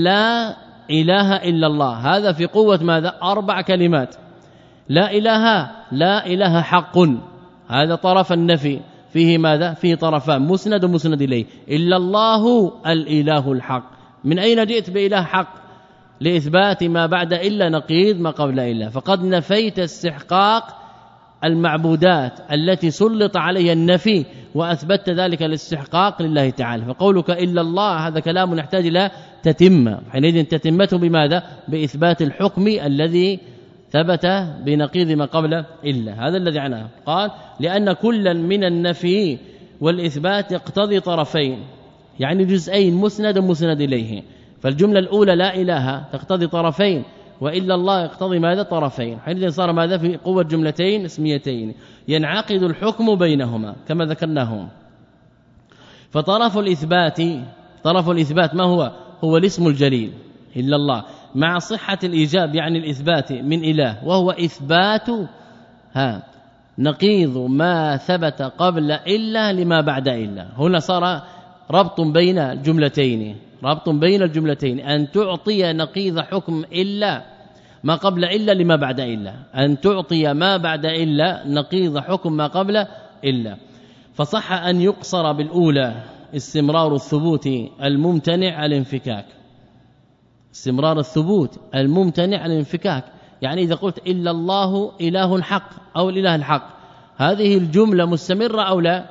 لا إله إلا الله هذا في قوة ماذا؟ أربع كلمات. لا إله لا إله حق هذا طرف النفي فيه ماذا؟ فيه طرفان مسند ومسند إليه. إلا الله الإله الحق، من أين جئت بإله حق؟ لإثبات ما بعد إلا نقيض ما قبل إلا، فقد نفيت استحقاق المعبودات التي سلط عليها النفي وأثبت ذلك الاستحقاق لله تعالى. فقولك إلا الله هذا كلام يحتاج إلى تتمة، حينئذ تتمته بماذا؟ بإثبات الحكم الذي ثبت بنقيض ما قبل إلا. هذا الذي عناه. قال لأن كلا من النفي والإثبات يقتضي طرفين، يعني جزئين مسند مسند إليه. فالجملة الأولى لا إله تقتضي طرفين، وإلا الله يقتضي ماذا؟ طرفين. حينئذ صار ماذا؟ في قوة جملتين اسميتين ينعقد الحكم بينهما كما ذكرناهم. فطرف الإثبات طرف الإثبات ما هو؟ هو الاسم الجليل إلا الله مع صحة الإيجاب، يعني الإثبات من إله، وهو إثبات ها نقيض ما ثبت قبل إلا لما بعد إلا. هنا صار ربط بين الجملتين ربط بين الجملتين أن تعطي نقيض حكم إلا ما قبل إلا لما بعد إلا، أن تعطي ما بعد إلا نقيض حكم ما قبل إلا. فصح أن يقصر بالأولى استمرار الثبوت الممتنع على الانفكاك، استمرار الثبوت الممتنع على الانفكاك. يعني إذا قلت إلا الله إله حق أو الإله الحق، هذه الجملة مستمرة أو لا؟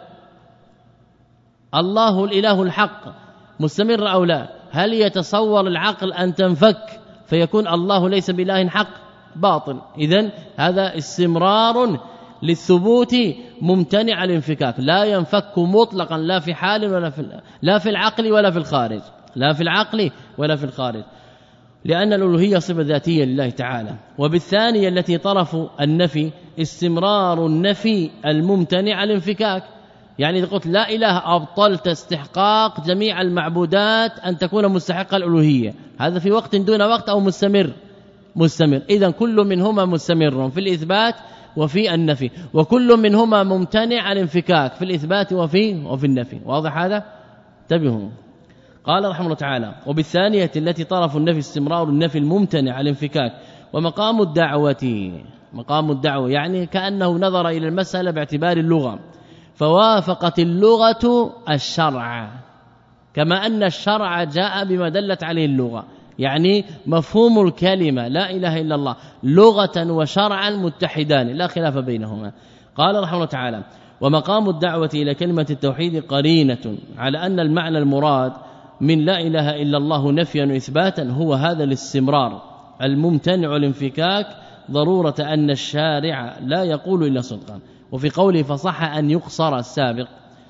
الله الإله الحق مستمر أو لا؟ هل يتصور العقل أن تنفك فيكون الله ليس بإله حق؟ باطل. إذن هذا استمرار للثبوت ممتنع على الانفكاك، لا ينفك مطلقا لا في حال ولا في لا في العقل ولا في الخارج، لا في العقل ولا في الخارج، لأن الألوهية صفة ذاتية لله تعالى. وبالثانية التي طرف النفي استمرار النفي الممتنع على الانفكاك، يعني إذا قلت لا إله أبطلت استحقاق جميع المعبودات أن تكون مستحقة الألوهية، هذا في وقت دون وقت أو مستمر مستمر. إذن كل منهما مستمر في الإثبات وفي النفي، وكل منهما ممتنع عن الانفكاك في الإثبات وفي وفي النفي. واضح هذا؟ انتبهوا. قال رحمه الله تعالى وبالثانية التي طرف النفي استمرار النفي الممتنع عن الانفكاك. ومقام الدعوة مقام الدعوة يعني كأنه نظر إلى المسألة باعتبار اللغة، فوافقت اللغة الشرع كما أن الشرع جاء بما دلت عليه اللغة، يعني مفهوم الكلمة لا إله إلا الله لغة وشرعا متحدان لا خلاف بينهما. قال رحمه الله تعالى ومقام الدعوة إلى كلمة التوحيد قرينة على أن المعنى المراد من لا إله إلا الله نفيا وإثباتا هو هذا الاستمرار الممتنع الانفكاك، ضرورة أن الشارع لا يقول إلا صدقا. وفي قوله فصح أن يقصر السابق،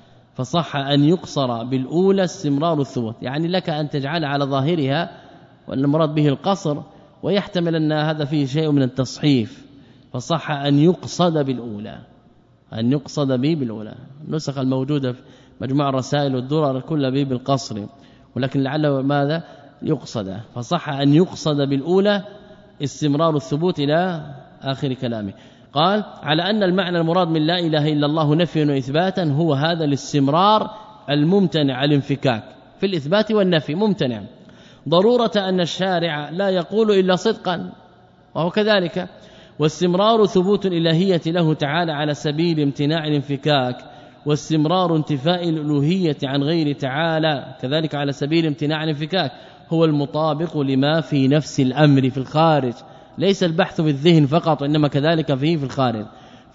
فصح أن يقصر بالأولى استمرار الثبوت، يعني لك أن تجعل على ظاهرها وأن المراد به القصر، ويحتمل أن هذا فيه شيء من التصحيف. فصح أن يقصد بالأولى، أن يقصد به بالأولى. النسخ الموجودة في مجموع الرسائل والدرر كلها به بالقصر، ولكن لعله ماذا يقصد. فصح أن يقصد بالأولى استمرار الثبوت إلى آخر كلامه. قال على أن المعنى المراد من لا إله إلا الله نفيا وإثباتا هو هذا الاستمرار الممتنع على الانفكاك في الإثبات والنفي ممتنع، ضرورة أن الشارع لا يقول إلا صدقا، وهو كذلك. واستمرار ثبوت الإلهية له تعالى على سبيل امتناع الانفكاك، واستمرار انتفاء الألوهية عن غير تعالى كذلك على سبيل امتناع الانفكاك هو المطابق لما في نفس الأمر في الخارج، ليس البحث في الذهن فقط إنما كذلك فيه في الخارج.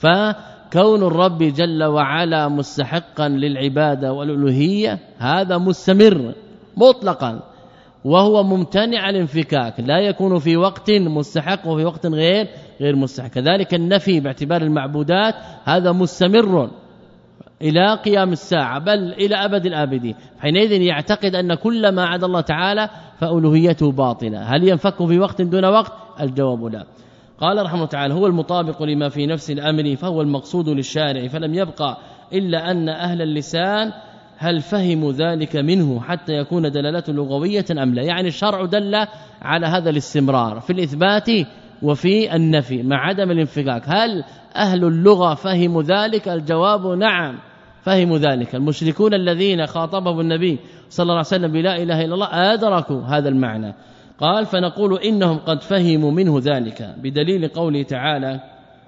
فكون الرب جل وعلا مستحقا للعبادة والألوهية هذا مستمر مطلقا، وهو ممتنع الانفكاك، لا يكون في وقت مستحق وفي وقت غير غير مستحق. كذلك النفي باعتبار المعبودات هذا مستمر إلى قيام الساعة بل إلى أبد الآبدين. حينئذ يعتقد أن كل ما عدا الله تعالى فألوهيته باطلة. هل ينفك في وقت دون وقت؟ الجواب لا. قال رحمه الله تعالى هو المطابق لما في نفس الأمر فهو المقصود للشارع، فلم يبقى إلا أن أهل اللسان هل فهموا ذلك منه حتى يكون دلالته لغوية أم لا. يعني الشرع دل على هذا الاستمرار في الإثبات وفي النفي مع عدم الانفكاك. هل أهل اللغة فهموا ذلك؟ الجواب نعم فهموا ذلك. المشركون الذين خاطبهم النبي صلى الله عليه وسلم بلا إله إلا الله أدركوا هذا المعنى. قال فنقول إنهم قد فهموا منه ذلك بدليل قوله تعالى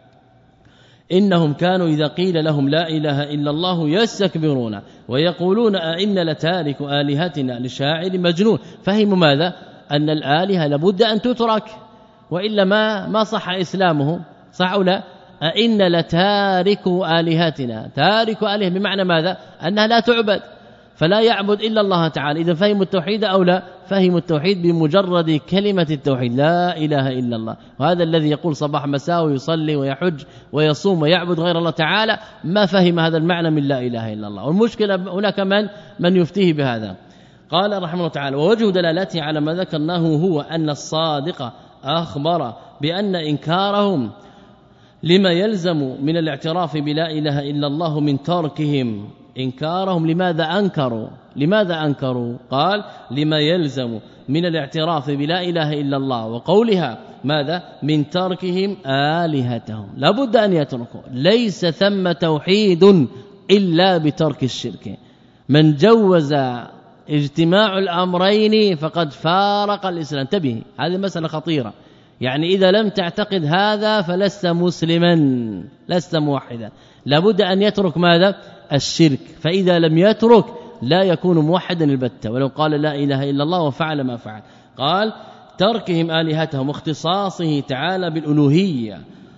إنهم كانوا إذا قيل لهم لا إله إلا الله يستكبرون ويقولون أئنا لتارك آلهتنا لشاعر مجنون. فهموا ماذا؟ أن الآلهة لابد أن تترك وإلا ما ما صح إسلامه، صح أو لا؟ أئن لتاركوا آلهتنا. تارك آلهة بمعنى ماذا؟ أنها لا تعبد، فلا يعبد إلا الله تعالى. إذا فهموا التوحيد أو لا؟ فهموا التوحيد بمجرد كلمة التوحيد لا إله إلا الله. وهذا الذي يقول صباح مساء ويصلي ويحج ويصوم ويعبد غير الله تعالى ما فهم هذا المعنى من لا إله إلا الله. والمشكلة هناك من من يفتيه بهذا. قال رحمه الله تعالى: ووجه دلالته على ما ذكرناه هو أن الصادق أخبر بأن إنكارهم لما يلزم من الاعتراف بلا إله إلا الله من تركهم. إنكارهم لماذا أنكروا؟ لماذا أنكروا؟ قال: لما يلزم من الاعتراف بلا إله إلا الله وقولها ماذا؟ من تركهم آلهتهم. لابد أن يتركوا. ليس ثم توحيد إلا بترك الشرك. من جوز اجتماع الأمرين فقد فارق الإسلام. انتبه، هذه مسألة خطيرة. يعني إذا لم تعتقد هذا فلست مسلما، لست موحدا. لابد أن يترك ماذا؟ الشرك. فإذا لم يترك لا يكون موحدا البتة ولو قال لا إله إلا الله وفعل ما فعل. قال: تركهم آلهتهم، اختصاصه تعالى بالألوهية،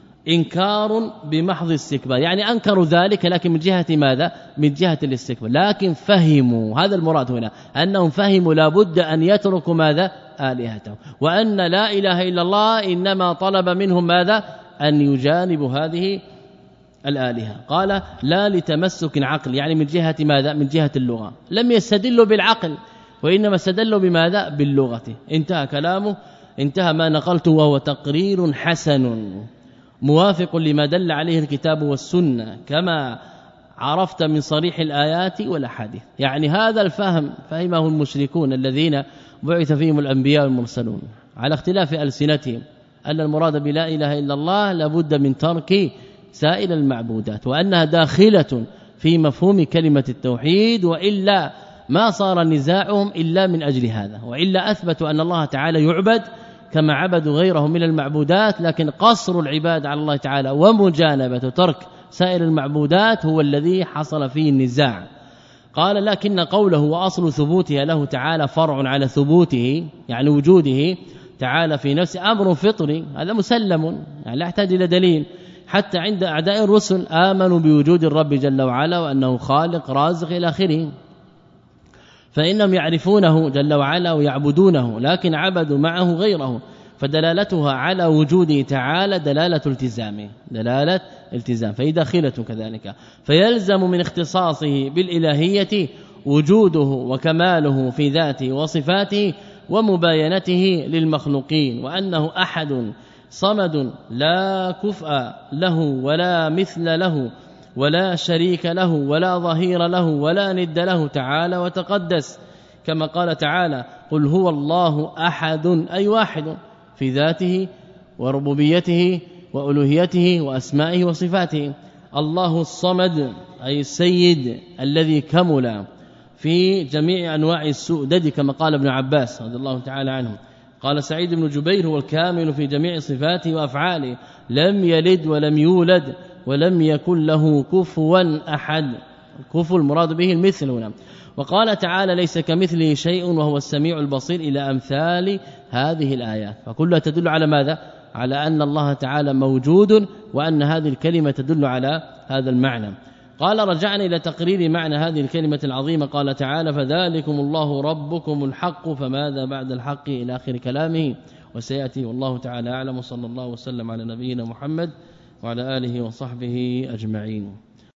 إنكار بمحض الاستكبار. يعني أنكروا ذلك لكن من جهة ماذا؟ من جهة الاستكبار. لكن فهموا، هذا المراد هنا، أنهم فهموا لابد أن يتركوا ماذا؟ آلهتهم، وأن لا إله إلا الله إنما طلب منهم ماذا؟ أن يجانبوا هذه الآلهة. قال: لا لتمسك عقل، يعني من جهة ماذا؟ من جهة اللغة. لم يستدلوا بالعقل وإنما استدلوا بماذا؟ باللغة. انتهى كلامه، انتهى ما نقلته، وهو تقرير حسن موافق لما دل عليه الكتاب والسنة كما عرفت من صريح الآيات والأحاديث. يعني هذا الفهم فهمه المشركون الذين بعث فيهم الأنبياء والمرسلون على اختلاف ألسنتهم، أن المراد بلا إله إلا الله لابد من ترك سائر المعبودات، وأنها داخلة في مفهوم كلمة التوحيد، وإلا ما صار نزاعهم إلا من أجل هذا، وإلا أثبتوا أن الله تعالى يعبد كما عبدوا غيره من المعبودات، لكن قصر العباد على الله تعالى ومجانبة ترك سائر المعبودات هو الذي حصل فيه النزاع. قال: لكن قوله وأصل ثبوتها له تعالى فرع على ثبوته، يعني وجوده تعالى في نفسه أمر فطري، هذا مسلم، يعني لا يحتاج إلى دليل. حتى عند أعداء الرسل آمنوا بوجود الرب جل وعلا وأنه خالق رازق إلى آخره، فإنهم يعرفونه جل وعلا ويعبدونه، لكن عبدوا معه غيره، فدلالتها على وجوده تعالى دلالة التزام، دلالة التزام، فهي داخلة كذلك. فيلزم من اختصاصه بالإلهية وجوده وكماله في ذاته وصفاته ومباينته للمخلوقين، وأنه أحد صمد لا كفء له ولا مثل له ولا شريك له ولا ظهير له ولا ند له تعالى وتقدس، كما قال تعالى: قل هو الله أحد، أي واحد في ذاته وربوبيته وألوهيته وأسمائه وصفاته. الله الصمد أي السيد الذي كمل في جميع أنواع السؤدد، كما قال ابن عباس رضي الله تعالى عنه. قال سعيد بن جبير: هو الكامل في جميع صفاته وأفعاله، لم يلد ولم يولد ولم يكن له كفوا أحد. الكفو المراد به المثل هنا. وقال تعالى: ليس كمثله شيء وهو السميع البصير، إلى أمثال هذه الآيات، فكلها تدل على ماذا؟ على أن الله تعالى موجود، وأن هذه الكلمة تدل على هذا المعنى. قال: رجعنا إلى تقرير معنى هذه الكلمة العظيمة. قال تعالى: فذلكم الله ربكم الحق فماذا بعد الحق، إلى آخر كلامه، وسيأتي والله تعالى أعلم. وصلى الله وسلم على نبينا محمد وعلى آله وصحبه أجمعين.